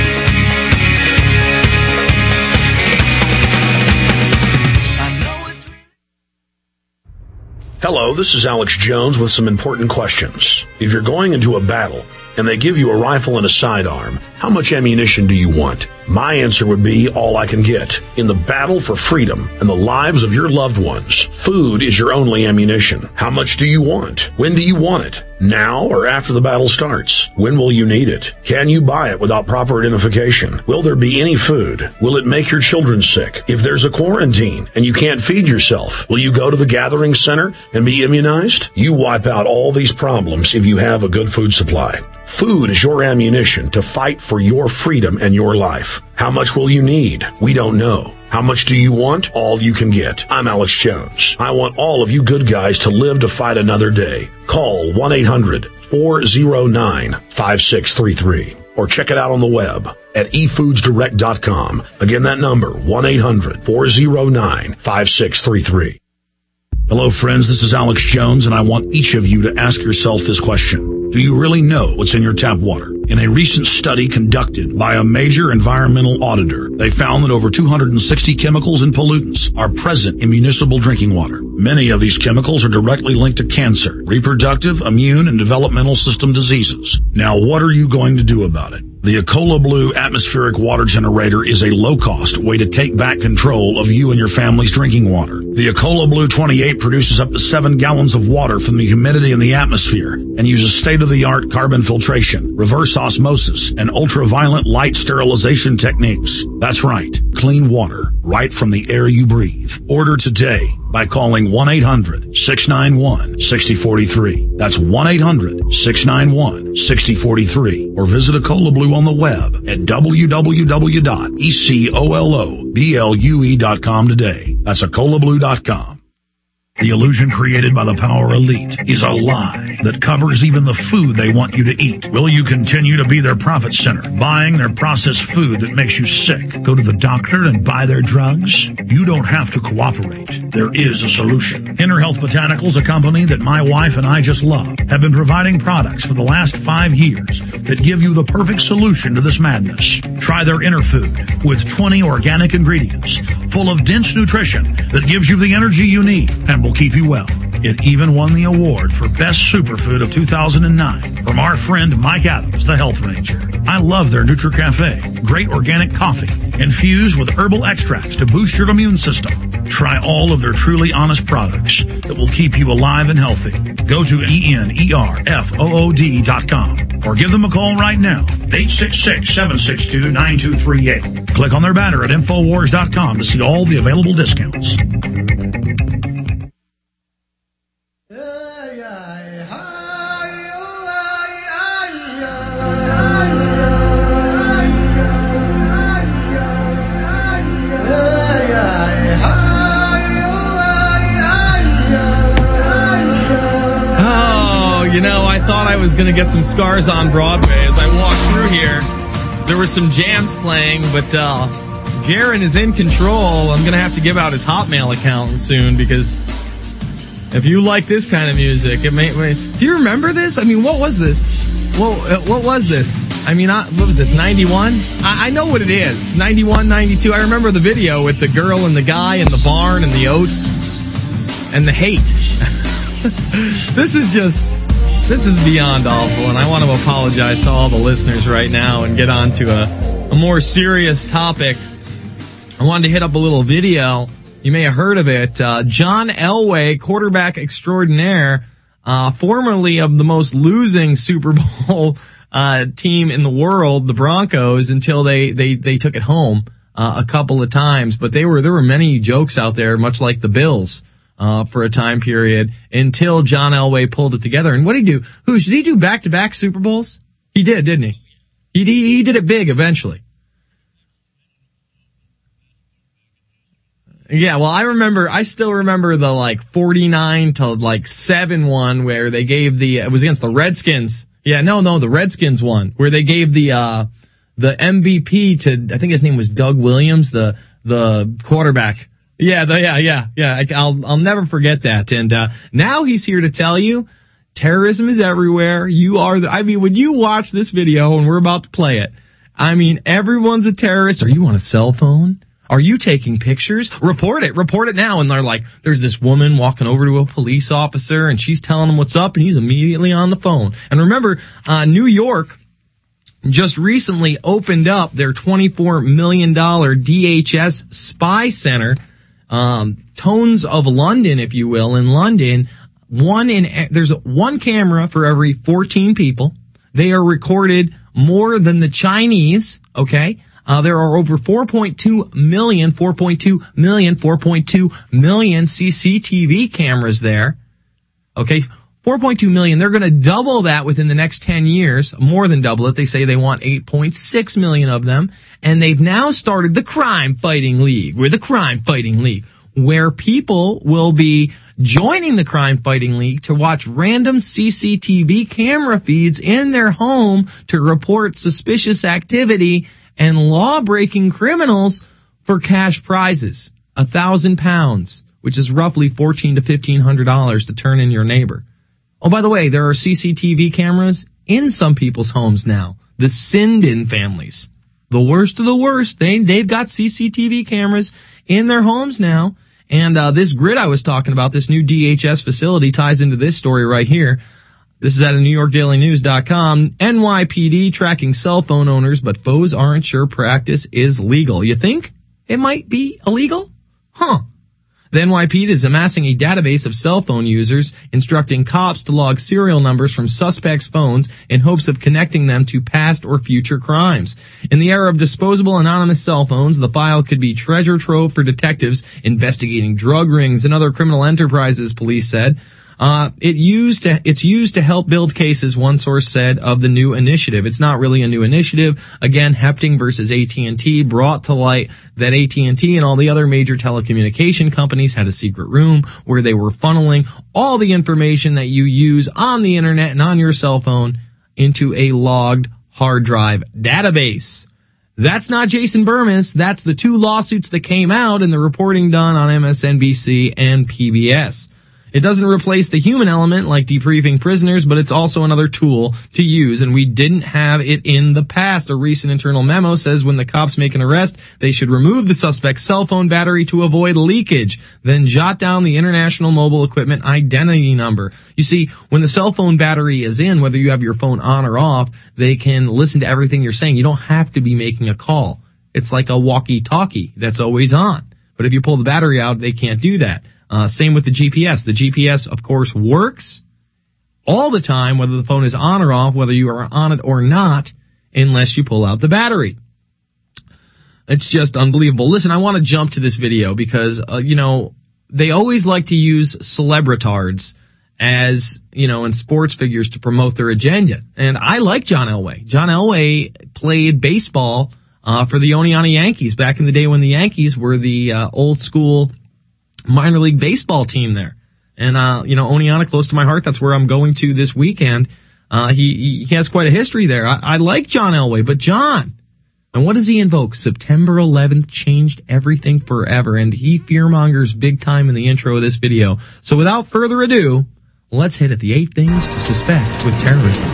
Hello, this is Alex Jones with some important questions. If you're going into a battle and they give you a rifle and a sidearm, how much ammunition do you want? My answer would be all I can get. In the battle for freedom and the lives of your loved ones, food is your only ammunition. How much do you want? When do you want it? Now or after the battle starts? When will you need it? Can you buy it without proper identification? Will there be any food? Will it make your children sick? If there's a quarantine and you can't feed yourself, will you go to the gathering center and be immunized? You wipe out all these problems if you have a good food supply. Food is your ammunition to fight for your freedom and your life. How much will you need? We don't know. How much do you want? All you can get. I'm Alex Jones. I want all of you good guys to live to fight another day. Call one eight hundred four oh nine five six three three or check it out on the web at e foods direct dot com. Again, that number, one eight hundred four oh nine five six three three. Hello, friends. This is Alex Jones, and I want each of you to ask yourself this question. Do you really know what's in your tap water? In a recent study conducted by a major environmental auditor, they found that over two hundred sixty chemicals and pollutants are present in municipal drinking water. Many of these chemicals are directly linked to cancer, reproductive, immune, and developmental system diseases. Now, what are you going to do about it? The Ecola Blue atmospheric water generator is a low-cost way to take back control of you and your family's drinking water. The Ecola Blue twenty-eight produces up to seven gallons of water from the humidity in the atmosphere and uses state-of-the-art carbon filtration, reverse osmosis, and ultraviolet light sterilization techniques. That's right, clean water right from the air you breathe. Order today by calling one eight hundred six nine one six oh four three. That's one eight hundred six nine one six oh four three. Or visit Ecola Blue on the web at w w w dot ecola blue dot com today. That's ecola blue dot com. The illusion created by the power elite is a lie that covers even the food they want you to eat. Will you continue to be their profit center, buying their processed food that makes you sick? Go to the doctor and buy their drugs? You don't have to cooperate. There is a solution. Inner Health Botanicals, a company that my wife and I just love, have been providing products for the last five years that give you the perfect solution to this madness. Try their Inner Food with twenty organic ingredients full of dense nutrition that gives you the energy you need and will keep you well. It even won the award for Best Superfood of two thousand nine from our friend Mike Adams, the Health Ranger. I love their NutriCafe, great organic coffee infused with herbal extracts to boost your immune system. Try all of their truly honest products that will keep you alive and healthy. Go to E N E R F O O D dot com or give them a call right now, eight six six, seven six two, nine two three eight. Click on their banner at infowars dot com to see all the available discounts. You know, I thought I was going to get some scars on Broadway as I walked through here. There were some jams playing, but uh, Jaron is in control. I'm going to have to give out his Hotmail account soon because if you like this kind of music, it may, may do you remember this? I mean, what was this? What, what was this? I mean, I, what was this, ninety-one? I, I know what it is, ninety-one, ninety-two. I remember the video with the girl and the guy in the barn and the oats and the hate. This is just This is beyond awful, and I want to apologize to all the listeners right now and get on to a, a more serious topic. I wanted to hit up a little video. You may have heard of it. Uh, John Elway, quarterback extraordinaire, uh, formerly of the most losing Super Bowl uh, team in the world, the Broncos, until they, they, they took it home uh, a couple of times. But they were there were many jokes out there, much like the Bills. Uh, for a time period until John Elway pulled it together. And what did he do? Who, did he do back-to-back Super Bowls? He did, didn't he? He, he, he did it big eventually. Yeah, well, I remember, I still remember the like forty-nine to like seven one where they gave the, it was against the Redskins. Yeah, no, no, the Redskins one where they gave the, uh, the M V P to, I think his name was Doug Williams, the, the quarterback. Yeah, the, yeah, yeah, yeah. I, I'll, I'll never forget that. And, uh, now he's here to tell you terrorism is everywhere. You are the, I mean, when you watch this video and we're about to play it, I mean, everyone's a terrorist. Are you on a cell phone? Are you taking pictures? Report it. Report it now. And they're like, there's this woman walking over to a police officer and she's telling him what's up and he's immediately on the phone. And remember, uh, New York just recently opened up their twenty-four million dollars D H S spy center. Um, Tones of London, if you will, in London, one in, there's one camera for every fourteen people. They are recorded more than the Chinese, okay? Uh, there are over four point two million, four point two million, four point two million C C T V cameras there, okay? four point two million. They're going to double that within the next ten years, more than double it. They say they want eight point six million of them. And they've now started the Crime Fighting League. We're the Crime Fighting League, where people will be joining the Crime Fighting League to watch random C C T V camera feeds in their home to report suspicious activity and law-breaking criminals for cash prizes. A thousand pounds, which is roughly fourteen to fifteen hundred dollars to turn in your neighbor. Oh, by the way, there are C C T V cameras in some people's homes now. The Sinden families. The worst of the worst. They, they've got C C T V cameras in their homes now. And, uh, this grid I was talking about, this new D H S facility ties into this story right here. This is out of New York Daily News dot com. N Y P D tracking cell phone owners, but foes aren't sure practice is legal. You think it might be illegal? Huh. The N Y P D is amassing a database of cell phone users, instructing cops to log serial numbers from suspects' phones in hopes of connecting them to past or future crimes. In the era of disposable anonymous cell phones, the file could be treasure trove for detectives investigating drug rings and other criminal enterprises, police said. Uh, it used to, it's used to help build cases, one source said, of the new initiative. It's not really a new initiative. Again, Hepting versus A T and T brought to light that A T and T and all the other major telecommunication companies had a secret room where they were funneling all the information that you use on the internet and on your cell phone into a logged hard drive database. That's not Jason Burmis. That's the two lawsuits that came out and the reporting done on M S N B C and P B S. It doesn't replace the human element like debriefing prisoners, but it's also another tool to use, and we didn't have it in the past. A recent internal memo says when the cops make an arrest, they should remove the suspect's cell phone battery to avoid leakage, then jot down the International Mobile Equipment Identity Number. You see, when the cell phone battery is in, whether you have your phone on or off, they can listen to everything you're saying. You don't have to be making a call. It's like a walkie-talkie that's always on. But if you pull the battery out, they can't do that. Uh, same with the G P S. The G P S, of course, works all the time, whether the phone is on or off, whether you are on it or not, unless you pull out the battery. It's just unbelievable. Listen, I want to jump to this video because, uh, you know, they always like to use celebritards as, you know, and sports figures to promote their agenda. And I like John Elway. John Elway played baseball uh, for the Oneonta Yankees back in the day when the Yankees were the uh, old school minor league baseball team there. And, uh, you know, Oneonta, close to my heart. That's where I'm going to this weekend. Uh, he, he has quite a history there. I, I like John Elway, but John, and what does he invoke? September eleventh changed everything forever. And he fearmongers big time in the intro of this video. So without further ado, let's hit at the eight things to suspect with terrorism.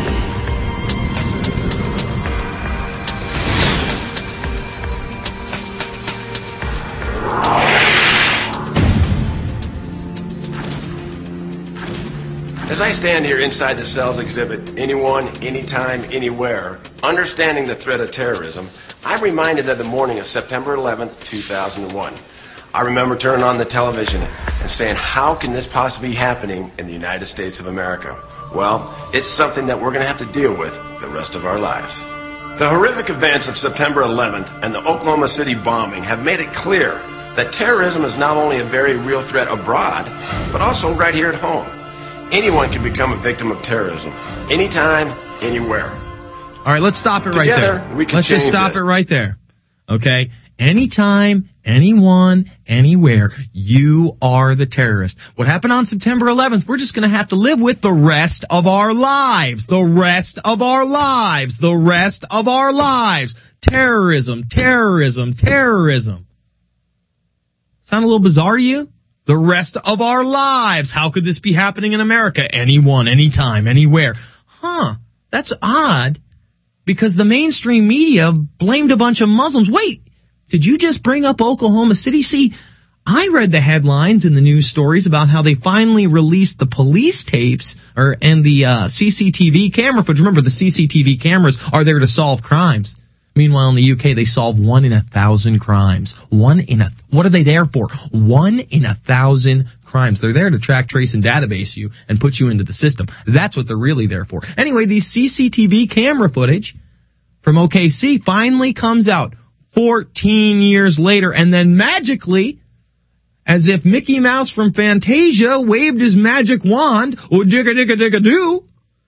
As I stand here inside the cells exhibit, anyone, anytime, anywhere, understanding the threat of terrorism, I'm reminded of the morning of September eleventh, two thousand one. I remember turning on the television and saying, how can this possibly be happening in the United States of America? Well, it's something that we're going to have to deal with the rest of our lives. The horrific events of September eleventh and the Oklahoma City bombing have made it clear that terrorism is not only a very real threat abroad, but also right here at home. Anyone can become a victim of terrorism, anytime, anywhere. All right, let's stop it right Together, there. we can Let's just change stop this. it right there. Okay? Anytime, anyone, anywhere, you are the terrorist. What happened on September eleventh, we're just going to have to live with the rest of our lives. The rest of our lives. The rest of our lives. Terrorism, terrorism, terrorism. Sound a little bizarre to you? The rest of our lives. How could this be happening in America? Anyone, anytime, anywhere. Huh. That's odd. Because the mainstream media blamed a bunch of Muslims. Wait, did you just bring up Oklahoma City? See, I read the headlines in the news stories about how they finally released the police tapes or and the uh, C C T V camera footage. Remember, the C C T V cameras are there to solve crimes. Meanwhile, in the U K, they solve one in a thousand crimes. One in a, what are they there for? One in a thousand crimes. They're there to track, trace, and database you and put you into the system. That's what they're really there for. Anyway, the C C T V camera footage from O K C finally comes out fourteen years later, and then magically, as if Mickey Mouse from Fantasia waved his magic wand, oh digga digga digga doo,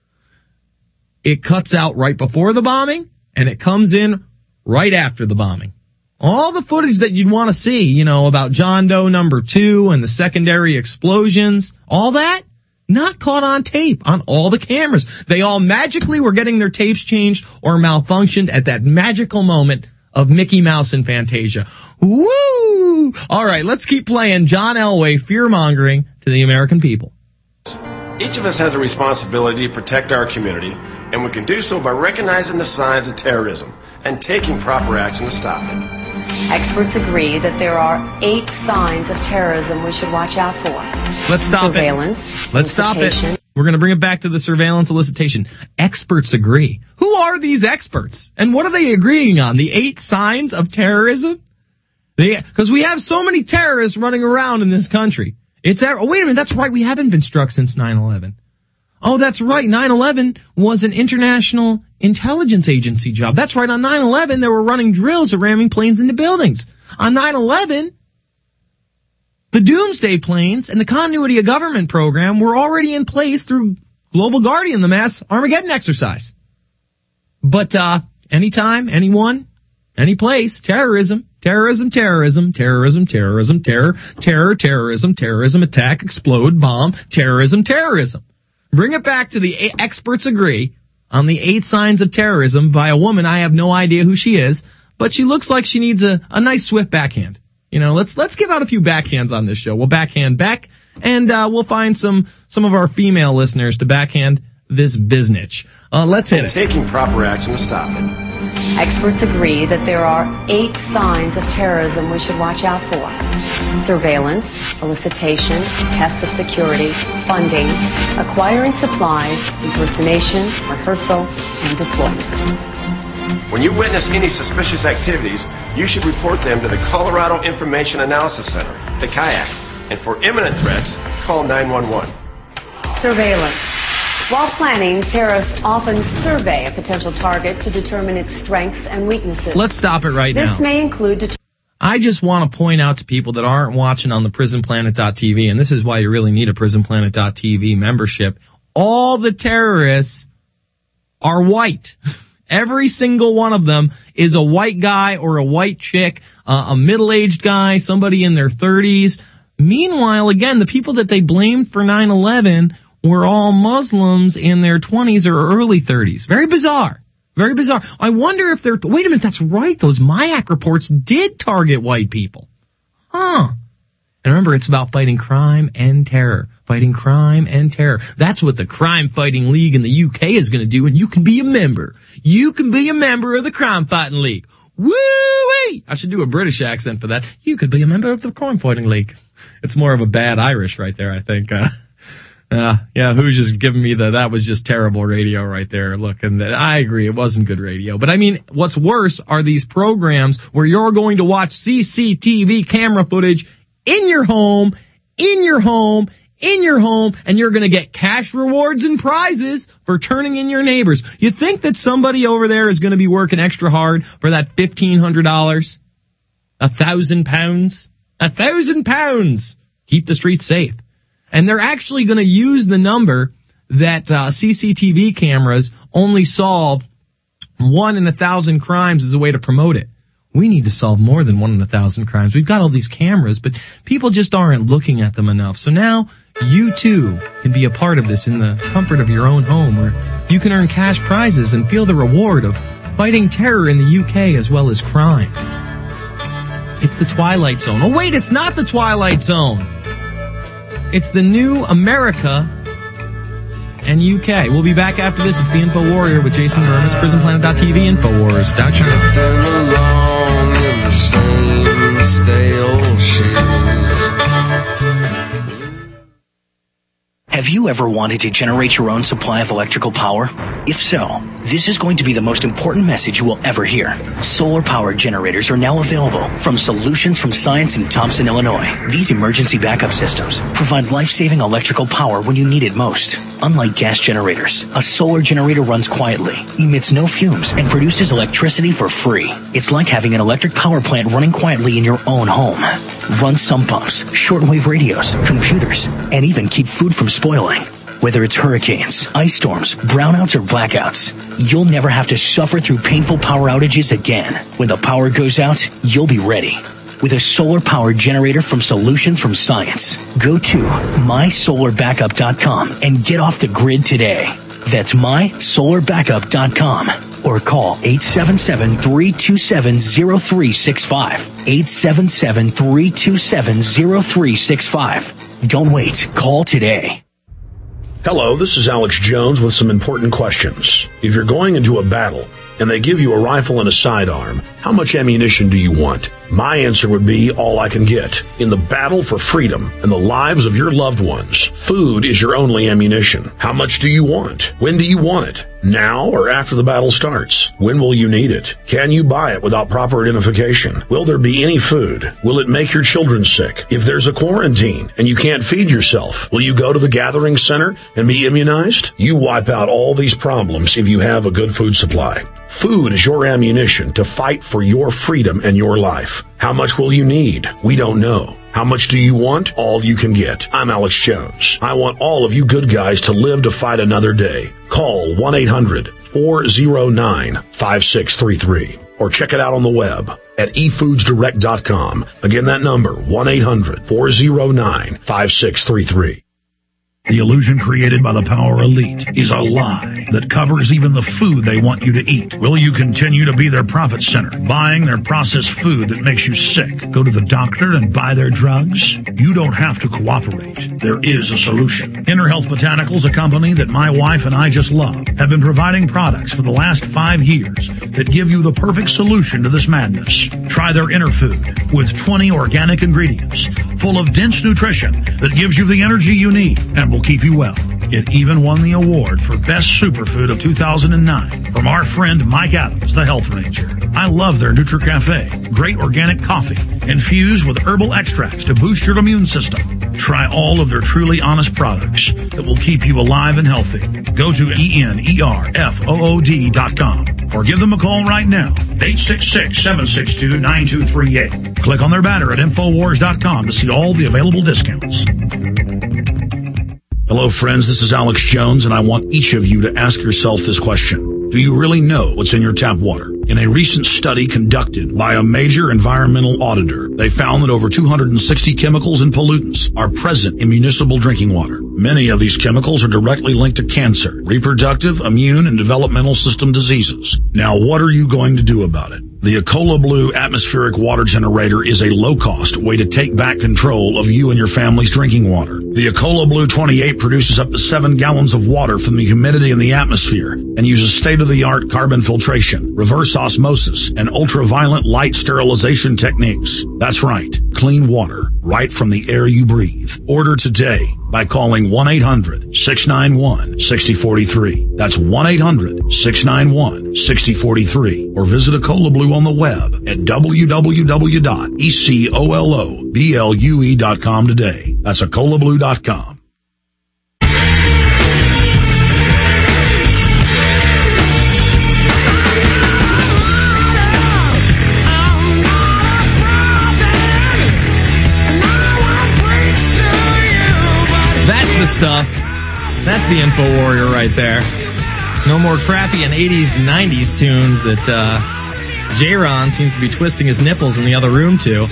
it cuts out right before the bombing, and it comes in right after the bombing. All the footage that you'd want to see, you know, about John Doe number two and the secondary explosions, all that, not caught on tape on all the cameras. They all magically were getting their tapes changed or malfunctioned at that magical moment of Mickey Mouse and Fantasia. Woo! All right, let's keep playing John Elway fear-mongering to the American people. Each of us has a responsibility to protect our community, and we can do so by recognizing the signs of terrorism and taking proper action to stop it. Experts agree that there are eight signs of terrorism we should watch out for. Let's stop Surveillance, it. Let's stop solicitation. it. We're going to bring it back to the surveillance solicitation. Experts agree. Who are these experts? And what are they agreeing on? The eight signs of terrorism? Because we have so many terrorists running around in this country. It's oh, wait a minute, that's right, we haven't been struck since nine eleven. Oh, that's right, nine eleven was an international intelligence agency job. That's right, on nine eleven they were running drills of ramming planes into buildings. On nine eleven, the doomsday planes and the continuity of government program were already in place through Global Guardian, the mass Armageddon exercise. But, uh, anytime, anyone, any place, terrorism. Terrorism, terrorism, terrorism, terrorism, terror, terror, terrorism, terrorism, attack, explode, bomb, terrorism, terrorism. Bring it back to the a- experts agree on the eight signs of terrorism by a woman. I have no idea who she is, but she looks like she needs a, a nice swift backhand. You know, let's, let's give out a few backhands on this show. We'll backhand back and, uh, we'll find some, some of our female listeners to backhand this biznitch. Uh, let's hit it. Taking proper action to stop it. Experts agree that there are eight signs of terrorism we should watch out for. Surveillance, solicitation, tests of security, funding, acquiring supplies, impersonation, rehearsal, and deployment. When you witness any suspicious activities, you should report them to the Colorado Information Analysis Center, the CAIAC, and for imminent threats, call nine one one. Surveillance. While planning, terrorists often survey a potential target to determine its strengths and weaknesses. Let's stop it right this now. This may include... Det- I just want to point out to people that aren't watching on the prison planet dot t v, and this is why you really need a prison planet dot t v membership, all the terrorists are white. Every single one of them is a white guy or a white chick, uh, a middle-aged guy, somebody in their thirties. Meanwhile, again, the people that they blamed for nine eleven were all Muslims in their twenties or early thirties. Very bizarre. Very bizarre. I wonder if they're, wait a minute, that's right. Those MIAC reports did target white people. Huh. And remember, it's about fighting crime and terror. Fighting crime and terror. That's what the Crime Fighting League in the U K is going to do, and you can be a member. You can be a member of the Crime Fighting League. Woo-wee! I should do a British accent for that. You could be a member of the Crime Fighting League. It's more of a bad Irish right there, I think. Uh, Uh, yeah, who's just giving me the, that was just terrible radio right there. Look, and the, I agree, it wasn't good radio. But I mean, what's worse are these programs where you're going to watch C C T V camera footage in your home, in your home, in your home, and you're going to get cash rewards and prizes for turning in your neighbors. You think that somebody over there is going to be working extra hard for that fifteen hundred dollars? A thousand pounds? A thousand pounds! Keep the streets safe. And they're actually going to use the number that uh, C C T V cameras only solve one in a thousand crimes as a way to promote it. We need to solve more than one in a thousand crimes. We've got all these cameras, but people just aren't looking at them enough. So now you too can be a part of this in the comfort of your own home, where you can earn cash prizes and feel the reward of fighting terror in the U K as well as crime. It's the Twilight Zone. Oh wait, it's not the Twilight Zone. It's the new America and U K. We'll be back after this. It's the Info Warrior with Jason Burmis, prison planet dot t v, Infowars dot com. Along in the same stale shoes. Have you ever wanted to generate your own supply of electrical power? If so, this is going to be the most important message you will ever hear. Solar power generators are now available from Solutions from Science in Thompson, Illinois. These emergency backup systems provide life-saving electrical power when you need it most. Unlike gas generators, a solar generator runs quietly, emits no fumes, and produces electricity for free. It's like having an electric power plant running quietly in your own home. Run sump pumps, shortwave radios, computers, and even keep food from spoiling. Whether it's hurricanes, ice storms, brownouts, or blackouts, you'll never have to suffer through painful power outages again. When the power goes out, you'll be ready with a solar power generator from Solutions from Science. Go to my solar backup dot com and get off the grid today. That's my solar backup dot com. Or call eight seven seven, three two seven, zero three six five. eight seven seven, three two seven, zero three six five. Don't wait. Call today. Hello, this is Alex Jones with some important questions. If you're going into a battle and they give you a rifle and a sidearm, how much ammunition do you want? My answer would be all I can get. In the battle for freedom and the lives of your loved ones, food is your only ammunition. How much do you want? When do you want it? Now or after the battle starts? When will you need it? Can you buy it without proper identification? Will there be any food? Will it make your children sick? If there's a quarantine and you can't feed yourself, will you go to the gathering center and be immunized? You wipe out all these problems if you have a good food supply. Food is your ammunition to fight for your freedom and your life. How much will you need? We don't know. How much do you want? All you can get. I'm Alex Jones. I want all of you good guys to live to fight another day. Call one eight hundred, four oh nine, five six three three or check it out on the web at e foods direct dot com. Again, that number, one eight hundred, four oh nine, five six three three. The illusion created by the power elite is a lie that covers even the food they want you to eat. Will you continue to be their profit center, buying their processed food that makes you sick? Go to the doctor and buy their drugs? You don't have to cooperate. There is a solution. Inner Health Botanicals, a company that my wife and I just love, have been providing products for the last five years that give you the perfect solution to this madness. Try their Inner Food with twenty organic ingredients full of dense nutrition that gives you the energy you need and will keep you well. It even won the award for Best Superfood of two thousand nine from our friend Mike Adams, the Health Ranger. I love their NutriCafe. Great organic coffee infused with herbal extracts to boost your immune system. Try all of their truly honest products that will keep you alive and healthy. Go to E N E R F O O D dot com or give them a call right now, eight six six, seven six two, nine two three eight. Click on their banner at Infowars dot com to see all the available discounts. Hello, friends. This is Alex Jones, and I want each of you to ask yourself this question. Do you really know what's in your tap water? In a recent study conducted by a major environmental auditor, they found that over two hundred sixty chemicals and pollutants are present in municipal drinking water. Many of these chemicals are directly linked to cancer, reproductive, immune, and developmental system diseases. Now, what are you going to do about it? The Ecola Blue atmospheric water generator is a low-cost way to take back control of you and your family's drinking water. The Ecola Blue twenty-eight produces up to seven gallons of water from the humidity in the atmosphere and uses state-of-the-art carbon filtration, reverse osmosis, and ultraviolet light sterilization techniques. That's right. Clean water right from the air you breathe. Order today by calling one eight hundred six nine one six zero four three. That's one eight hundred six nine one six zero four three. Or visit a Cola Blue on the web at w w w dot e colo blue dot com today. That's a cola blue dot com. That's the stuff. That's the Info Warrior right there. No more crappy and eighties and nineties tunes that uh, J-Ron seems to be twisting his nipples in the other room to.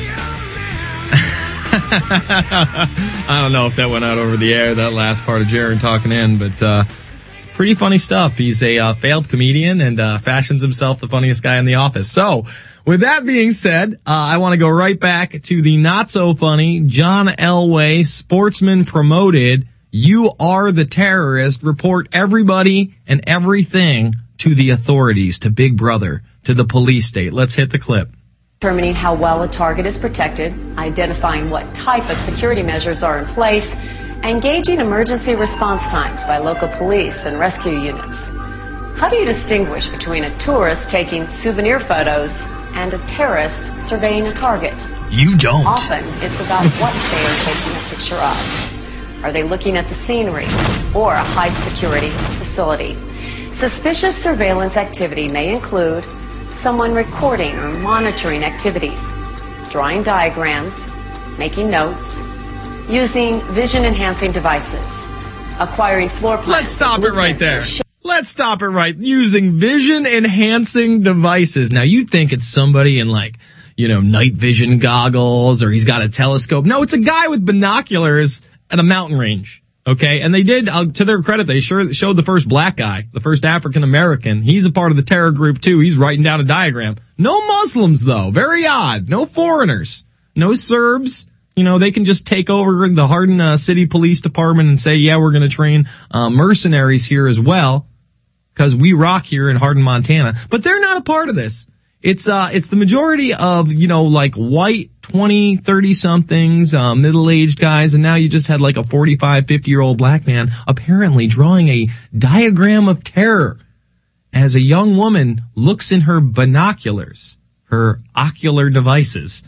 I don't know if that went out over the air, that last part of J-Ron talking in, but uh, pretty funny stuff. He's a uh, failed comedian and uh, fashions himself the funniest guy in the office. So, with that being said, uh, I want to go right back to the not-so-funny John Elway, sportsman promoted, "You are the terrorist," report everybody and everything to the authorities, to Big Brother, to the police state. Let's hit the clip. Determining how well a target is protected, identifying what type of security measures are in place, and gauging emergency response times by local police and rescue units. How do you distinguish between a tourist taking souvenir photos and a terrorist surveying a target? You don't. Often, it's about what they are taking a picture of. Are they looking at the scenery or a high-security facility? Suspicious surveillance activity may include someone recording or monitoring activities, drawing diagrams, making notes, using vision-enhancing devices, acquiring floor plans. Let's stop it right there. Let's stop it right. Using vision-enhancing devices. Now, you'd think it's somebody in, like, you know, night vision goggles, or he's got a telescope. No, it's a guy with binoculars at a mountain range. Okay? And they did, uh, to their credit, they sure showed the first black guy, the first African-American. He's a part of the terror group, too. He's writing down a diagram. No Muslims, though. Very odd. No foreigners. No Serbs. You know, they can just take over the Hardin uh, City Police Department and say, yeah, we're going to train uh, mercenaries here as well, because we rock here in Hardin, Montana. But they're not a part of this. It's uh, it's the majority of, you know, like white twenty, thirty-somethings, uh, middle-aged guys, and now you just had like a forty-five, fifty-year-old black man apparently drawing a diagram of terror as a young woman looks in her binoculars, her ocular devices.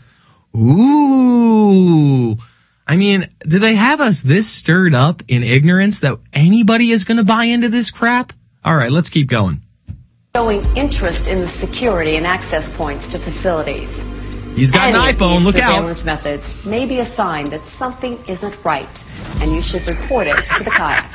Ooh. I mean, do they have us this stirred up in ignorance that anybody is going to buy into this crap? All right, let's keep going. Showing interest in the security and access points to facilities. He's got Any an iPhone, of these look out. surveillance methods may be a sign that something isn't right, and you should report it to the kayak.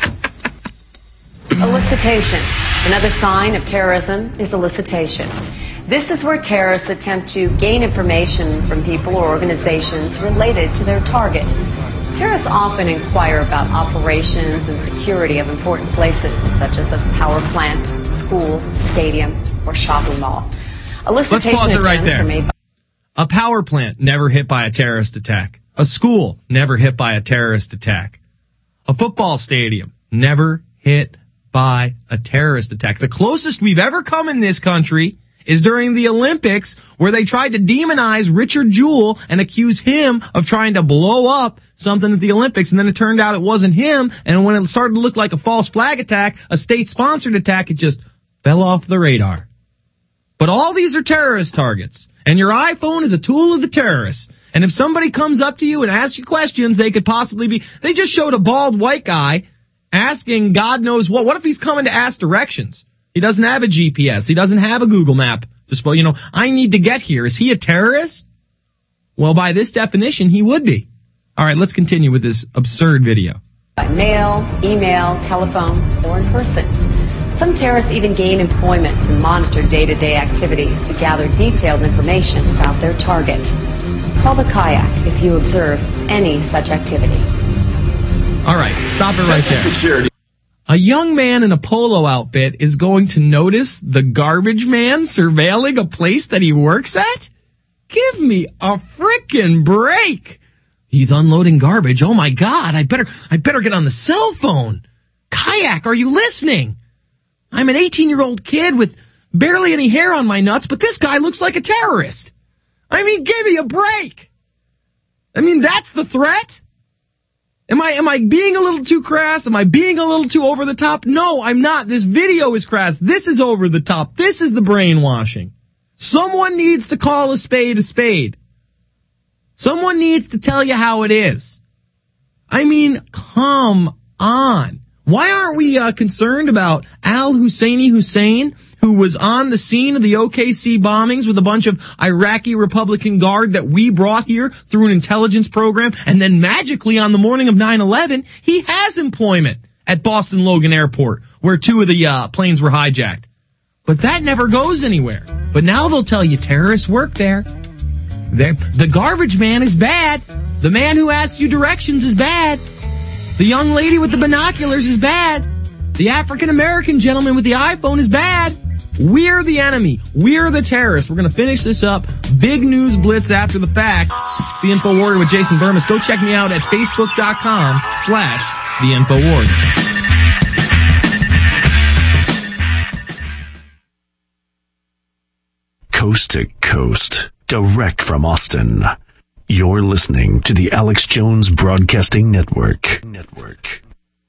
Elicitation. Another sign of terrorism is elicitation. This is where terrorists attempt to gain information from people or organizations related to their target. Terrorists often inquire about operations and security of important places, such as a power plant, school, stadium, or shopping mall. Elicitation Let's pause it right attempts there. are made by A power plant never hit by a terrorist attack. A school never hit by a terrorist attack. A football stadium never hit by a terrorist attack. The closest we've ever come in this country is during the Olympics, where they tried to demonize Richard Jewell and accuse him of trying to blow up something at the Olympics, and then it turned out it wasn't him, and when it started to look like a false flag attack, a state-sponsored attack, it just fell off the radar. But all these are terrorist targets, and your iPhone is a tool of the terrorists. And if somebody comes up to you and asks you questions, they could possibly be, they just showed a bald white guy asking God knows what. What if he's coming to ask directions? He doesn't have a G P S. He doesn't have a Google map display. You know, I need to get here. Is he a terrorist? Well, by this definition, he would be. All right, let's continue with this absurd video. by mail, email, telephone, or in person. Some terrorists even gain employment to monitor day-to-day activities to gather detailed information about their target. Call the kayak if you observe any such activity. All right, stop it right Testing there. security. A young man in a polo outfit is going to notice the garbage man surveilling a place that he works at? Give me a frickin' break. He's unloading garbage. Oh my God, I better, I better get on the cell phone. Kayak, are you listening? I'm an eighteen-year-old kid with barely any hair on my nuts, but this guy looks like a terrorist. I mean, give me a break. I mean, that's the threat? Am I, am I being a little too crass? Am I being a little too over the top? No, I'm not. This video is crass. This is over the top. This is the brainwashing. Someone needs to call a spade a spade. Someone needs to tell you how it is. I mean, come on. Why aren't we uh, concerned about Al Husseini Hussein, who was on the scene of the O K C bombings with a bunch of Iraqi Republican Guard that we brought here through an intelligence program, and then magically on the morning of nine eleven, he has employment at Boston Logan Airport, where two of the uh, planes were hijacked. But that never goes anywhere. But now they'll tell you terrorists work there. They're, the garbage man is bad. The man who asks you directions is bad. The young lady with the binoculars is bad. The African-American gentleman with the iPhone is bad. We're the enemy. We're the terrorists. We're going to finish this up. Big news blitz after the fact. It's the InfoWarrior with Jason Burmis. Go check me out at facebook.com slash the InfoWarrior. Coast to coast, direct from Austin. You're listening to the Alex Jones Broadcasting Network. Network.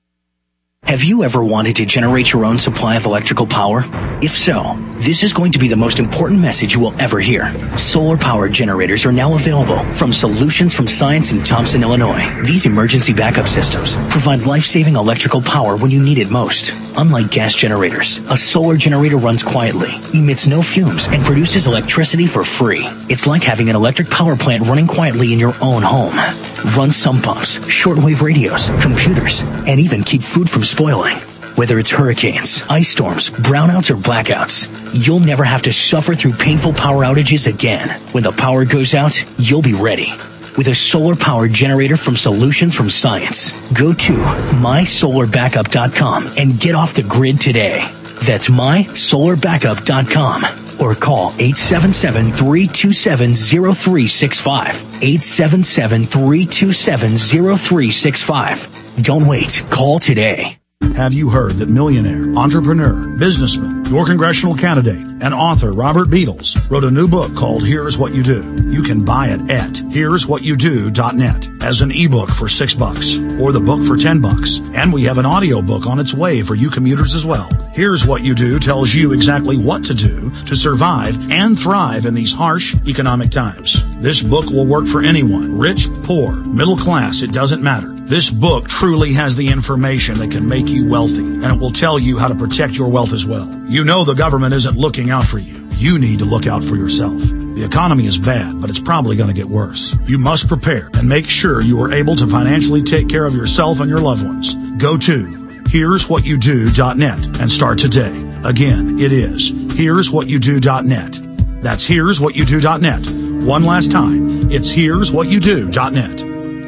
Have you ever wanted to generate your own supply of electrical power? If so, this is going to be the most important message you will ever hear. Solar power generators are now available from Solutions from Science in Thompson, Illinois. These emergency backup systems provide life-saving electrical power when you need it most. Unlike gas generators, a solar generator runs quietly, emits no fumes, and produces electricity for free. It's like having an electric power plant running quietly in your own home. Run sump pumps, shortwave radios, computers, and even keep food from spoiling. Whether it's hurricanes, ice storms, brownouts, or blackouts, you'll never have to suffer through painful power outages again. When the power goes out, you'll be ready with a solar power generator from Solutions from Science. Go to my solar backup dot com and get off the grid today. That's my solar backup dot com. Or call eight seven seven, three two seven, zero three six five. eight seven seven, three two seven, zero three six five. Don't wait. Call today. Have you heard that millionaire, entrepreneur, businessman, your congressional candidate, and author Robert Beatles wrote a new book called Here's What You Do? You can buy it at here's what you do dot net as an ebook for six bucks or the book for ten bucks. And we have an audio book on its way for you commuters as well. Here's What You Do tells you exactly what to do to survive and thrive in these harsh economic times. This book will work for anyone, rich, poor, middle class, it doesn't matter. This book truly has the information that can make you wealthy, and it will tell you how to protect your wealth as well. You know the government isn't looking out for you. You need to look out for yourself. The economy is bad, but it's probably going to get worse. You must prepare and make sure you are able to financially take care of yourself and your loved ones. Go to here's what you do dot net and start today. Again, it is here's what you do dot net. That's here's what you do dot net. One last time, it's here's what you do dot net.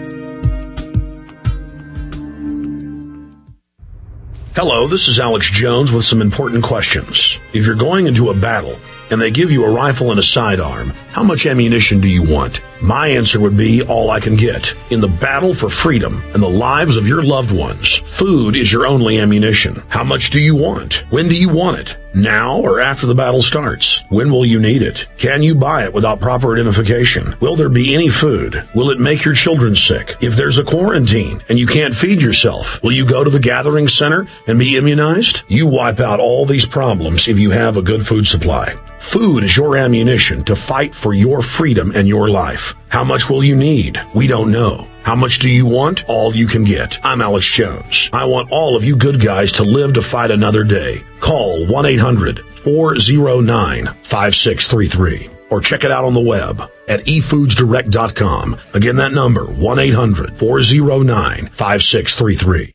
Hello, this is Alex Jones with some important questions. If you're going into a battle and they give you a rifle and a sidearm, how much ammunition do you want? My answer would be all I can get. In the battle for freedom and the lives of your loved ones, food is your only ammunition. How much do you want? When do you want it? Now or after the battle starts? When will you need it? Can you buy it without proper identification? Will there be any food? Will it make your children sick? If there's a quarantine and you can't feed yourself, will you go to the gathering center and be immunized? You wipe out all these problems if you have a good food supply. Food is your ammunition to fight for your freedom and your life. How much will you need? We don't know. How much do you want? All you can get. I'm Alex Jones. I want all of you good guys to live to fight another day. Call one eight hundred, four oh nine, five six three three or check it out on the web at e foods direct dot com. Again, that number, one eight hundred, four oh nine, five six three three.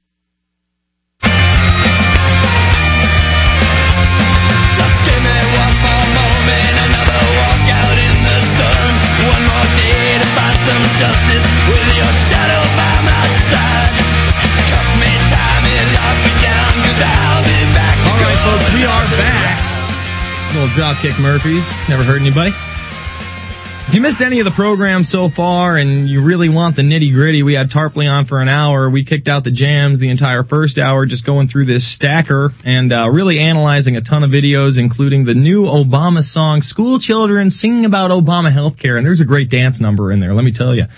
Justice with your shadow by my side. Cuff me, tie me, lock me down, 'cause I'll be back. All right, folks, we are back. Little Dropkick Murphys. Never hurt anybody. If you missed any of the program so far and you really want the nitty gritty, we had Tarpley on for an hour. We kicked out the jams the entire first hour, just going through this stacker and uh, really analyzing a ton of videos, including the new Obama song, School Children Singing About Obama Healthcare. And there's a great dance number in there, let me tell you.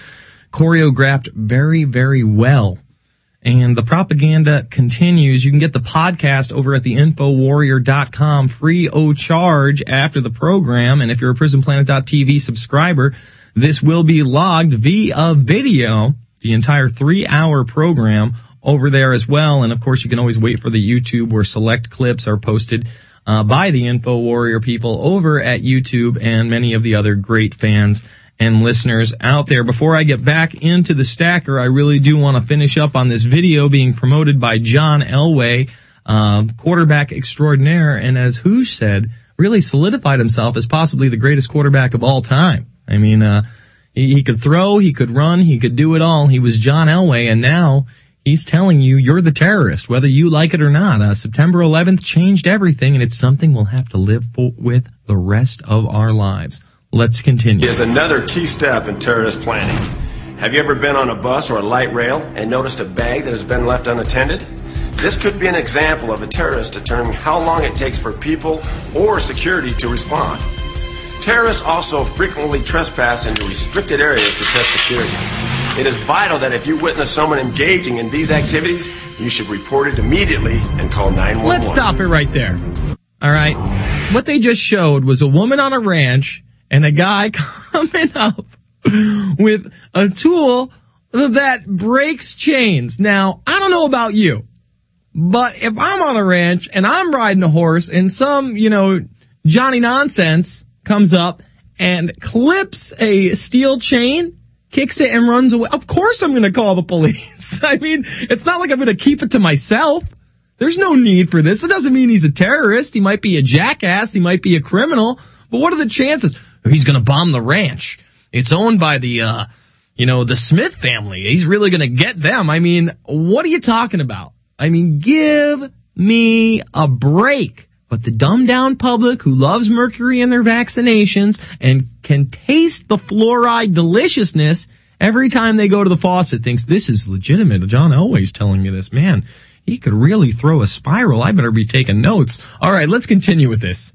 choreographed very, very well. And the propaganda continues. You can get the podcast over at the info warrior dot com free o charge after the program. And if you're a prison planet dot t v subscriber, this will be logged via video, the entire three-hour program over there as well. And, of course, you can always wait for the YouTube where select clips are posted uh, by the Info Warrior people over at YouTube and many of the other great fans and listeners out there. Before I get back into the stacker, I really do want to finish up on this video being promoted by John Elway, uh, quarterback extraordinaire, and as Hoosh said, really solidified himself as possibly the greatest quarterback of all time. I mean, uh, he, he could throw, he could run, he could do it all. He was John Elway, and now he's telling you you're the terrorist, whether you like it or not. Uh, September eleventh changed everything, and it's something we'll have to live for, with the rest of our lives. Let's continue. Is another key step in terrorist planning. Have you ever been on a bus or a light rail and noticed a bag that has been left unattended? This could be an example of a terrorist determining how long it takes for people or security to respond. Terrorists also frequently trespass into restricted areas to test security. It is vital that if you witness someone engaging in these activities, you should report it immediately and call nine one one. Let's stop it right there. All right. What they just showed was a woman on a ranch and a guy coming up with a tool that breaks chains. Now, I don't know about you, but if I'm on a ranch and I'm riding a horse and some, you know, Johnny Nonsense comes up and clips a steel chain, kicks it and runs away, of course I'm going to call the police. I mean, it's not like I'm going to keep it to myself. There's no need for this. It doesn't mean he's a terrorist. He might be a jackass. He might be a criminal. But what are the chances? He's going to bomb the ranch. It's owned by the, uh, you know, the Smith family. He's really going to get them. I mean, what are you talking about? I mean, give me a break. But the dumbed down public who loves mercury in their vaccinations and can taste the fluoride deliciousness every time they go to the faucet thinks this is legitimate. John Elway's telling me this. Man, he could really throw a spiral. I better be taking notes. All right, let's continue with this.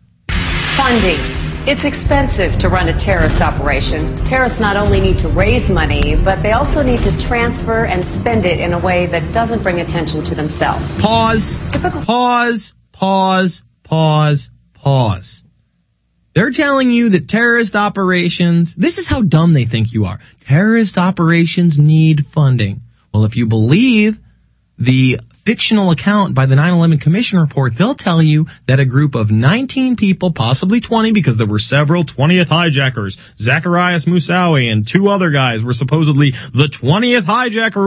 Funding. It's expensive to run a terrorist operation. Terrorists not only need to raise money, but they also need to transfer and spend it in a way that doesn't bring attention to themselves. Pause. Typical. Pause. Pause. Pause. Pause. They're telling you that terrorist operations, this is how dumb they think you are. Terrorist operations need funding. Well, if you believe the fictional account by the nine eleven Commission report, they'll tell you that a group of nineteen people, possibly twenty, because there were several twentieth hijackers, Zacharias Moussaoui and two other guys were supposedly the twentieth hijacker.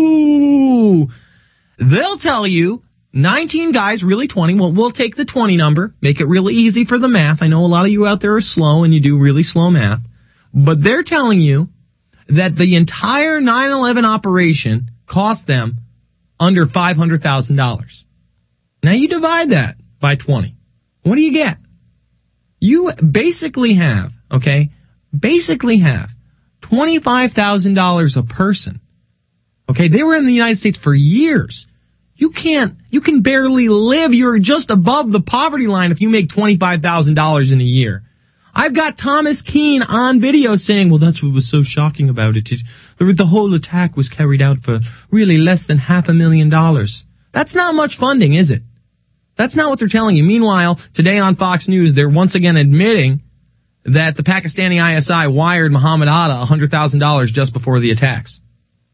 Ooh! They'll tell you nineteen guys, really twenty. Well, we'll take the twenty number, make it really easy for the math. I know a lot of you out there are slow and you do really slow math, but they're telling you that the entire nine eleven operation cost them under five hundred thousand dollars. Now you divide that by twenty. What do you get? You basically have, okay, basically have twenty-five thousand dollars a person. Okay, they were in the United States for years. You can't, you can barely live. You're just above the poverty line if you make twenty-five thousand dollars in a year. I've got Thomas Keane on video saying, well, that's what was so shocking about it. it. The whole attack was carried out for really less than half a million dollars. That's not much funding, is it? That's not what they're telling you. Meanwhile, today on Fox News, they're once again admitting that the Pakistani I S I wired Muhammad Atta one hundred thousand dollars just before the attacks.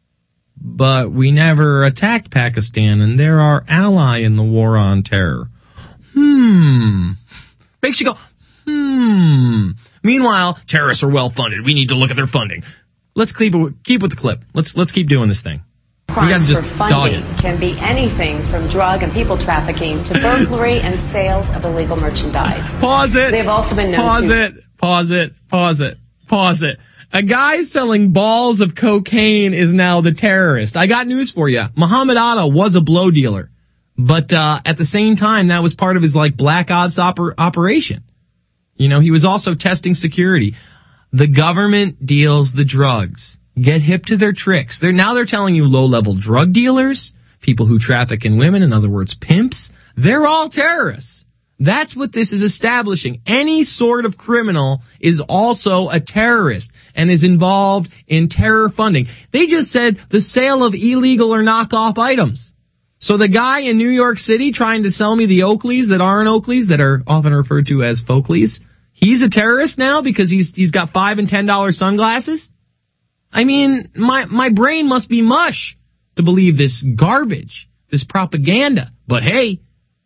But we never attacked Pakistan, and they're our ally in the war on terror. Hmm. Makes you go, Hmm. Meanwhile, terrorists are well funded. We need to look at their funding. Let's keep keep with the clip. Let's let's keep doing this thing. Crimes for funding can be anything from drug and people trafficking to burglary and sales of illegal merchandise. Pause it. They've also been known Pause to... it. Pause it. Pause it. Pause it. A guy selling balls of cocaine is now the terrorist. I got news for you. Muhammad Atta was a blow dealer, but uh at the same time, that was part of his like black ops oper- operation. You know, he was also testing security. The government deals the drugs. Get hip to their tricks. They're now they're telling you low-level drug dealers, people who traffic in women, in other words, pimps, they're all terrorists. That's what this is establishing. Any sort of criminal is also a terrorist and is involved in terror funding. They just said the sale of illegal or knockoff items. So the guy in New York City trying to sell me the Oakleys that aren't Oakleys, that are often referred to as Folkleys, he's a terrorist now because he's he's got five and ten dollar sunglasses? I mean, my my brain must be mush to believe this garbage, this propaganda. But hey,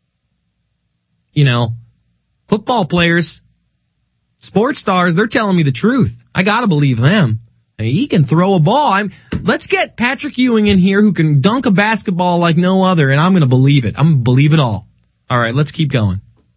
you know, football players, sports stars, they're telling me the truth. I gotta believe them. I mean, he can throw a ball. I'm, let's get Patrick Ewing in here who can dunk a basketball like no other, and I'm gonna believe it. I'm gonna believe it all. All right, let's keep going.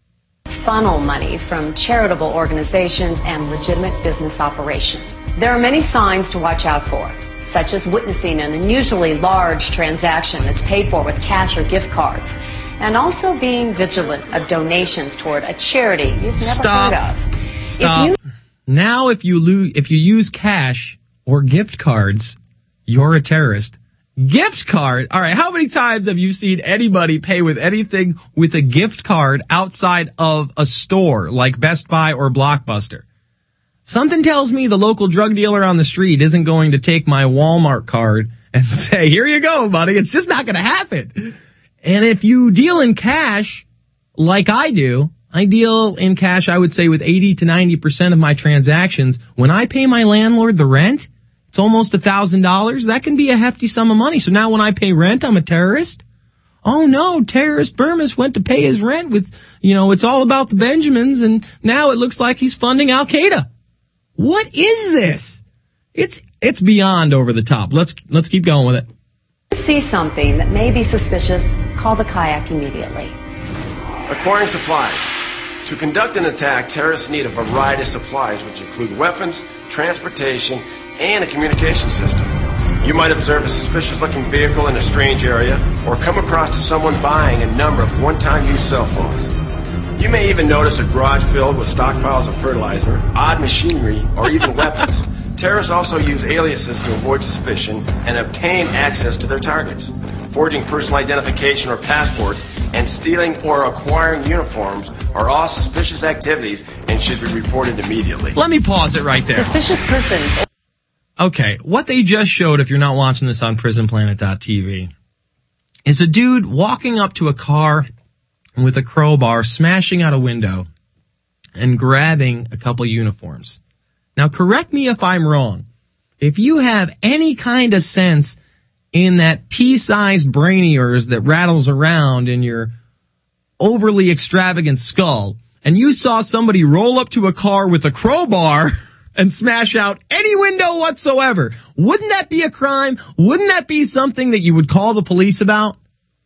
Funnel money from charitable organizations and legitimate business operation. There are many signs to watch out for, such as witnessing an unusually large transaction that's paid for with cash or gift cards, and also being vigilant of donations toward a charity you've never Stop. heard of. Stop. If you- now, if you lo- if you use cash or gift cards, you're a terrorist. Gift card? All right, how many times have you seen anybody pay with anything with a gift card outside of a store like Best Buy or Blockbuster? Something tells me the local drug dealer on the street isn't going to take my Walmart card and say, here you go, buddy. It's just not going to happen. And if you deal in cash, like I do, I deal in cash, I would say, with eighty to ninety percent of my transactions. When I pay my landlord the rent, it's almost a thousand dollars. That can be a hefty sum of money. So now when I pay rent, I'm a terrorist? Oh no, terrorist Burmis went to pay his rent with, you know, it's all about the Benjamins, and now it looks like he's funding Al-Qaeda. What is this? It's, it's beyond over the top. Let's, let's keep going with it. see something that may be suspicious, call the kayak immediately. Acquiring supplies. To conduct an attack, terrorists need a variety of supplies, which include weapons, transportation, and a communication system. You might observe a suspicious-looking vehicle in a strange area, or come across to someone buying a number of one-time use cell phones. You may even notice a garage filled with stockpiles of fertilizer, odd machinery, or even weapons. Terrorists also use aliases to avoid suspicion and obtain access to their targets. Forging personal identification or passports and stealing or acquiring uniforms are all suspicious activities and should be reported immediately. Let me pause it right there. Suspicious persons. Okay, what they just showed, if you're not watching this on prison planet dot t v, is a dude walking up to a car with a crowbar, smashing out a window, and grabbing a couple uniforms. Now, correct me if I'm wrong. If you have any kind of sense in that pea-sized brain of yours that rattles around in your overly extravagant skull, and you saw somebody roll up to a car with a crowbar and smash out any window whatsoever, wouldn't that be a crime? Wouldn't that be something that you would call the police about?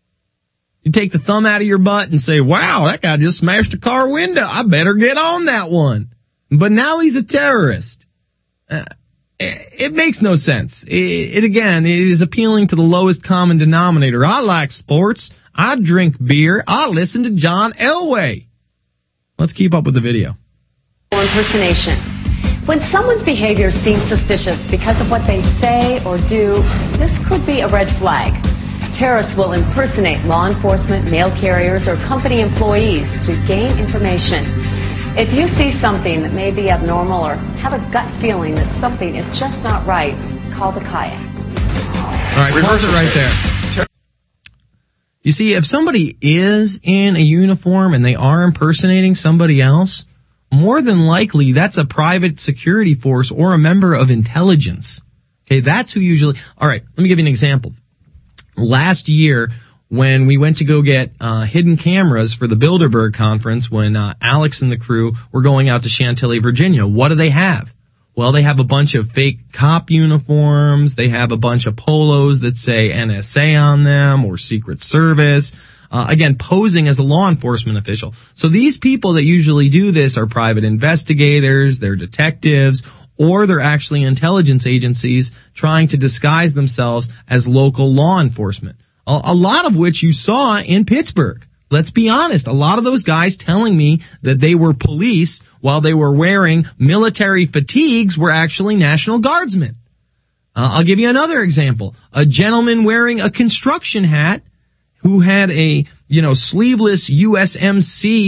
You take the thumb out of your butt and say, wow, that guy just smashed a car window. I better get on that one. But now he's a terrorist. Uh, it, it makes no sense. It, it again, it is appealing to the lowest common denominator. I like sports. I drink beer. I listen to John Elway. Let's keep up with the video. Impersonation. When someone's behavior seems suspicious because of what they say or do, this could be a red flag. Terrorists will impersonate law enforcement, mail carriers, or company employees to gain information. If you see something that may be abnormal or have a gut feeling that something is just not right, call the kayak. All right, pause it right there. You see, if somebody is in a uniform and they are impersonating somebody else, more than likely that's a private security force or a member of intelligence. Okay, that's who usually... All right, let me give you an example. Last year, when we went to go get uh hidden cameras for the Bilderberg conference, when uh, Alex and the crew were going out to Chantilly, Virginia, what do they have? Well, they have a bunch of fake cop uniforms. They have a bunch of polos that say N S A on them or Secret Service. Uh, again, posing as a law enforcement official. So these people that usually do this are private investigators, they're detectives, or they're actually intelligence agencies trying to disguise themselves as local law enforcement. A, a lot of which you saw in Pittsburgh. Let's be honest. A lot of those guys telling me that they were police while they were wearing military fatigues were actually National Guardsmen. Uh, I'll give you another example. A gentleman wearing a construction hat who had a, you know, sleeveless U S M C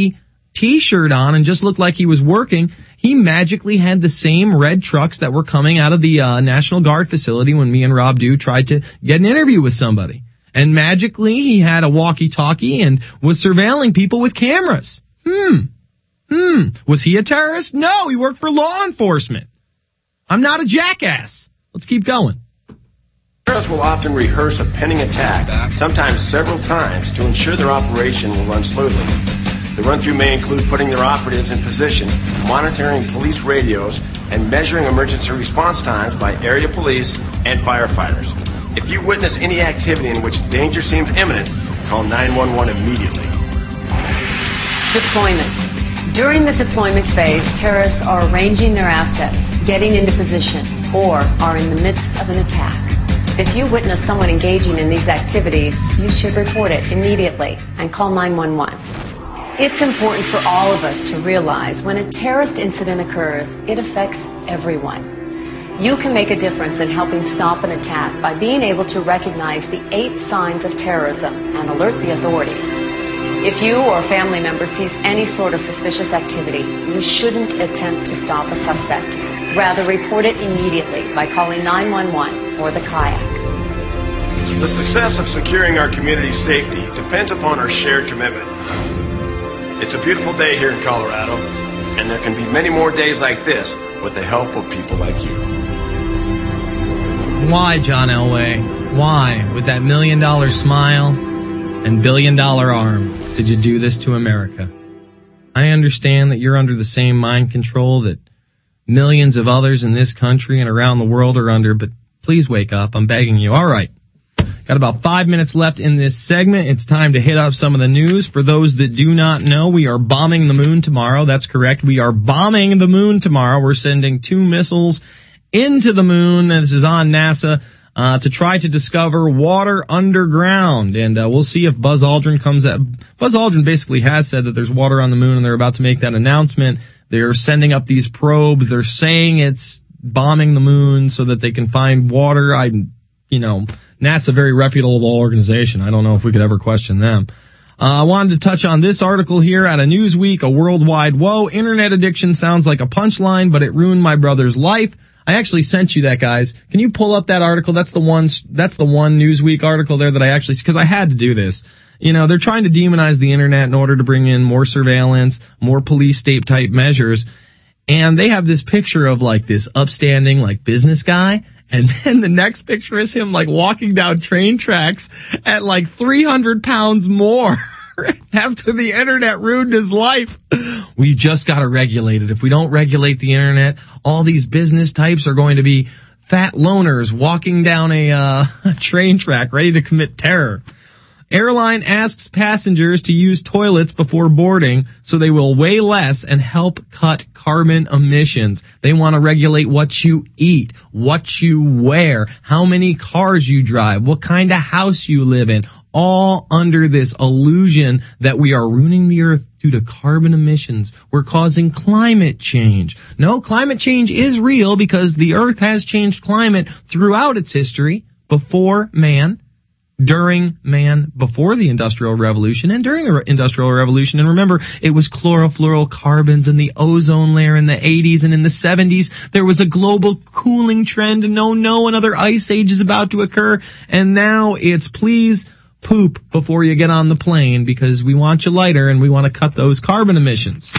T-shirt on and just looked like he was working. He magically had the same red trucks that were coming out of the uh, National Guard facility when me and Rob Dew tried to get an interview with somebody. And magically he had a walkie-talkie and was surveilling people with cameras. Hmm. Hmm. Was he a terrorist? No, he worked for law enforcement. I'm not a jackass. Let's keep going. Terrorists will often rehearse a pending attack, sometimes several times, to ensure their operation will run smoothly. The run-through may include putting their operatives in position, monitoring police radios, and measuring emergency response times by area police and firefighters. If you witness any activity in which danger seems imminent, call nine one one immediately. Deployment. During the deployment phase, terrorists are arranging their assets, getting into position, or are in the midst of an attack. If you witness someone engaging in these activities, you should report it immediately and call nine one one. It's important for all of us to realize when a terrorist incident occurs, it affects everyone. You can make a difference in helping stop an attack by being able to recognize the eight signs of terrorism and alert the authorities. If you or a family member sees any sort of suspicious activity, you shouldn't attempt to stop a suspect. Rather, report it immediately by calling nine one one or the kayak. The success of securing our community's safety depends upon our shared commitment. It's a beautiful day here in Colorado, and there can be many more days like this with the helpful people like you. Why, John Elway? Why, with that million dollar smile and billion dollar arm, did you do this to America? I understand that you're under the same mind control that millions of others in this country and around the world are under, but please wake up. I'm begging you. All right. Got about five minutes left in this segment. It's time to hit up some of the news. For those that do not know, we are bombing the moon tomorrow. That's correct. We are bombing the moon tomorrow. We're sending two missiles into the moon. This is on NASA. Uh, to try to discover water underground. And uh, we'll see if Buzz Aldrin comes at... Buzz Aldrin basically has said that there's water on the moon, and they're about to make that announcement. They're sending up these probes. They're saying it's bombing the moon so that they can find water. I, you know, NASA, a very reputable organization. I don't know if we could ever question them. Uh, I wanted to touch on this article here out of Newsweek, a worldwide woe. Internet addiction sounds like a punchline, but it ruined my brother's life. I actually sent you that, guys. Can you pull up that article? That's the one, that's the one Newsweek article there that I actually, because I had to do this. You know, they're trying to demonize the internet in order to bring in more surveillance, more police state type measures. And they have this picture of like this upstanding, like business guy. And then the next picture is him like walking down train tracks at like three hundred pounds more. After the internet ruined his life. We just got to regulate it. If we don't regulate the internet, all these business types are going to be fat loners walking down a, uh, a train track ready to commit terror. Airline asks passengers to use toilets before boarding so they will weigh less and help cut carbon emissions. They want to regulate what you eat, what you wear, how many cars you drive, what kind of house you live in, all under this illusion that we are ruining the earth due to carbon emissions. We're causing climate change. No, climate change is real because the earth has changed climate throughout its history, before man, during man, before the Industrial Revolution, and during the Industrial Revolution. And remember, it was chlorofluorocarbons and the ozone layer in the eighties, and in the seventies, there was a global cooling trend, and no, no, another ice age is about to occur. And now it's please poop before you get on the plane because we want you lighter and we want to cut those carbon emissions.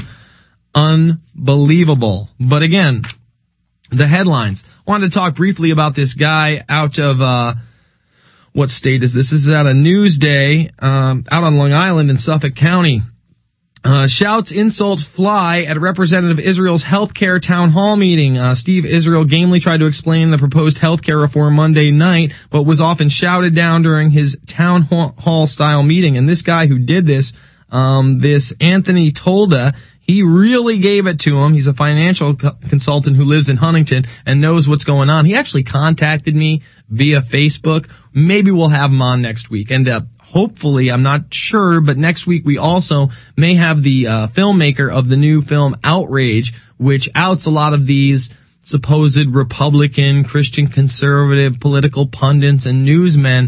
Unbelievable. But again, the headlines. I wanted to talk briefly about this guy out of, uh, what state is this? This is out of Newsday, um, out on Long Island in Suffolk County. Uh, shouts insults fly at Representative Israel's healthcare town hall meeting. Uh, Steve Israel gamely tried to explain the proposed healthcare reform Monday night, but was often shouted down during his town hall style meeting. And this guy who did this, um, this Anthony Tolda, he really gave it to him. He's a financial co- consultant who lives in Huntington and knows what's going on. He actually contacted me via Facebook. Maybe we'll have him on next week. And, uh, hopefully, I'm not sure, but next week we also may have the uh, filmmaker of the new film Outrage, which outs a lot of these supposed Republican, Christian conservative political pundits and newsmen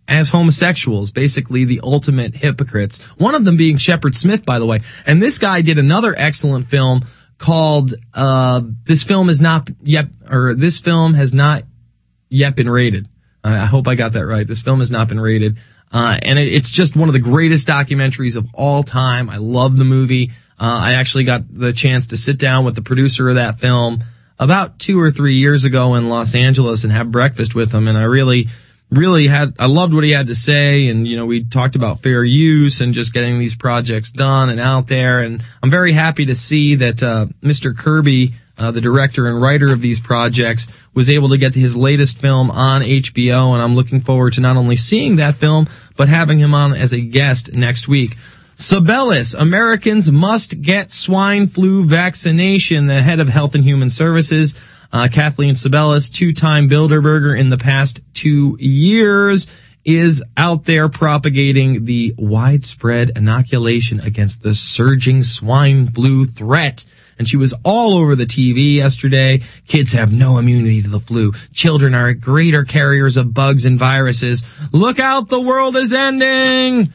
as homosexuals, basically the ultimate hypocrites. One of them being Shepard Smith, by the way. And this guy did another excellent film called, uh, this film is not yet, or this film has not yet been rated. I hope I got that right. This film has not been rated. Uh, and it, it's just one of the greatest documentaries of all time. I love the movie. Uh, I actually got the chance to sit down with the producer of that film about two or three years ago in Los Angeles and have breakfast with him. And I really, really had, I loved what he had to say. And, you know, we talked about fair use and just getting these projects done and out there. And I'm very happy to see that, uh, Mister Kirby, uh, the director and writer of these projects, was able to get his latest film on H B O. And I'm looking forward to not only seeing that film, but having him on as a guest next week. Sabellis, Americans must get swine flu vaccination. The head of Health and Human Services, uh, Kathleen Sabellis, two-time Bilderberger in the past two years, is out there propagating the widespread inoculation against the surging swine flu threat. And she was all over the T V yesterday. Kids have no immunity to the flu. Children are greater carriers of bugs and viruses. Look out, the world is ending!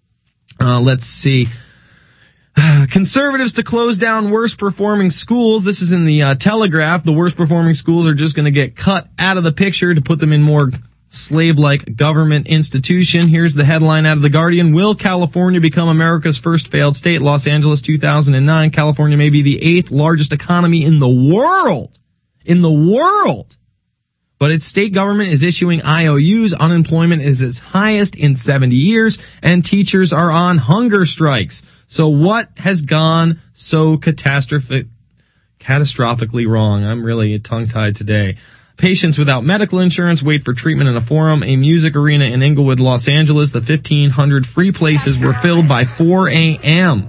Uh, let's see. Conservatives to close down worst performing schools. This is in the uh, Telegraph. The worst performing schools are just going to get cut out of the picture to put them in more slave-like government institution. Here's the headline out of The Guardian. Will California become America's first failed state? Los Angeles, two thousand nine. California may be the eighth largest economy in the world. In the world. But its state government is issuing I O Us. Unemployment is its highest in seventy years, and teachers are on hunger strikes. So what has gone so catastrophic, catastrophically wrong? I'm really tongue-tied today. Patients without medical insurance wait for treatment in a forum. A music arena in Inglewood, Los Angeles. The fifteen hundred free places were filled by four a.m.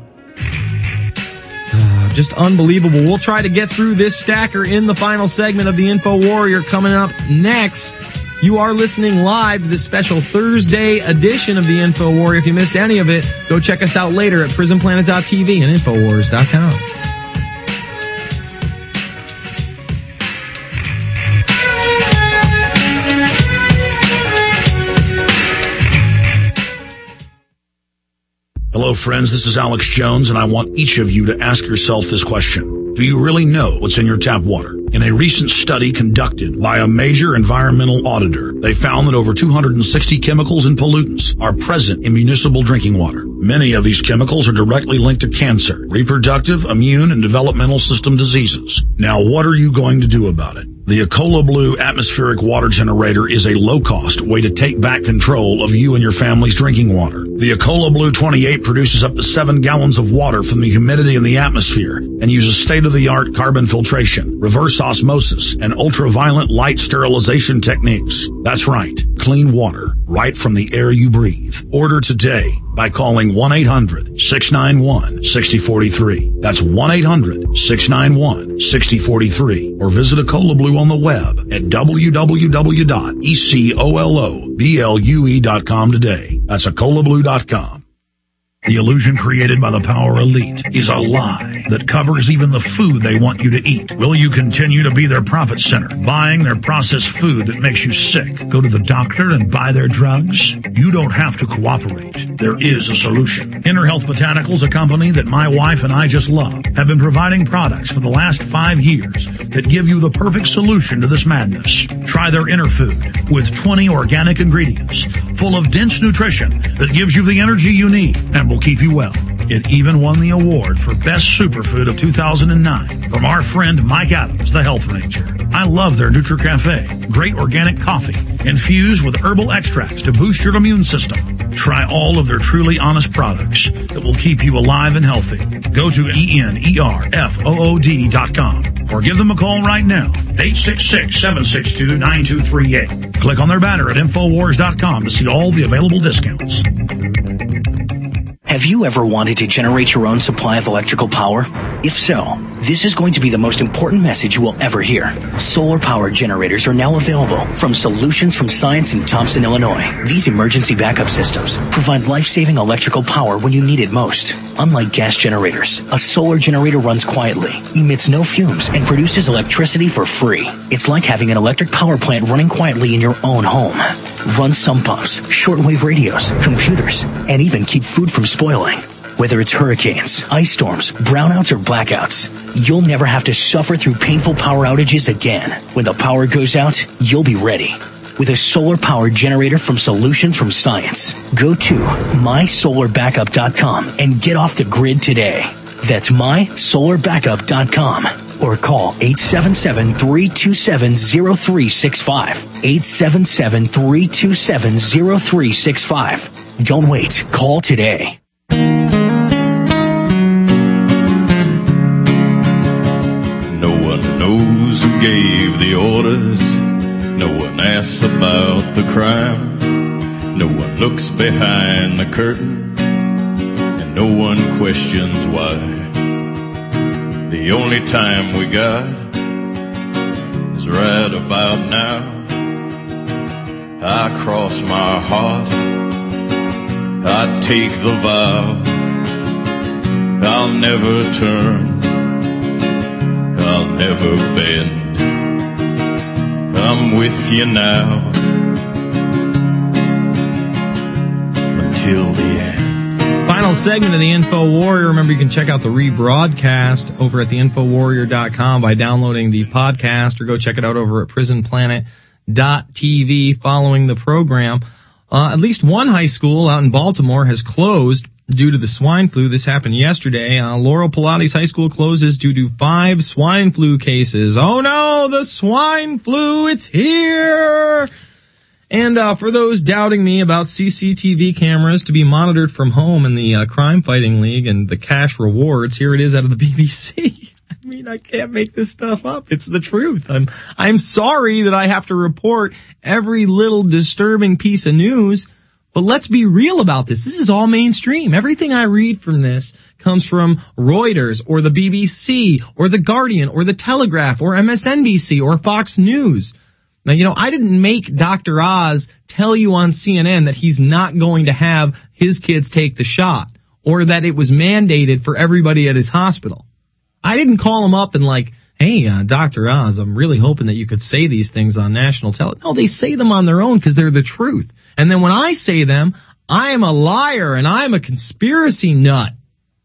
Just unbelievable. We'll try to get through this stacker in the final segment of the Info Warrior coming up next. You are listening live to this special Thursday edition of the Info Warrior. If you missed any of it, go check us out later at prison planet dot t v and infowars dot com. Hello, friends. This is Alex Jones, and I want each of you to ask yourself this question. Do you really know what's in your tap water? In a recent study conducted by a major environmental auditor, they found that over two hundred sixty chemicals and pollutants are present in municipal drinking water. Many of these chemicals are directly linked to cancer, reproductive, immune, and developmental system diseases. Now, what are you going to do about it? The Ecola Blue atmospheric water generator is a low-cost way to take back control of you and your family's drinking water. The Ecola Blue twenty-eight produces up to seven gallons of water from the humidity in the atmosphere and uses state-of-the-art carbon filtration, reverse osmosis, and ultraviolet light sterilization techniques. That's right, clean water right from the air you breathe. Order today by calling one eight hundred six nine one six zero four three. That's one eight hundred six nine one six zero four three. Or visit Ecola Blue on the web at w w w dot ecola blue dot com today. That's ecola blue dot com. The illusion created by the power elite is a lie that covers even the food they want you to eat. Will you continue to be their profit center, buying their processed food that makes you sick? Go to the doctor and buy their drugs? You don't have to cooperate. There is a solution. Inner Health Botanicals, a company that my wife and I just love, have been providing products for the last five years that give you the perfect solution to this madness. Try their Inner Food with twenty organic ingredients full of dense nutrition that gives you the energy you need and will keep you well. It even won the award for Best Superfood of two thousand nine from our friend Mike Adams, the Health Ranger. I love their NutriCafe, great organic coffee infused with herbal extracts to boost your immune system. Try all of their truly honest products that will keep you alive and healthy. Go to E N E R F O O D dot com or give them a call right now, eight six six, seven six two, nine two three eight. Click on their banner at infowars dot com to see all the available discounts. Have you ever wanted to generate your own supply of electrical power? If so, this is going to be the most important message you will ever hear. Solar power generators are now available from Solutions from Science in Thompson, Illinois. These emergency backup systems provide life-saving electrical power when you need it most. Unlike gas generators, a solar generator runs quietly, emits no fumes, and produces electricity for free. It's like having an electric power plant running quietly in your own home. run sump pumps, shortwave radios, computers, and even keep food from spoiling. Whether it's hurricanes, ice storms, brownouts, or blackouts, you'll never have to suffer through painful power outages again. When the power goes out, you'll be ready. With a solar power generator from Solutions from Science. Go to my solar backup dot com and get off the grid today. That's my solar backup dot com. Or call eight seven seven, three two seven, zero three six five. eight seven seven, three two seven, zero three six five. Don't wait. Call today. No one knows who gave the orders. No one asks about the crime. No one looks behind the curtain. And no one questions why. The only time we got is right about now. I cross my heart. I take the vow. I'll never turn. I'll never bend. I'm with you now until the end. Final segment of the Info Warrior. Remember, you can check out the rebroadcast over at the info warrior dot com by downloading the podcast, or go check it out over at prison planet dot t v following the program. Uh, at least one high school out in Baltimore has closed due to the swine flu. This happened yesterday. Uh, Laurel Pilates High School closes due to five swine flu cases. Oh no, the swine flu, it's here! And uh, for those doubting me about C C T V cameras to be monitored from home in the uh, Crime Fighting League and the cash rewards, here it is out of the B B C. I mean, I can't make this stuff up. It's the truth. I'm I'm sorry that I have to report every little disturbing piece of news, but let's be real about this. This is all mainstream. Everything I read from this comes from Reuters or the B B C or the Guardian or the Telegraph or M S N B C or Fox News. Now, you know, I didn't make Doctor Oz tell you on C N N that he's not going to have his kids take the shot, or that it was mandated for everybody at his hospital. I didn't call him up and like, hey, uh, Doctor Oz, I'm really hoping that you could say these things on national television. No, they say them on their own because they're the truth. And then when I say them, I am a liar and I'm a conspiracy nut.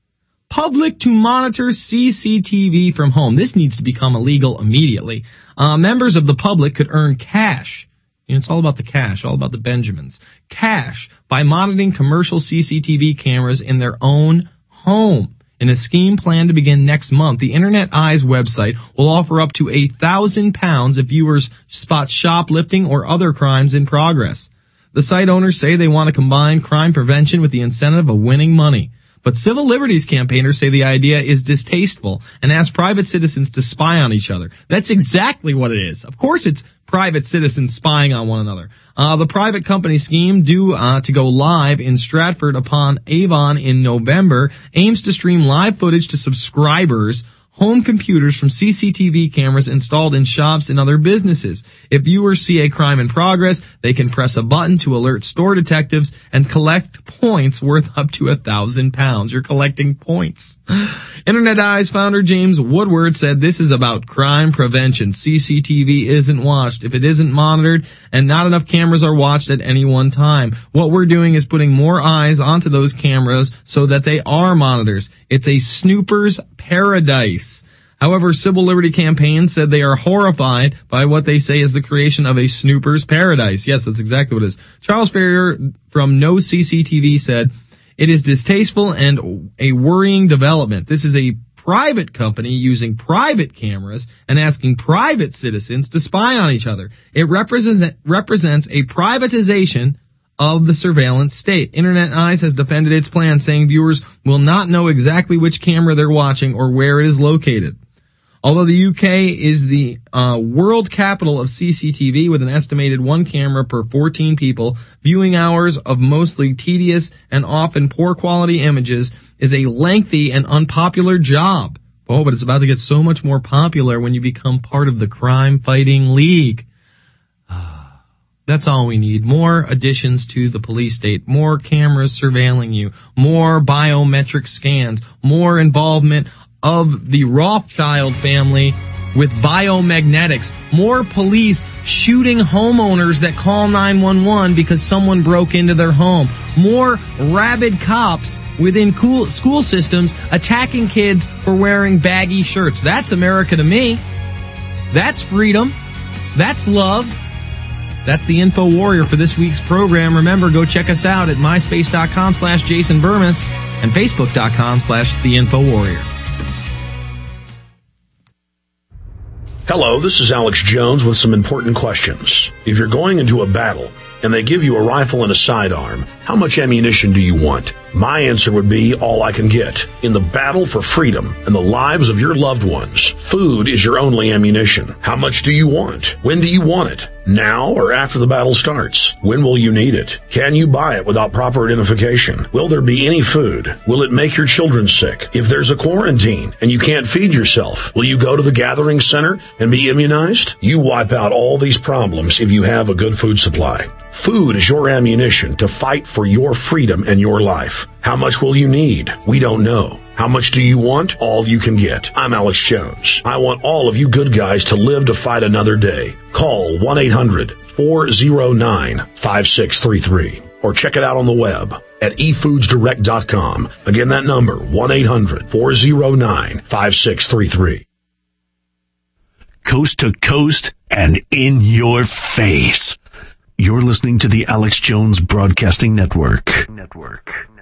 Public to monitor C C T V from home. This needs to become illegal immediately. Uh, members of the public could earn cash. You know, it's all about the cash, all about the Benjamins. Cash by monitoring commercial C C T V cameras in their own home. In a scheme planned to begin next month, the Internet Eyes website will offer up to a thousand pounds if viewers spot shoplifting or other crimes in progress. The site owners say they want to combine crime prevention with the incentive of winning money. But civil liberties campaigners say the idea is distasteful and ask private citizens to spy on each other. That's exactly what it is. Of course it's private citizens spying on one another. Uh, the private company scheme, due uh, to go live in Stratford upon Avon in November, aims to stream live footage to subscribers' home computers from C C T V cameras installed in shops and other businesses. If viewers see a crime in progress, they can press a button to alert store detectives and collect points worth up to a thousand pounds. You're collecting points. Internet Eyes founder James Woodward said this is about crime prevention. C C T V isn't watched if it isn't monitored, and not enough cameras are watched at any one time. What we're doing is putting more eyes onto those cameras so that they are monitors. It's a snooper's paradise. However, civil liberty campaigns said they are horrified by what they say is the creation of a snooper's paradise. Yes, that's exactly what it is. Charles Ferrier from No C C T V said, it is distasteful and a worrying development. This is a private company using private cameras and asking private citizens to spy on each other. It represents, represents a privatization of the surveillance state. Internet Eyes has defended its plan, saying viewers will not know exactly which camera they're watching or where it is located. Although the U K is the uh, world capital of C C T V with an estimated one camera per fourteen people, viewing hours of mostly tedious and often poor quality images is a lengthy and unpopular job. Oh, but it's about to get so much more popular when you become part of the Crime Fighting League. That's all we need. More additions to the police state, more cameras surveilling you, more biometric scans, more involvement of the Rothschild family with biomagnetics. More police shooting homeowners that call nine one one because someone broke into their home. More rabid cops within cool school systems attacking kids for wearing baggy shirts. That's America to me. That's freedom. That's love. That's the Info Warrior for this week's program. Remember, go check us out at myspace.com slash Jason Bermas and facebook.com slash the Info Warrior. Hello, this is Alex Jones with some important questions. If you're going into a battle and they give you a rifle and a sidearm, how much ammunition do you want? My answer would be all I can get. In the battle for freedom and the lives of your loved ones, food is your only ammunition. How much do you want? When do you want it? Now or after the battle starts? When will you need it? Can you buy it without proper identification? Will there be any food? Will it make your children sick? If there's a quarantine and you can't feed yourself, will you go to the gathering center and be immunized? You wipe out all these problems if you have a good food supply. Food is your ammunition to fight for your freedom and your life. How much will you need? We don't know. How much do you want? All you can get. I'm Alex Jones. I want all of you good guys to live to fight another day. Call one eight hundred four oh nine five six three three or check it out on the web at e foods direct dot com. Again, that number, one eight hundred four oh nine five six three three. Coast to coast and in your face. You're listening to the Alex Jones Broadcasting Network. Network.